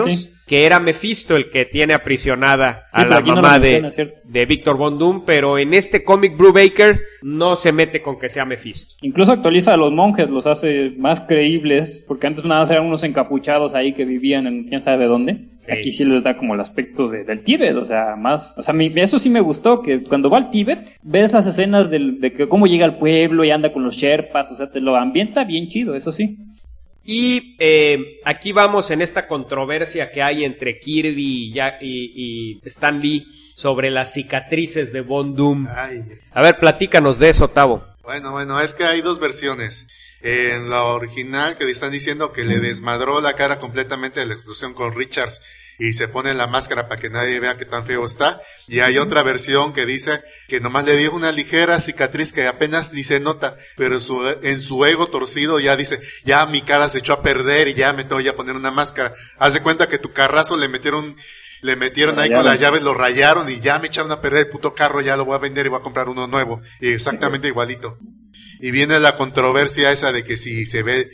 E: que era Mephisto el que tiene aprisionada a
C: Sí,
E: la
C: pero aquí no
E: mamá
C: lo menciona, ¿cierto?
E: de Victor Von Doom, pero en este cómic Brubaker no se mete con que sea Mephisto.
C: Incluso actualiza a los monjes, los hace más creíbles, porque antes nada más eran unos encapuchados ahí que vivían en quién sabe dónde.
E: Sí.
C: Aquí sí les da como el aspecto del Tíbet, o sea, más, o sea, eso sí me gustó, que cuando va al Tíbet, ves las escenas de que cómo llega al pueblo y anda con los Sherpas, o sea, te lo ambienta bien chido, eso sí.
E: Y aquí vamos en esta controversia que hay entre Kirby y Stan Lee sobre las cicatrices de Von Doom.
D: Ay.
E: A ver, platícanos de eso, Tavo.
D: Bueno, es que hay dos versiones. En la original que están diciendo que le desmadró la cara completamente de la explosión con Richards y se pone la máscara para que nadie vea qué tan feo está. Y hay otra versión que dice que nomás le dio una ligera cicatriz que apenas ni se nota, pero en su ego torcido ya dice, ya mi cara se echó a perder y ya me tengo a poner una máscara. Haz de cuenta que tu carrazo le metieron ahí con las llaves, lo rayaron y ya me echaron a perder el puto carro, ya lo voy a vender y voy a comprar uno nuevo. Y exactamente igualito. Y viene la controversia esa de que si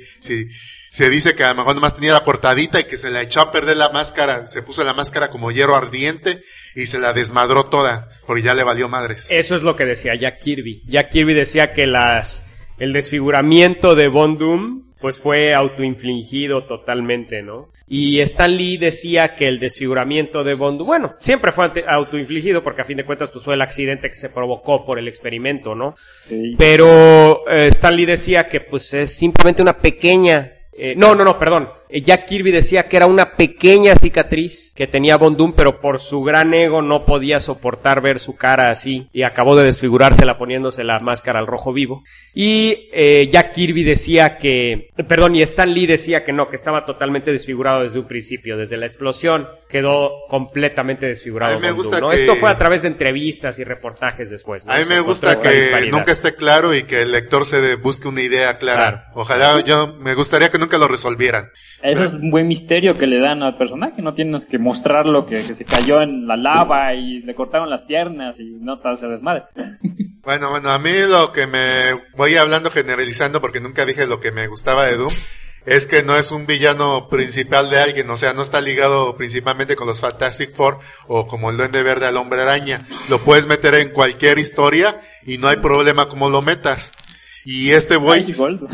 D: se dice que a lo mejor nomás tenía la cortadita y que se la echó a perder la máscara, se puso la máscara como hierro ardiente y se la desmadró toda, porque ya le valió madres.
E: Eso es lo que decía Jack Kirby. Jack Kirby decía que el desfiguramiento de Von Doom pues fue autoinfligido totalmente, ¿no? Y Stan Lee decía que el desfiguramiento de Von Doom, bueno, siempre fue autoinfligido porque a fin de cuentas pues fue el accidente que se provocó por el experimento, ¿no?
C: Sí.
E: Pero Stan Lee decía que pues es simplemente una pequeña... perdón. Jack Kirby decía que era una pequeña cicatriz que tenía Von Doom, pero por su gran ego no podía soportar ver su cara así y acabó de desfigurársela poniéndose la máscara al rojo vivo. Y Jack Kirby decía y Stan Lee decía que no, que estaba totalmente desfigurado desde un principio, desde la explosión quedó completamente desfigurado.
D: A mí me
E: Von
D: gusta
E: Doom, ¿no?
D: que...
E: Esto fue a través de entrevistas y reportajes después, ¿no?
D: A mí me gusta que nunca esté claro y que el lector busque una idea clara.
E: Claro.
D: Ojalá, me gustaría que nunca lo resolvieran.
C: Eso es un buen misterio que le dan al personaje, no tienes que mostrarlo que se cayó en la lava y le cortaron las piernas y no tal se desmadre.
D: Bueno, a mí lo que me voy hablando generalizando porque nunca dije lo que me gustaba de Doom, es que no es un villano principal de alguien, o sea, no está ligado principalmente con los Fantastic Four o como el Duende Verde al Hombre Araña. Lo puedes meter en cualquier historia y no hay problema como lo metas. Y este güey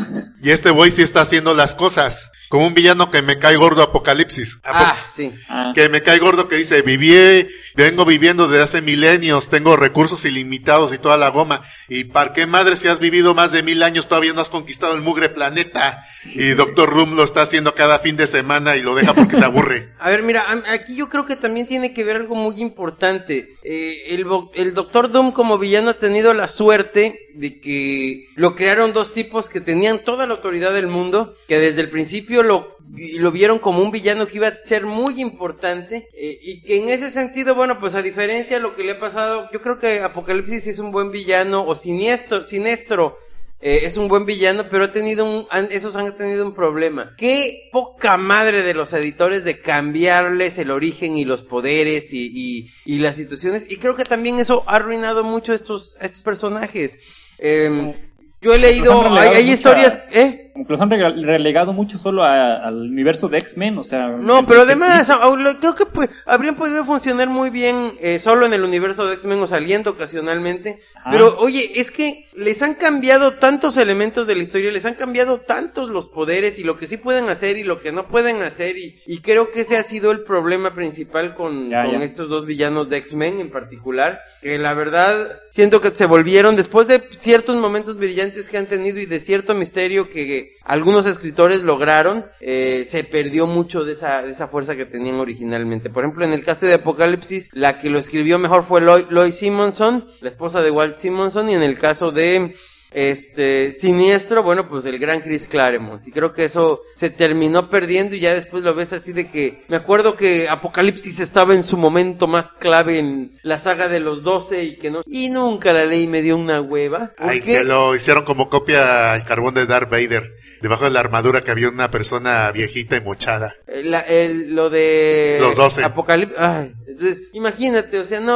D: sí está haciendo las cosas. Como un villano que me cae gordo, Apocalipsis.
B: Sí.
D: Que me cae gordo, que dice, vengo viviendo desde hace milenios, tengo recursos ilimitados y toda la goma. ¿Y para qué madre si has vivido más de 1000 años todavía no has conquistado el mugre planeta? Y Doctor Doom lo está haciendo cada fin de semana y lo deja porque se aburre.
B: A ver, mira, aquí yo creo que también tiene que ver algo muy importante. El Doctor Doom como villano ha tenido la suerte de que lo crearon dos tipos que tenían toda la autoridad del mundo, que desde el principio lo vieron como un villano que iba a ser muy importante, y que en ese sentido, bueno, pues a diferencia de lo que le ha pasado, yo creo que Apocalipsis es un buen villano, o Sinestro es un buen villano, pero esos han tenido un problema. Qué poca madre de los editores de cambiarles el origen y los poderes y las situaciones, y creo que también eso ha arruinado mucho estos personajes. Yo he leído, hay historias,
C: Como que los han relegado mucho solo al universo de X-Men, o sea...
B: No, pero además, creo que habrían podido funcionar muy bien solo en el universo de X-Men o saliendo ocasionalmente. Pero, oye, es que les han cambiado tantos elementos de la historia, les han cambiado tantos los poderes y lo que sí pueden hacer y lo que no pueden hacer. Y creo que ese ha sido el problema principal con estos dos villanos de X-Men en particular. Que la verdad, siento que se volvieron, después de ciertos momentos brillantes que han tenido y de cierto misterio que algunos escritores lograron, se perdió mucho de esa fuerza que tenían originalmente. Por ejemplo, en el caso de Apocalipsis, la que lo escribió mejor fue Lois Simonson, la esposa de Walt Simonson, y en el caso de Siniestro, bueno, pues el gran Chris Claremont. Y creo que eso se terminó perdiendo y ya después lo ves así de que... Me acuerdo que Apocalipsis estaba en su momento más clave en la saga de los 12 y nunca la leí, me dio una hueva.
D: Ay, que lo hicieron como copia al carbón de Darth Vader. Debajo de la armadura que había una persona viejita y mochada.
B: Lo de...
D: Los 12.
B: Apocalipsis... Ay, entonces, imagínate, o sea, no...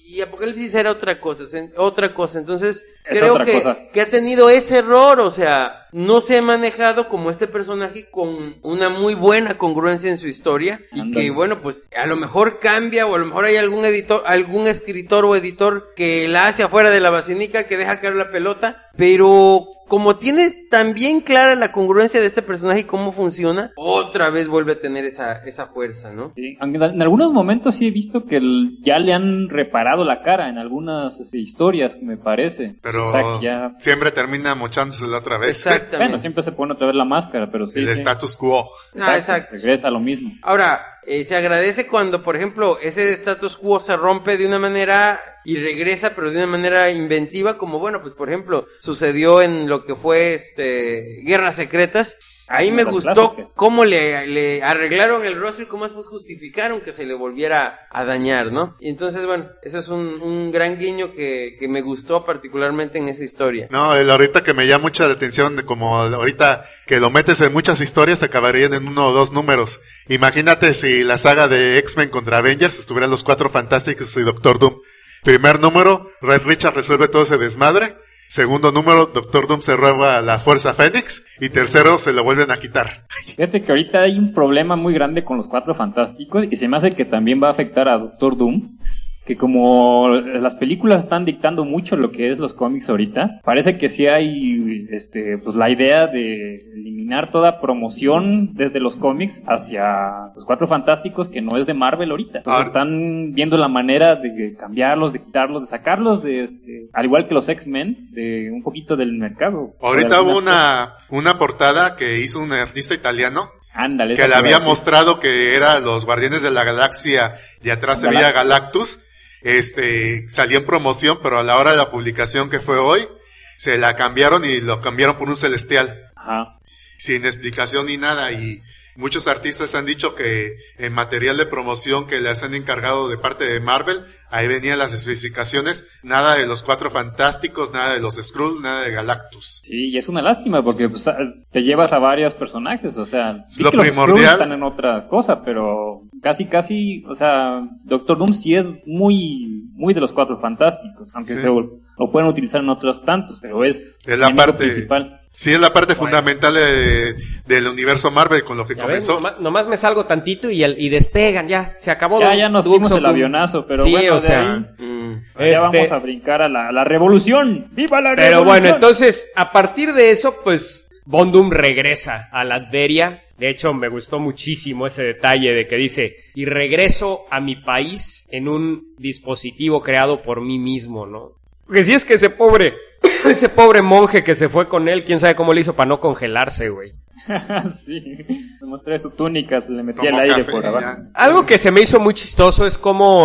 B: y Apocalipsis era otra cosa, entonces
C: Es
B: creo
C: otra cosa.
B: que ha tenido ese error, o sea, no se ha manejado como este personaje con una muy buena congruencia en su historia, y
C: Ándale.
B: que bueno, pues a lo mejor cambia, o a lo mejor hay algún escritor o editor que la hace afuera de la basinica, que deja caer la pelota, pero como tiene tan bien clara la congruencia de este personaje y cómo funciona, otra vez vuelve a tener esa fuerza, ¿no?
C: Sí, aunque en algunos momentos sí he visto que ya le han reparado la cara en algunas historias, me parece.
D: Pero
C: O sea, que ya...
D: siempre termina mochándose la otra vez.
B: Exactamente.
C: Bueno, siempre se pone otra vez la máscara, pero sí.
D: El
C: sí.
D: status quo.
B: Ah, exacto.
C: Regresa a lo mismo.
B: Ahora, se agradece cuando, por ejemplo, ese status quo se rompe de una manera y regresa, pero de una manera inventiva, como bueno, pues por ejemplo, sucedió en lo que fue Guerras Secretas. Ahí me
C: Las
B: gustó
C: clásicas.
B: cómo le arreglaron el rostro y cómo después justificaron que se le volviera a dañar, ¿no? Y entonces, bueno, eso es un gran guiño que me gustó particularmente en esa historia.
D: No, el ahorita que me llama mucha la atención, de como ahorita que lo metes en muchas historias, acabarían en 1 o 2 números. Imagínate si la saga de X-Men contra Avengers estuvieran los 4 Fantásticos y Doctor Doom. Primer número, Red Richard resuelve todo ese desmadre. Segundo número, Doctor Doom se roba la Fuerza Fénix. Y tercero, se lo vuelven a quitar.
C: Fíjate que ahorita hay un problema muy grande con los 4 Fantásticos y se me hace que también va a afectar a Doctor Doom. Que como las películas están dictando mucho lo que es los cómics ahorita, parece que sí hay pues la idea de eliminar toda promoción desde los cómics hacia los 4 Fantásticos, que no es de Marvel ahorita. Entonces están viendo la manera de cambiarlos, de quitarlos, de sacarlos al igual que los X-Men, de un poquito del mercado.
D: Ahorita
C: De
D: hubo
C: algunas
D: una portada que hizo un artista italiano
C: Ándale,
D: que
C: esa
D: le
C: te
D: había
C: iba a decir.
D: mostrado que era los Guardianes de la Galaxia y atrás se veía Galactus. Salió en promoción, pero a la hora de la publicación que fue hoy, se la cambiaron y lo cambiaron por un Celestial.
C: Ajá.
D: Sin explicación ni nada, y muchos artistas han dicho que en material de promoción que les han encargado de parte de Marvel, ahí venían las especificaciones, nada de los 4 Fantásticos, nada de los Skrull, nada de Galactus.
C: Sí, y es una lástima porque pues, te llevas a varios personajes, o sea, sí
D: Lo
C: que los
D: primordial-
C: Skrulls están en otra cosa, pero casi, o sea, Doctor Doom sí es muy de los 4 Fantásticos, aunque
D: Sí.
C: lo pueden utilizar en otros tantos, pero es
D: Es la
C: el enemigo
D: parte-
C: principal.
D: Sí, es la parte fundamental del universo Marvel con lo que
E: Ya ven,
D: comenzó.
E: nomás me salgo tantito y despegan, ya, se acabó.
C: Ya nos dimos el
E: Doom.
C: avionazo, pero
E: Sí,
C: bueno,
E: o sea,
C: de ahí
B: Mm.
C: ya vamos a brincar a la revolución. ¡Viva la revolución!
E: Pero bueno, entonces, a partir de eso, pues, Von Doom regresa a Latveria. De hecho, me gustó muchísimo ese detalle de que dice, y regreso a mi país en un dispositivo creado por mí mismo, ¿no? Porque si es que ese pobre monje que se fue con él, quién sabe cómo le hizo para no congelarse, güey.
C: Sí, me mostré su túnica, se le metía
D: Tomó
C: el aire
D: café,
C: por abajo.
D: ya.
E: Algo que se me hizo muy chistoso es como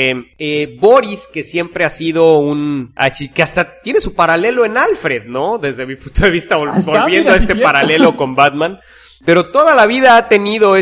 E: Boris, que siempre ha sido que hasta tiene su paralelo en Alfred, ¿no? Desde mi punto de vista,
C: Está,
E: volviendo
C: mira,
E: a
C: sí,
E: este
C: cierto.
E: paralelo con Batman. Pero toda la vida ha tenido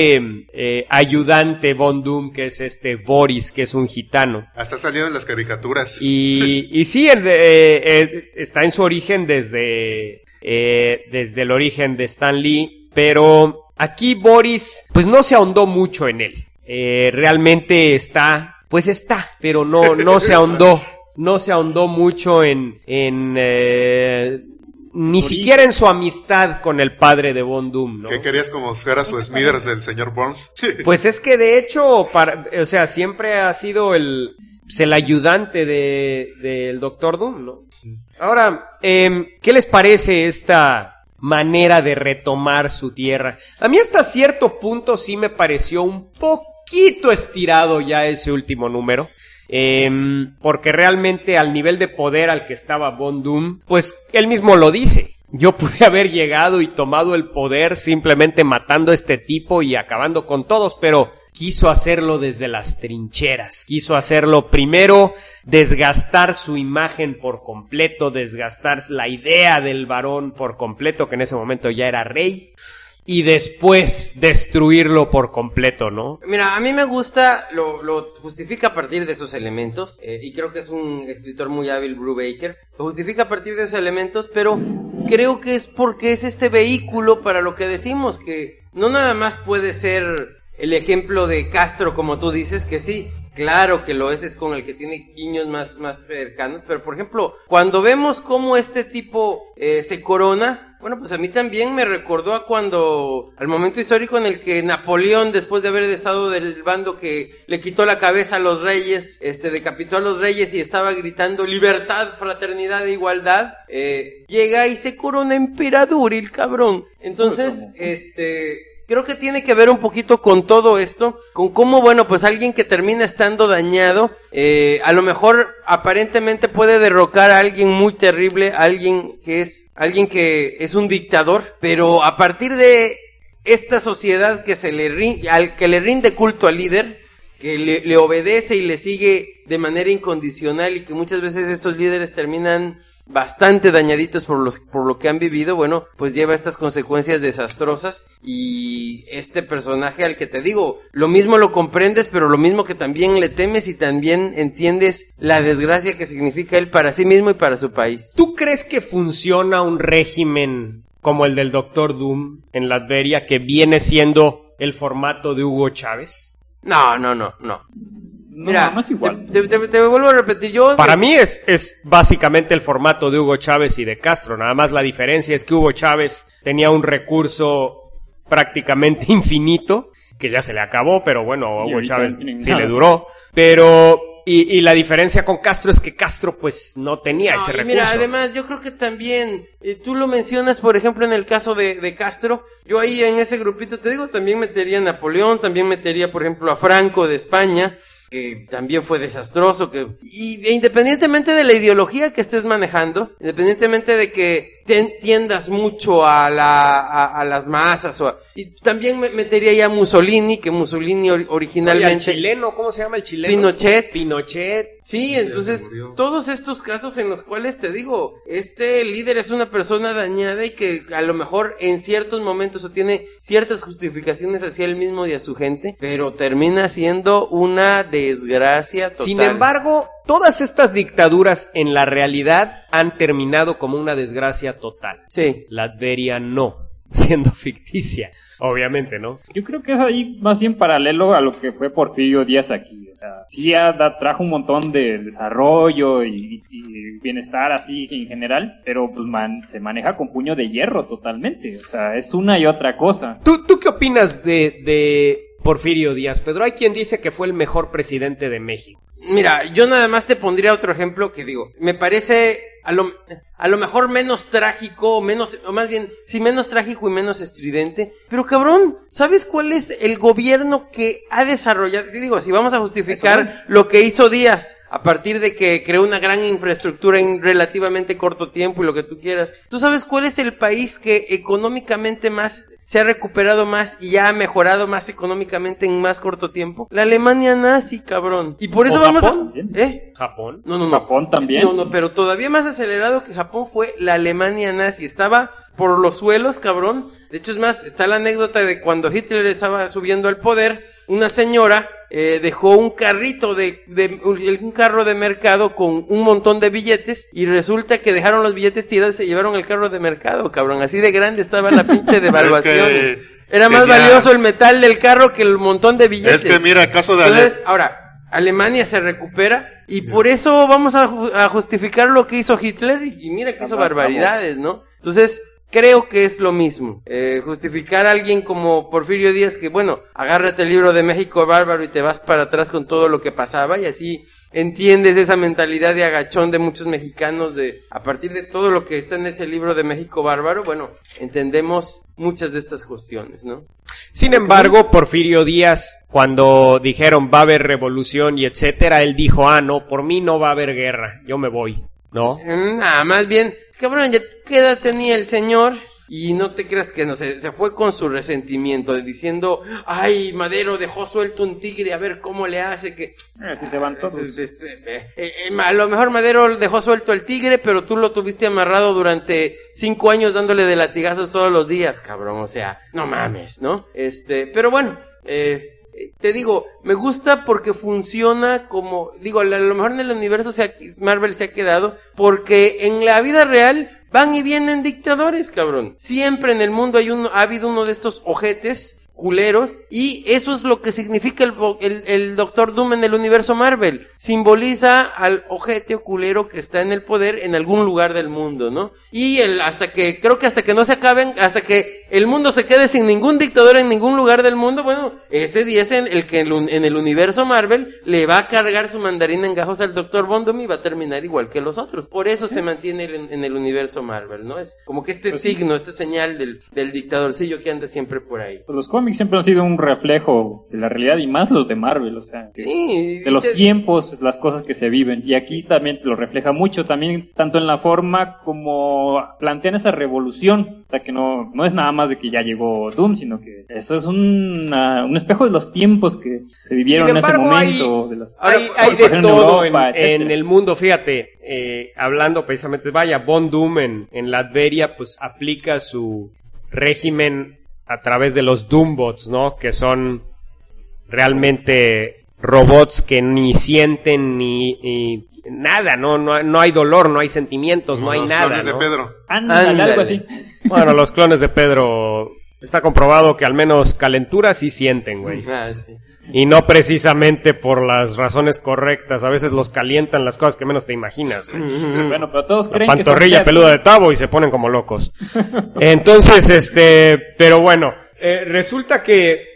E: ayudante Von Doom, que es Boris, que es un gitano.
D: Hasta salieron las caricaturas.
E: Y sí, está en su origen desde el origen de Stan Lee, pero aquí Boris, pues no se ahondó mucho en él. Realmente está, pero no se ahondó. No se ahondó mucho ni siquiera en su amistad con el padre de Von Doom, ¿no?
D: ¿Qué querías como si fuera su Smithers del señor Burns?
E: Pues es que de hecho, siempre ha sido el ayudante del Doctor Doom, ¿no? Ahora, ¿qué les parece esta manera de retomar su tierra? A mí hasta cierto punto sí me pareció un poquito estirado ya ese último número. Porque realmente al nivel de poder al que estaba Von Doom, pues él mismo lo dice. Yo pude haber llegado y tomado el poder simplemente matando a este tipo y acabando con todos, pero quiso hacerlo desde las trincheras. Quiso hacerlo primero, desgastar su imagen por completo, desgastar la idea del varón por completo, que en ese momento ya era rey. Y después destruirlo por completo, ¿no?
B: Mira, a mí me gusta, lo justifica a partir de esos elementos, y creo que es un escritor muy hábil, Brubaker, lo justifica a partir de esos elementos, pero creo que es porque es este vehículo para lo que decimos, que no nada más puede ser el ejemplo de Castro, como tú dices, que sí, claro que lo es con el que tiene guiños más cercanos, pero por ejemplo, cuando vemos cómo este tipo se corona, bueno, pues a mí también me recordó al momento histórico en el que Napoleón, después de haber estado del bando que le quitó la cabeza a los reyes, decapitó a los reyes y estaba gritando libertad, fraternidad e igualdad, llega y se corona emperador el cabrón. Entonces, creo que tiene que ver un poquito con todo esto, con cómo, bueno, pues alguien que termina estando dañado, a lo mejor aparentemente puede derrocar a alguien muy terrible, alguien que es un dictador, pero a partir de esta sociedad que que le rinde culto al líder, que le obedece y le sigue de manera incondicional y que muchas veces estos líderes terminan bastante dañaditos por lo que han vivido, bueno, pues lleva estas consecuencias desastrosas y este personaje al que te digo, lo mismo lo comprendes, pero lo mismo que también le temes y también entiendes la desgracia que significa él para sí mismo y para su país.
E: ¿Tú crees que funciona un régimen como el del Doctor Doom en Latveria que viene siendo el formato de Hugo Chávez?
B: No. Mira,
C: no es igual.
B: Te vuelvo a repetir,
E: Para mí es básicamente el formato de Hugo Chávez y de Castro, nada más la diferencia es que Hugo Chávez tenía un recurso prácticamente infinito, que ya se le acabó, pero bueno, a Hugo Chávez sí le duró, pero... Y la diferencia con Castro es que Castro pues no tenía ese recurso.
B: Mira, además yo creo que también, tú lo mencionas por ejemplo en el caso de Castro, yo ahí en ese grupito te digo, también metería a Napoleón, también metería por ejemplo a Franco de España, que también fue desastroso, y independientemente de la ideología que estés manejando, independientemente de que tiendas mucho a las masas, y también metería ya a Mussolini, que Mussolini originalmente...
E: Oye, el chileno, ¿cómo se llama el chileno? Pinochet.
B: Sí, entonces, todos estos casos en los cuales te digo, este líder es una persona dañada y que a lo mejor en ciertos momentos o tiene ciertas justificaciones hacia él mismo y a su gente, pero termina siendo una desgracia total.
E: Sin embargo, todas estas dictaduras en la realidad han terminado como una desgracia total.
B: Sí.
E: Latveria no, siendo ficticia, obviamente, ¿no?
C: Yo creo que es ahí más bien paralelo a lo que fue Porfirio Díaz aquí. O sea, sí trajo un montón de desarrollo y bienestar así en general, pero pues se maneja con puño de hierro totalmente. O sea, es una y otra cosa.
E: ¿Tú qué opinas de Porfirio Díaz, Pedro? Hay quien dice que fue el mejor presidente de México.
B: Mira, yo nada más te pondría otro ejemplo que digo, me parece a lo mejor menos trágico, menos trágico y menos estridente, pero cabrón, ¿sabes cuál es el gobierno que ha desarrollado? Te digo, si vamos a justificar lo que hizo Díaz a partir de que creó una gran infraestructura en relativamente corto tiempo y lo que tú quieras, ¿tú sabes cuál es el país que económicamente más se ha recuperado más y ha mejorado más económicamente en más corto tiempo? La Alemania nazi, cabrón. Y por eso vamos
E: Japón?
B: ¿Japón?
E: ¿Japón?
B: No.
C: Japón también.
B: No, pero todavía más acelerado que Japón fue la Alemania nazi. Estaba por los suelos, cabrón. De hecho, es más, está la anécdota de cuando Hitler estaba subiendo al poder, una señora dejó un carrito un carro de mercado con un montón de billetes y resulta que dejaron los billetes tirados y se llevaron el carro de mercado, cabrón. Así de grande estaba la pinche devaluación. Era más valioso el metal del carro que el montón de billetes.
D: Es que mira, caso de
B: Entonces, ahora, Alemania se recupera y por eso vamos a justificar lo que hizo Hitler y mira que hizo barbaridades, ¿no? Entonces, creo que es lo mismo. Justificar a alguien como Porfirio Díaz que, bueno, agárrate el libro de México Bárbaro y te vas para atrás con todo lo que pasaba y así entiendes esa mentalidad de agachón de muchos mexicanos a partir de todo lo que está en ese libro de México Bárbaro, bueno, entendemos muchas de estas cuestiones, ¿no?
E: Sin embargo, Porfirio Díaz, cuando dijeron va a haber revolución y etcétera, él dijo, no, por mí no va a haber guerra, yo me voy, ¿no?
B: Más bien, cabrón, ya qué edad tenía el señor y no te creas que no se fue con su resentimiento diciendo, ay, Madero dejó suelto un tigre, a ver cómo le hace que...
C: Así se van todos.
B: A lo mejor Madero dejó suelto el tigre, pero tú lo tuviste amarrado durante 5 años dándole de latigazos todos los días, cabrón, o sea, no mames, ¿no? Pero bueno, te digo, me gusta porque funciona como, digo, a lo mejor en el universo Marvel se ha quedado, porque en la vida real van y vienen dictadores, cabrón. Siempre en el mundo ha habido uno de estos ojetes culeros, y eso es lo que significa el Doctor Doom en el universo Marvel. Simboliza al ojete o culero que está en el poder en algún lugar del mundo, ¿no? Y hasta que no se acaben, hasta que el mundo se quede sin ningún dictador en ningún lugar del mundo, bueno, ese día es el que en el universo Marvel le va a cargar su mandarina en gajos al Doctor Von Doom y va a terminar igual que los otros. Por eso se mantiene en el universo Marvel, ¿no? Es como que signo, esta señal del dictadorcillo que anda siempre por ahí.
C: Los cómics siempre han sido un reflejo de la realidad, y más los de Marvel, o sea,
B: sí,
C: de los tiempos, las cosas que se viven, y aquí también te lo refleja mucho, también tanto en la forma como plantean esa revolución, o sea, que no es nada más de que ya llegó Doom, sino que eso es un espejo de los tiempos que se vivieron en ese momento.
E: Hay de todo en el mundo, fíjate, hablando precisamente, Von Doom en Latveria, pues aplica su régimen a través de los Doombots, ¿no? Que son realmente robots que ni sienten ni nada, no hay dolor, no hay sentimientos, no hay nada,
D: los clones de Pedro.
C: Ándale, algo así.
E: Bueno, los clones de Pedro, está comprobado que al menos calentura sí sienten, güey.
B: Sí.
E: Y no precisamente por las razones correctas. A veces los calientan las cosas que menos te imaginas, güey.
C: Bueno, pero todos creen
E: La pantorrilla peluda de Tavo y se ponen como locos. Entonces, pero bueno, resulta que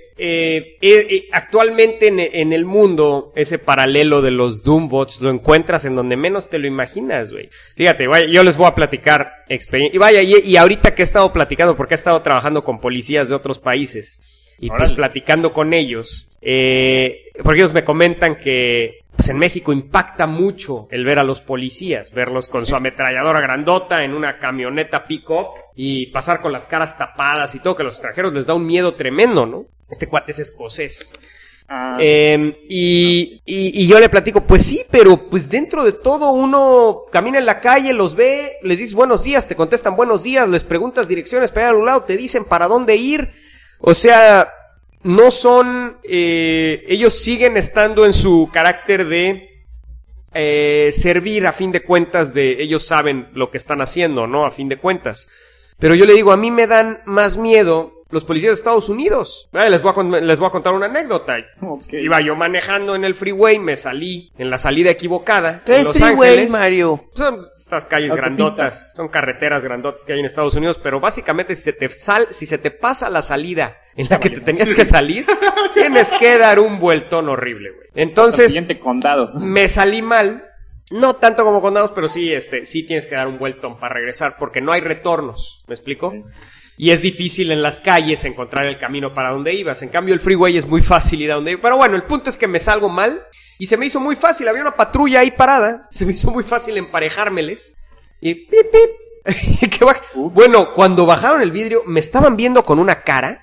E: actualmente en el mundo ese paralelo de los Doombots lo encuentras en donde menos te lo imaginas, güey. Fíjate, vaya, yo les voy a platicar experiencia. Y vaya, y ahorita que he estado platicando, porque he estado trabajando con policías de otros países y pues platicando con ellos, porque ellos me comentan que pues en México impacta mucho el ver a los policías, verlos con su ametralladora grandota en una camioneta pick-up y pasar con las caras tapadas y todo, que a los extranjeros les da un miedo tremendo, ¿no? Este cuate es escocés. Y yo le platico, pues sí, pero pues dentro de todo uno camina en la calle, los ve, les dices buenos días, te contestan buenos días, les preguntas direcciones para ir a un lado, te dicen para dónde ir. O sea, no son, ellos siguen estando en su carácter de servir, a fin de cuentas, ellos saben lo que están haciendo, ¿no? A fin de cuentas. Pero yo le digo, a mí me dan más miedo los policías de Estados Unidos. Les voy a contar una anécdota. Okay. Iba yo manejando en el freeway, me salí en la salida equivocada.
B: ¿Qué es freeway, Mario?
E: Son estas calles grandotas, son carreteras grandotas que hay en Estados Unidos, pero básicamente si se te pasa la salida en la que te tenías que salir, tienes que dar un vueltón horrible, güey. Entonces,
C: siguiente condado.
E: Me salí mal. No tanto como condados, pero sí tienes que dar un vueltón para regresar, porque no hay retornos, ¿me explico? Sí. Y es difícil en las calles encontrar el camino para donde ibas. En cambio, el freeway es muy fácil ir a donde ibas. Pero bueno, el punto es que me salgo mal y se me hizo muy fácil. Había una patrulla ahí parada. Se me hizo muy fácil emparejármeles. Y pip, pip. Bueno, cuando bajaron el vidrio, me estaban viendo con una cara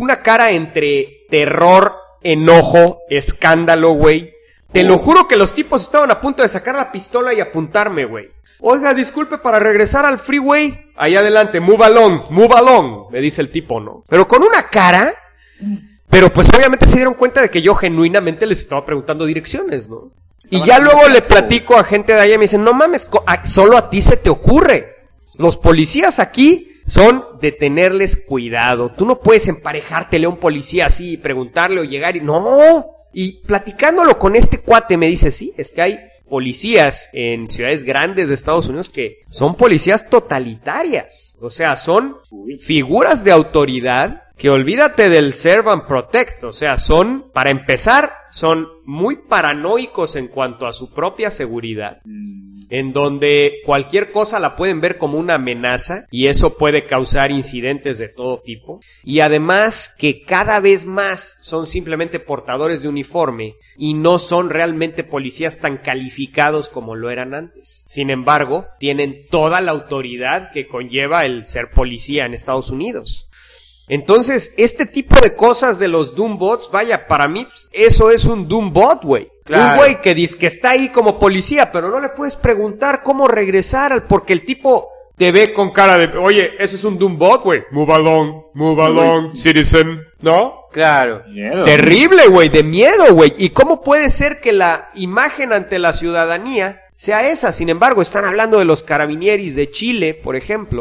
E: entre terror, enojo, escándalo, güey. Te lo juro que los tipos estaban a punto de sacar la pistola y apuntarme, güey. Oiga, disculpe, para regresar al freeway. Ahí adelante, move along, me dice el tipo, ¿no? Pero con una cara. Pero pues obviamente se dieron cuenta de que yo genuinamente les estaba preguntando direcciones, ¿no? Y ya luego le platico a gente de allá y me dicen, no mames, solo a ti se te ocurre. Los policías aquí son de tenerles cuidado. Tú no puedes emparejártele a un policía así y preguntarle o llegar y... ¡No! Y platicándolo con este cuate me dice, sí, es que hay policías en ciudades grandes de Estados Unidos que son policías totalitarias. O sea, son figuras de autoridad que olvídate del serve and protect. O sea, para empezar, son muy paranoicos en cuanto a su propia seguridad. En donde cualquier cosa la pueden ver como una amenaza y eso puede causar incidentes de todo tipo. Y además que cada vez más son simplemente portadores de uniforme y no son realmente policías tan calificados como lo eran antes. Sin embargo, tienen toda la autoridad que conlleva el ser policía en Estados Unidos. Entonces, este tipo de cosas de los Doombots, vaya, para mí eso es un Doombot, güey. Claro. Un güey que dice que está ahí como policía, pero no le puedes preguntar cómo regresar, porque el tipo te ve con cara de, oye, eso es un Doombot, güey. Move along, citizen, ¿no?
B: Claro.
E: Miedo. Terrible, güey, de miedo, güey. ¿Y cómo puede ser que la imagen ante la ciudadanía sea esa? Sin embargo, están hablando de los carabinieris de Chile, por ejemplo,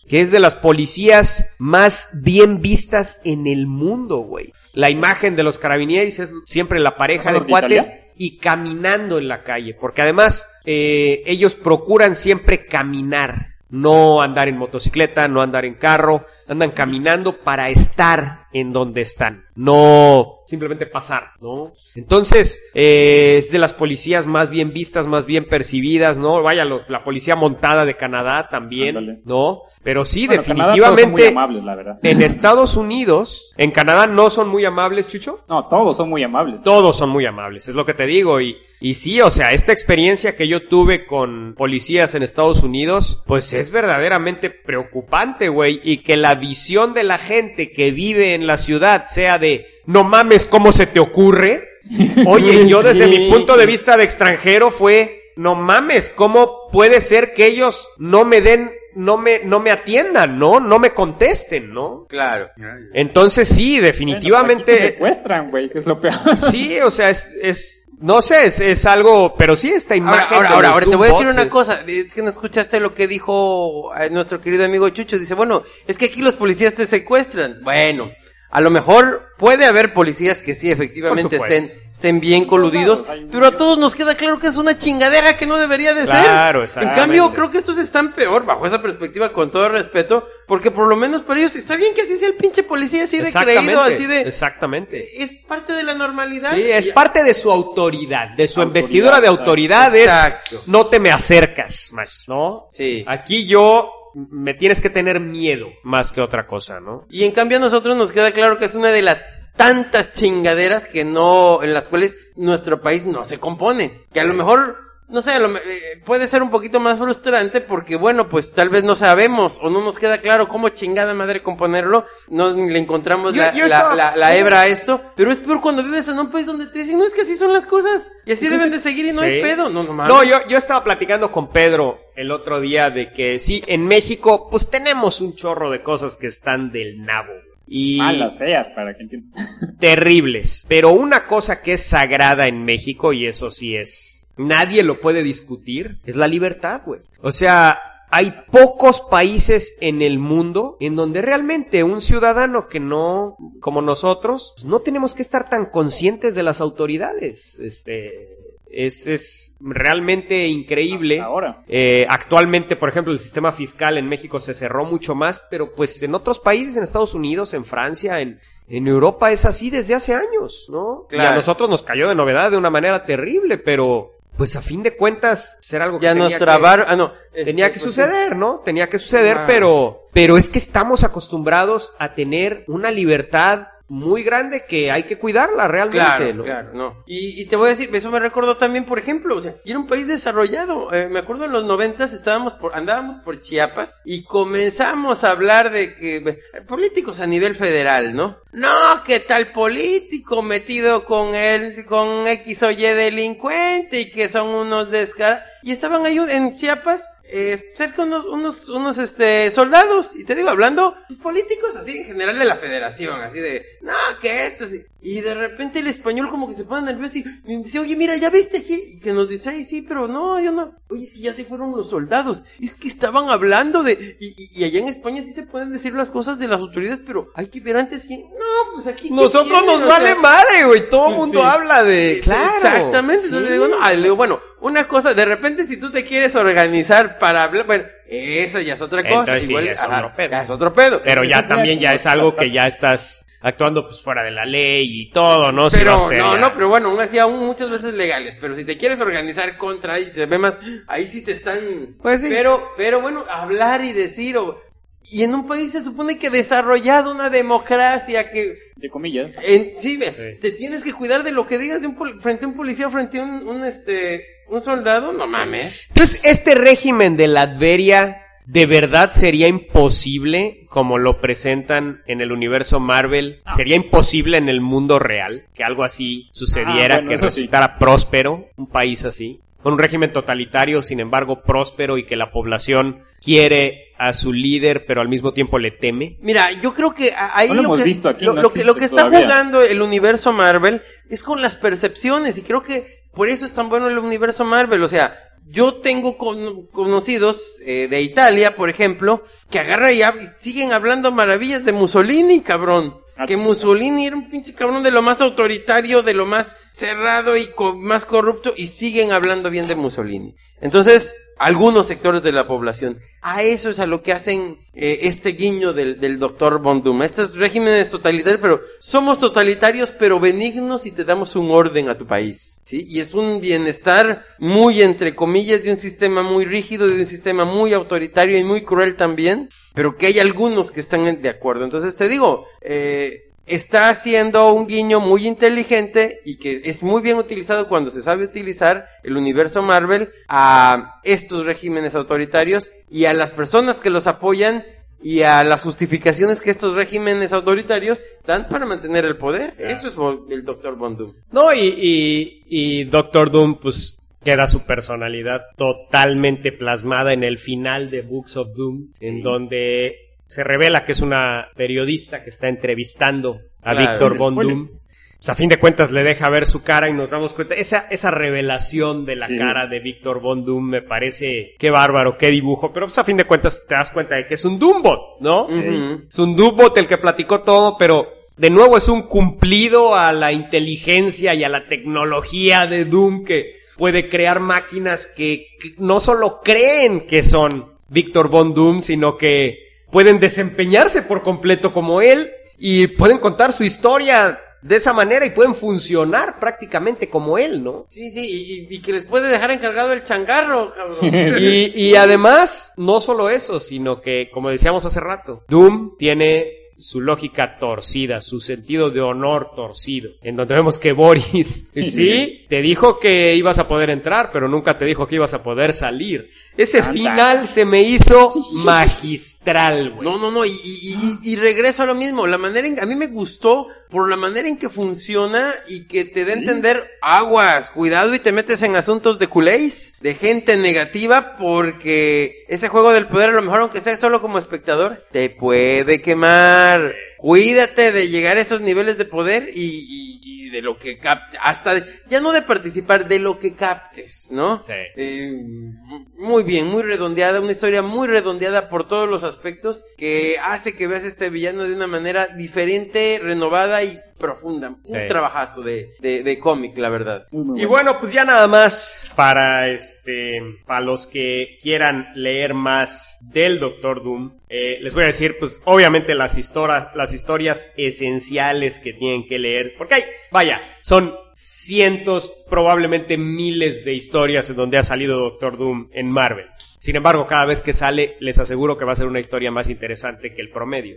E: que es de las policías más bien vistas en el mundo, güey. La imagen de los Carabinieri es siempre la pareja de cuates y caminando en la calle, porque además ellos procuran siempre caminar. No andar en motocicleta, no andar en carro, andan caminando para estar en donde están, no simplemente pasar, ¿no? Entonces, es de las policías más bien vistas, más bien percibidas, ¿no? Vaya, la policía montada de Canadá también,
C: ándale,
E: ¿no? Pero sí,
C: bueno,
E: definitivamente,
C: Canadá todos son muy amables, la verdad.
E: en Estados Unidos, en Canadá no son muy amables, Chucho.
C: No, todos son muy amables.
E: Todos son muy amables, es lo que te digo, y sí, o sea, esta experiencia que yo tuve con policías en Estados Unidos, pues es verdaderamente preocupante, güey, y que la visión de la gente que vive en la ciudad sea de, no mames, ¿cómo se te ocurre? Oye, yo desde mi punto de vista de extranjero fue, no mames, ¿cómo puede ser que ellos no me den, no me atiendan, ¿no? No me contesten, ¿no?
B: Claro.
E: Entonces sí, definitivamente.
C: Bueno, secuestran, güey, que es lo peor.
E: Sí, o sea, no sé, es algo, pero sí esta imagen.
B: Ahora, te voy a decir una cosa, es que no escuchaste lo que dijo nuestro querido amigo Chucho, dice, bueno, es que aquí los policías te secuestran. Bueno, a lo mejor puede haber policías que sí, efectivamente estén bien coludidos, pero a todos nos queda claro que es una chingadera que no debería de ser.
E: Claro,
B: en cambio, creo que estos están peor, bajo esa perspectiva, con todo respeto, porque por lo menos para ellos está bien que así sea el pinche policía, así de creído, así de...
E: Exactamente.
B: Es parte de la normalidad.
E: Sí, es parte de su autoridad, de su investidura de autoridad.
B: Exacto.
E: No te me acercas más, ¿no?
B: Sí.
E: Aquí me tienes que tener miedo más que otra cosa, ¿no?
B: Y en cambio a nosotros nos queda claro que es una de las tantas chingaderas en las cuales nuestro país no se compone. Que a lo mejor, no sé, puede ser un poquito más frustrante porque, bueno, pues tal vez no sabemos o no nos queda claro cómo chingada madre componerlo, no le encontramos la hebra a esto, pero es peor cuando vives en un país donde te dicen, no, es que así son las cosas y así deben de seguir y no hay pedo, no mames.
E: No, yo estaba platicando con Pedro el otro día de que sí, en México, pues tenemos un chorro de cosas que están del nabo. Y
C: malas, feas, para que entiendan.
E: Terribles. Pero una cosa que es sagrada en México, y eso sí nadie lo puede discutir, es la libertad, güey. O sea, hay pocos países en el mundo en donde realmente un ciudadano que no, como nosotros, pues no tenemos que estar tan conscientes de las autoridades. Es realmente increíble.
C: Ahora.
E: Actualmente, por ejemplo, el sistema fiscal en México se cerró mucho más, pero pues en otros países, en Estados Unidos, en Francia, en Europa es así desde hace años, ¿no?
B: Claro.
E: Y a nosotros nos cayó de novedad de una manera terrible, pero pues a fin de cuentas ser algo que
B: ya nos trabaron,
E: tenía que suceder, ¿no? Tenía que suceder,
B: Wow.
E: pero es que estamos acostumbrados a tener una libertad muy grande que hay que cuidarla realmente,
B: claro,
E: ¿no?
B: Claro, no. Y te voy a decir, eso me recordó también, por ejemplo, o sea, y era un país desarrollado. Me acuerdo en los 90s andábamos por Chiapas y comenzamos a hablar de que políticos a nivel federal, ¿no? No, que tal político metido con X o Y delincuente y que son unos descarados. Y estaban ahí en Chiapas, cerca unos soldados, y te digo, hablando, pues, políticos así en general de la federación, así de, no, que esto, sí. Y de repente el español como que se pone nervioso y dice, oye, mira, ¿ya viste aquí? Y que nos distrae, sí, pero no, yo no. Oye, es que ya se fueron los soldados, es que estaban hablando y allá en España sí se pueden decir las cosas de las autoridades, pero hay que ver antes quién, no, pues aquí.
E: Nosotros nos vale madre, güey, todo el mundo habla de, claro.
B: Exactamente, entonces le digo, no, le digo, bueno, una cosa, de repente si tú te quieres organizar para hablar, bueno, esa ya es otra cosa.
E: Entonces,
B: igual,
E: sí, otro pedo.
B: ya es otro pedo.
E: Pero ya también ya es algo que ya estás actuando pues fuera de la ley y todo, ¿no?
B: Pero
E: Si va a ser
B: pero bueno, aún así aún muchas veces legales, pero si te quieres organizar contra y se ve más, ahí sí te están,
E: pues sí.
B: Pero bueno, hablar y decir y en un país se supone que desarrollado una democracia que
C: de comillas.
B: Sí, te tienes que cuidar de lo que digas frente a un policía o frente a un soldado, no mames.
E: Entonces, este régimen de Latveria ¿de verdad sería imposible como lo presentan en el universo Marvel? ¿Sería imposible en el mundo real que algo así sucediera,
C: bueno,
E: que resultara próspero, un país así? Con un régimen totalitario, sin embargo, próspero y que la población quiere a su líder, pero al mismo tiempo le teme.
B: Mira, yo creo que ahí
C: no
B: lo que está
C: todavía
B: jugando el universo Marvel es con las percepciones y creo que por eso es tan bueno el universo Marvel, o sea, Yo tengo conocidos de Italia, por ejemplo, que agarran y siguen hablando maravillas de Mussolini, cabrón. Que Mussolini era un pinche cabrón de lo más autoritario, de lo más cerrado y más corrupto, y siguen hablando bien de Mussolini. Entonces, algunos sectores de la población, a eso es a lo que hacen este guiño del Dr. Von Doom. Estos regímenes totalitarios, pero somos totalitarios pero benignos y te damos un orden a tu país, ¿sí? Y es un bienestar muy, entre comillas, de un sistema muy rígido, de un sistema muy autoritario y muy cruel también, pero que hay algunos que están de acuerdo. Entonces te digo, está haciendo un guiño muy inteligente y que es muy bien utilizado cuando se sabe utilizar el universo Marvel a estos regímenes autoritarios y a las personas que los apoyan y a las justificaciones que estos regímenes autoritarios dan para mantener el poder. Eso es el Dr. Von Doom.
E: No, y Doctor Doom, pues, queda su personalidad totalmente plasmada en el final de Books of Doom, en donde se revela que es una periodista que está entrevistando a Victor Von Doom. O sea, a fin de cuentas le deja ver su cara y nos damos cuenta. Esa revelación de la cara de Victor Von Doom me parece qué bárbaro, qué dibujo. Pero pues a fin de cuentas te das cuenta de que es un Doombot, ¿no? Uh-huh. Es un Doombot el que platicó todo, pero de nuevo es un cumplido a la inteligencia y a la tecnología de Doom, que puede crear máquinas que no solo creen que son Victor Von Doom, sino que pueden desempeñarse por completo como él y pueden contar su historia de esa manera y pueden funcionar prácticamente como él, ¿no?
B: Sí, y que les puede dejar encargado el changarro, cabrón.
E: Y además, no solo eso, sino que, como decíamos hace rato, Doom tiene su lógica torcida, su sentido de honor torcido, en donde vemos que Boris, sí, te dijo que ibas a poder entrar, pero nunca te dijo que ibas a poder salir. Ese final se me hizo magistral, güey.
B: No, y regreso a lo mismo, la manera a mí me gustó por la manera en que funciona y que te da a entender, aguas, cuidado y te metes en asuntos de culés, de gente negativa, porque ese juego del poder, a lo mejor aunque sea solo como espectador, te puede quemar. Cuídate de llegar a esos niveles de poder y de lo que captes, ya no de participar, de lo que captes, ¿no?
E: Sí.
B: Muy bien, muy redondeada, una historia muy redondeada por todos los aspectos, que hace que veas este villano de una manera diferente, renovada y profunda. Sí. Un trabajazo de cómic, la verdad.
E: Y bueno, pues ya nada más para los que quieran leer más del Doctor Doom, les voy a decir, pues obviamente las historias esenciales que tienen que leer, porque son cientos, probablemente miles de historias en donde ha salido Doctor Doom en Marvel. Sin embargo, cada vez que sale, les aseguro que va a ser una historia más interesante que el promedio.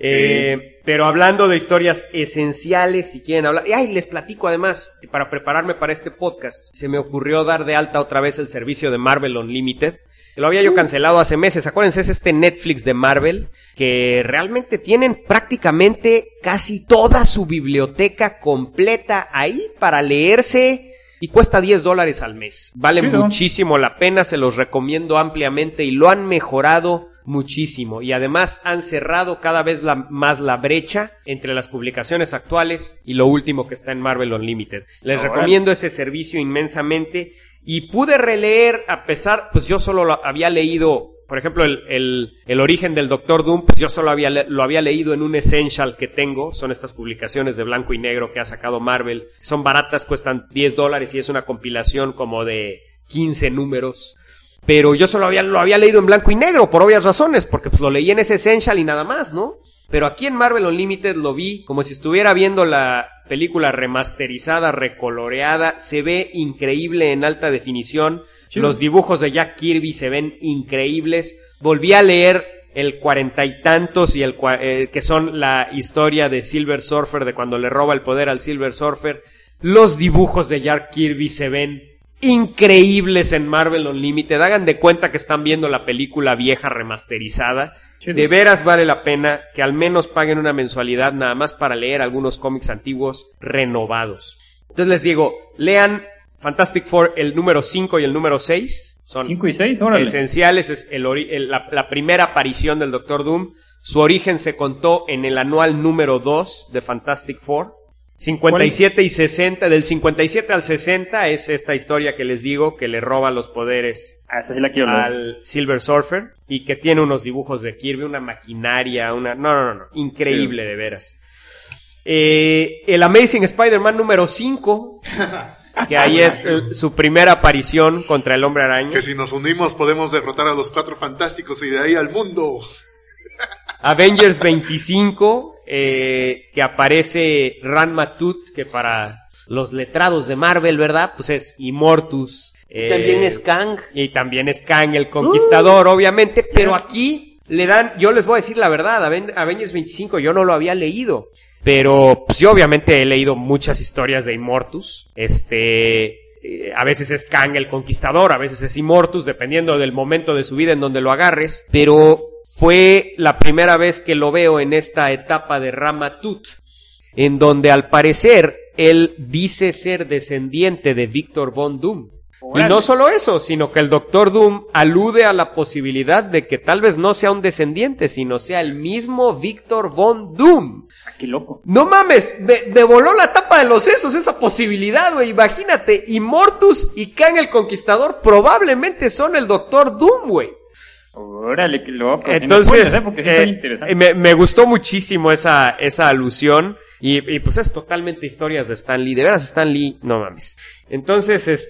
E: Pero hablando de historias esenciales, si quieren hablar... les platico además, para prepararme para este podcast, se me ocurrió dar de alta otra vez el servicio de Marvel Unlimited. Lo había yo cancelado hace meses. Acuérdense, es este Netflix de Marvel, que realmente tienen prácticamente casi toda su biblioteca completa ahí para leerse. Y cuesta $10 al mes. Vale muchísimo la pena, se los recomiendo ampliamente y lo han mejorado muchísimo. Y además han cerrado cada vez más la brecha entre las publicaciones actuales y lo último que está en Marvel Unlimited. Les recomiendo ese servicio inmensamente. Y pude releer, a pesar, pues yo solo había leído, por ejemplo, el origen del Doctor Doom, pues yo solo lo había leído en un Essential que tengo. Son estas publicaciones de blanco y negro que ha sacado Marvel. Son baratas, cuestan $10 y es una compilación como de 15 números. Pero yo solo lo había leído en blanco y negro, por obvias razones, porque pues lo leí en ese Essential y nada más, ¿no? Pero aquí en Marvel Unlimited lo vi como si estuviera viendo la película remasterizada, recoloreada. Se ve increíble en alta definición. Sí. Los dibujos de Jack Kirby se ven increíbles. Volví a leer el 40 y tantos y que son la historia de Silver Surfer, de cuando le roba el poder al Silver Surfer. Los dibujos de Jack Kirby se ven increíbles en Marvel Unlimited. Hagan de cuenta que están viendo la película vieja remasterizada. Sí. De veras vale la pena que al menos paguen una mensualidad nada más para leer algunos cómics antiguos renovados. Entonces les digo, lean Fantastic Four, el número 5 y el número 6. Son
C: 5 y 6, órale.
E: Esenciales. Es la primera aparición del Doctor Doom. Su origen se contó en el anual número 2 de Fantastic Four. 57 y 60, del 57 al 60 es esta historia que les digo, que le roba los poderes
C: Esta sí la quiero leer.
E: al Silver Surfer y que tiene unos dibujos de Kirby, una maquinaria, no, increíble de veras. El Amazing Spider-Man número 5, que ahí es su primera aparición contra el Hombre Araña.
D: Que si nos unimos podemos derrotar a los Cuatro Fantásticos y de ahí al mundo.
E: Avengers 25, que aparece Ranma Tooth, que para los letrados de Marvel, ¿verdad? Pues es Immortus.
B: También es Kang.
E: Y también es Kang el Conquistador, obviamente, pero aquí le dan, yo les voy a decir la verdad, Avengers 25 yo no lo había leído, pero pues yo obviamente he leído muchas historias de Immortus, a veces es Kang el Conquistador, a veces es Immortus, dependiendo del momento de su vida en donde lo agarres, pero fue la primera vez que lo veo en esta etapa de Ranma Tooth, en donde al parecer él dice ser descendiente de Victor Von Doom. Y no solo eso, sino que el Doctor Doom alude a la posibilidad de que tal vez no sea un descendiente, sino sea el mismo Victor Von Doom.
C: Qué loco.
E: No mames, me voló la tapa de los sesos esa posibilidad, güey. Imagínate, Immortus y Kang el Conquistador probablemente son el Doctor Doom, güey.
C: Órale, qué loco.
E: Entonces,
C: sí, porque sí está interesante.
E: me gustó muchísimo esa alusión. Y pues es totalmente historias de Stan Lee. De veras, Stan Lee, no mames. Entonces,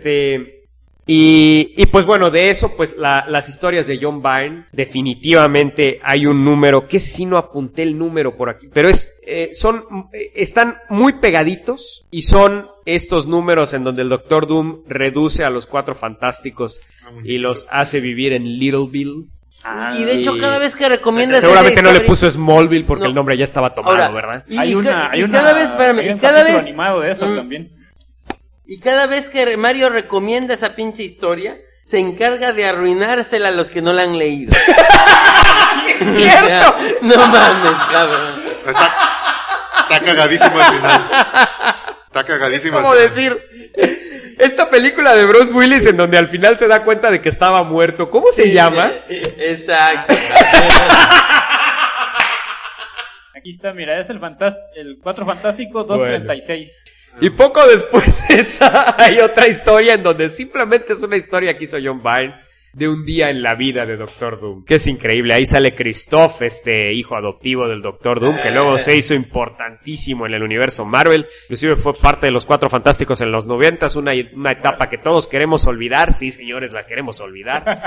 E: y pues bueno, de eso, pues las historias de John Byrne, definitivamente hay un número, que sí no apunté el número por aquí, pero están muy pegaditos y son estos números en donde el Doctor Doom reduce a los Cuatro Fantásticos y los hace vivir en Littleville.
B: Y de hecho cada vez que recomiendas
E: seguramente
B: esa
E: no le
B: historia-
E: puso Smallville porque
B: No.
E: el nombre ya estaba tomado,
B: Ahora,
E: ¿verdad?
B: Y,
C: Hay
B: y
C: una,
B: cada vez, espérame,
C: hay un
B: y cada
C: capítulo
B: vez,
C: animado de eso también.
B: y cada vez que Mario recomienda esa pinche historia, se encarga de arruinársela a los que no la han leído.
E: ¡Es cierto!
B: No mames, cabrón.
D: Está cagadísimo al final. Está cagadísimo al
E: ¿Cómo
D: final.
E: decir? Esta película de Bruce Willis en donde al final se da cuenta de que estaba muerto, ¿cómo se llama?
B: Exacto.
C: Aquí está, mira, es el Cuatro Fantásticos 236.
E: Y poco después de esa hay otra historia en donde simplemente es una historia que hizo John Byrne de un día en la vida de Doctor Doom, que es increíble. Ahí sale Christoph, hijo adoptivo del Doctor Doom, que luego se hizo importantísimo en el universo Marvel, inclusive fue parte de los Cuatro Fantásticos en los 90s, una etapa que todos queremos olvidar. Sí, señores, la queremos olvidar.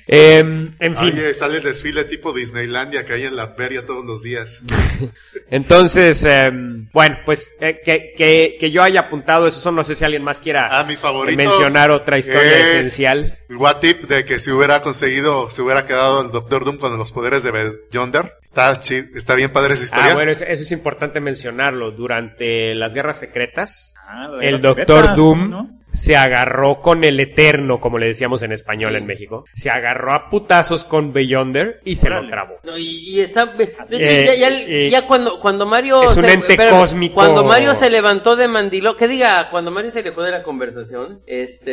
E: En fin.
D: Oye, sale el desfile tipo Disneylandia que hay en la feria todos los días.
E: Entonces, bueno, pues que yo haya apuntado eso, no sé si alguien más quiera
D: Mis favoritos
E: mencionar otra historia
D: es
E: esencial.
D: What If, de que se hubiera quedado el Doctor Doom con los poderes de Yonder. Está bien padre esa historia.
E: Bueno, eso es importante mencionarlo. Durante las Guerras Secretas,
C: De
E: el
C: las
E: Doctor
C: secretas,
E: Doom
C: ¿no?
E: se agarró con el Eterno, como le decíamos en español en México. Se agarró a putazos con Beyonder y se lo trabó.
B: No, y está, de hecho, ya cuando Mario
E: es un ente cósmico.
B: Cuando Mario se levantó de mandilón, cuando Mario se alejó de la conversación,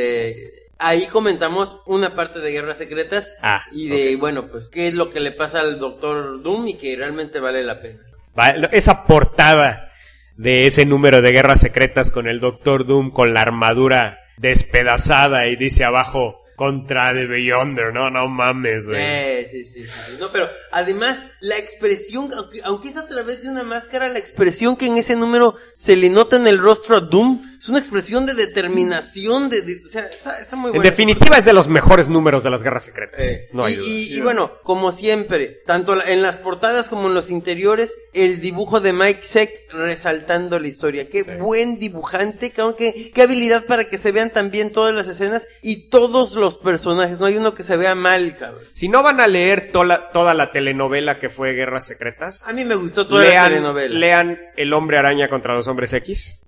B: ahí comentamos una parte de Guerras Secretas y de, bueno, pues qué es lo que le pasa al Doctor Doom y que realmente vale la pena.
E: Esa portada de ese número de Guerras Secretas con el Doctor Doom con la armadura despedazada y dice abajo contra The Beyonder, no mames, güey.
B: Sí. No, pero además la expresión, aunque es a través de una máscara, la expresión que en ese número se le nota en el rostro a Doom es una expresión de determinación, o sea, está muy bueno.
E: En definitiva es de los mejores números de las Guerras Secretas. No hay duda.
B: Y bueno, como siempre, tanto en las portadas como en los interiores, el dibujo de Mike Zeck resaltando la historia. Qué buen dibujante, qué habilidad para que se vean también todas las escenas y todos los personajes. No hay uno que se vea mal, cabrón.
E: Si no van a leer toda la telenovela que fue Guerras Secretas,
B: a mí me gustó toda la telenovela.
E: Lean El Hombre Araña contra los Hombres X.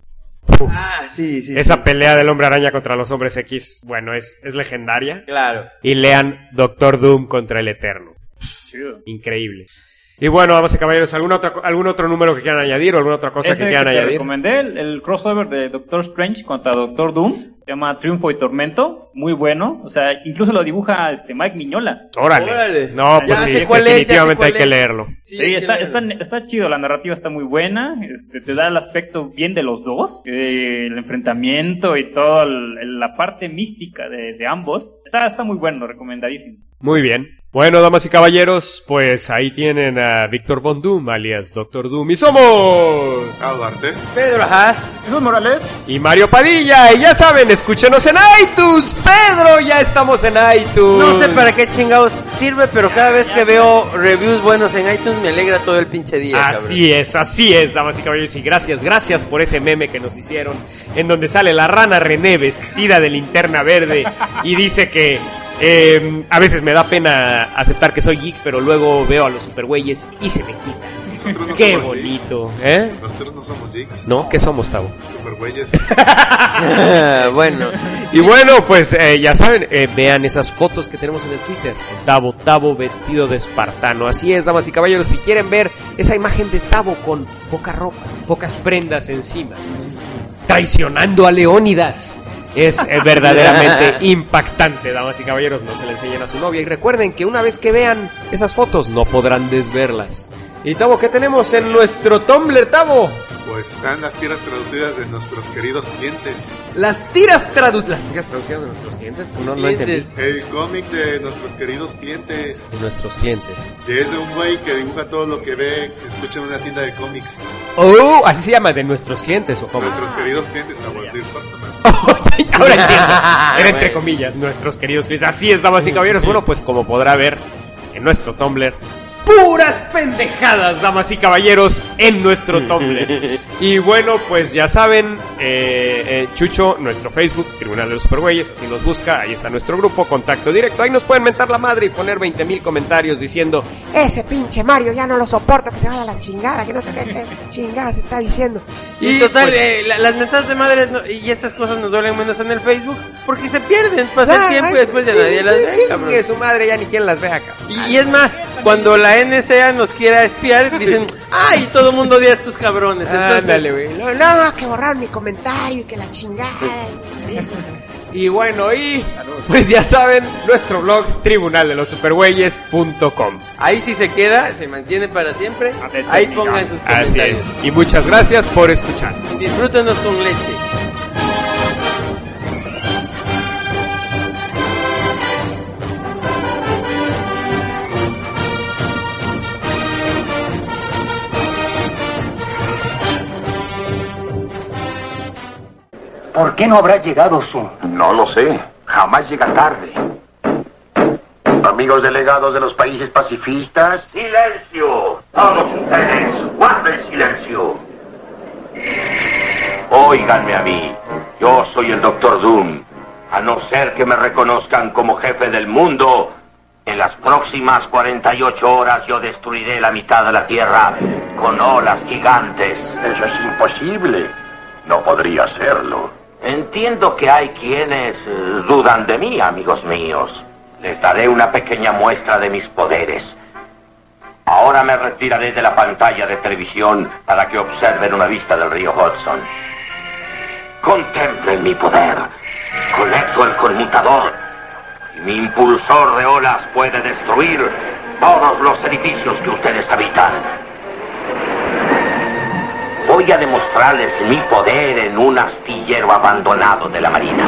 B: Sí.
E: Esa pelea del Hombre Araña contra los Hombres X, bueno, es legendaria.
B: Claro.
E: Y lean Doctor Doom contra el Eterno.
C: Chido.
E: Increíble. Y bueno, vamos a caballeros, ¿algún otro número que quieran añadir o alguna otra cosa que quieran
C: te
E: añadir?
C: recomendé el crossover de Doctor Strange contra Doctor Doom. Se llama Triunfo y Tormento, muy bueno, o sea, incluso lo dibuja Mike Mignola.
E: Órale. No, pues
B: Ya
E: sí,
B: sé cuál es,
E: definitivamente
B: ya sé
E: hay
B: cuál
E: que
B: es.
E: leerlo.
C: Sí,
B: hay que leerlo.
C: está chido, la narrativa está muy buena, te da el aspecto bien de los dos, el enfrentamiento y toda la parte mística de ambos. Está muy bueno, recomendadísimo.
E: Muy bien. Bueno, damas y caballeros, pues ahí tienen a Víctor Von Doom, alias Doctor Doom, y somos...
D: Duarte.
B: Pedro Haas.
C: Jesús Morales.
E: Y Mario Padilla, y ya saben, escúchenos en iTunes, Pedro, ya estamos en iTunes.
B: No sé para qué chingados sirve, pero cada vez que veo reviews buenos en iTunes me alegra todo el pinche día.
E: Así es, damas y caballeros, y gracias por ese meme que nos hicieron, en donde sale la rana René vestida de linterna verde, y dice que... a veces me da pena aceptar que soy geek, pero luego veo a los supergüeyes y se me quita.
D: Nosotros no
E: Qué
D: somos
E: bonito,
D: geeks. Nosotros no somos geeks.
E: ¿No? ¿Qué somos, Tavo?
D: Supergüeyes.
B: Bueno.
E: Y bueno, pues ya saben, vean esas fotos que tenemos en el Twitter. Tavo vestido de espartano. Así es, damas y caballeros, si quieren ver esa imagen de Tavo con poca ropa, pocas prendas encima, traicionando a Leónidas. Es verdaderamente impactante, damas y caballeros. No se la enseñen a su novia. Y recuerden que una vez que vean esas fotos, no podrán desverlas. Y Tavo, ¿qué tenemos en nuestro Tumblr, Tavo?
D: Pues están las tiras traducidas de nuestros queridos clientes.
E: Las tiras traducidas de nuestros clientes. No entendí.
D: El cómic de nuestros queridos clientes.
E: De nuestros clientes.
D: Que es de un güey que dibuja todo lo que ve, escucha en una tienda de cómics.
E: Oh, así se llama, de nuestros clientes, ¿o cómo?
D: Nuestros queridos clientes, a World Customers.
E: Ahora entiendo. Era entre
B: Bueno.
E: comillas, nuestros queridos clientes. Así es, damas y caballeros. Bueno, pues como podrá ver en nuestro Tumblr, puras pendejadas, damas y caballeros, en nuestro Tumblr. Y bueno, pues ya saben, Chucho, nuestro Facebook, Tribunal de los Supergüeyes, así nos busca, ahí está nuestro grupo, contacto directo, ahí nos pueden mentar la madre y poner 20,000 comentarios diciendo,
F: Ese pinche Mario ya no lo soporto, que se vaya a la chingada, que no sé qué chingada se está diciendo.
B: Y total,
E: pues,
B: las mentadas de madres y estas cosas nos duelen menos en el Facebook porque se pierden, pasa el tiempo y después ya nadie las ve, cabrón.
E: que su madre ya ni quien las ve acá.
B: Y es más, cuando la NSA nos quiera espiar, dicen, ¡ay! Todo el mundo odia a estos cabrones. Entonces,
E: Ándale, güey.
F: No, que borraron mi comentario y que la chingada.
E: Y bueno, y pues ya saben, nuestro blog tribunaldelosupergüeyes.com.
B: ahí sí se queda, se mantiene para siempre.
C: Atento,
B: Ahí
C: amiga.
B: pongan sus
E: Así
B: comentarios.
E: es. Y muchas gracias por escuchar.
B: Disfrútenos con leche.
G: ¿Por qué no habrá llegado su...? No lo sé. Jamás llega tarde. Amigos delegados de los países pacifistas... ¡Silencio! Todos ustedes, guarden silencio. Óiganme a mí. Yo soy el Doctor Doom. A no ser que me reconozcan como jefe del mundo, en las próximas 48 horas yo destruiré la mitad de la Tierra con olas gigantes. Eso es imposible. No podría hacerlo. Entiendo que hay quienes dudan de mí, amigos míos. Les daré una pequeña muestra de mis poderes. Ahora me retiraré de la pantalla de televisión para que observen una vista del río Hudson. Contemplen mi poder. Conecto el conmutador. Y mi impulsor de olas puede destruir todos los edificios que ustedes habitan. Voy a demostrarles mi poder en un astillero abandonado de la Marina.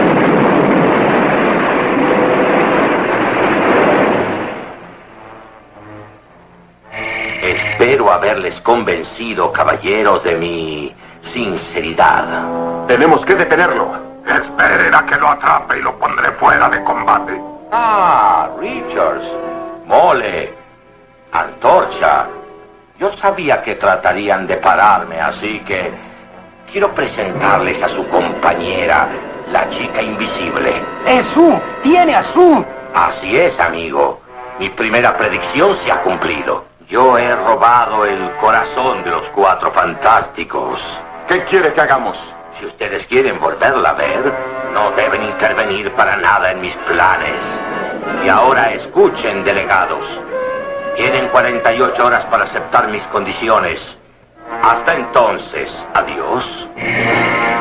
G: Espero haberles convencido, caballeros, de mi sinceridad. Tenemos que detenerlo. Esperen a que lo atrape y lo pondré fuera de combate. Ah, Richards, Mole, Antorcha. Yo sabía que tratarían de pararme, así que quiero presentarles a su compañera, la chica invisible.
F: ¡Es Su! ¡Tiene a Su!
G: Así es, amigo. Mi primera predicción se ha cumplido. Yo he robado el corazón de los Cuatro Fantásticos. ¿Qué quiere que hagamos? Si ustedes quieren volverla a ver, no deben intervenir para nada en mis planes. Y ahora escuchen, delegados. Tienen 48 horas para aceptar mis condiciones. Hasta entonces, adiós.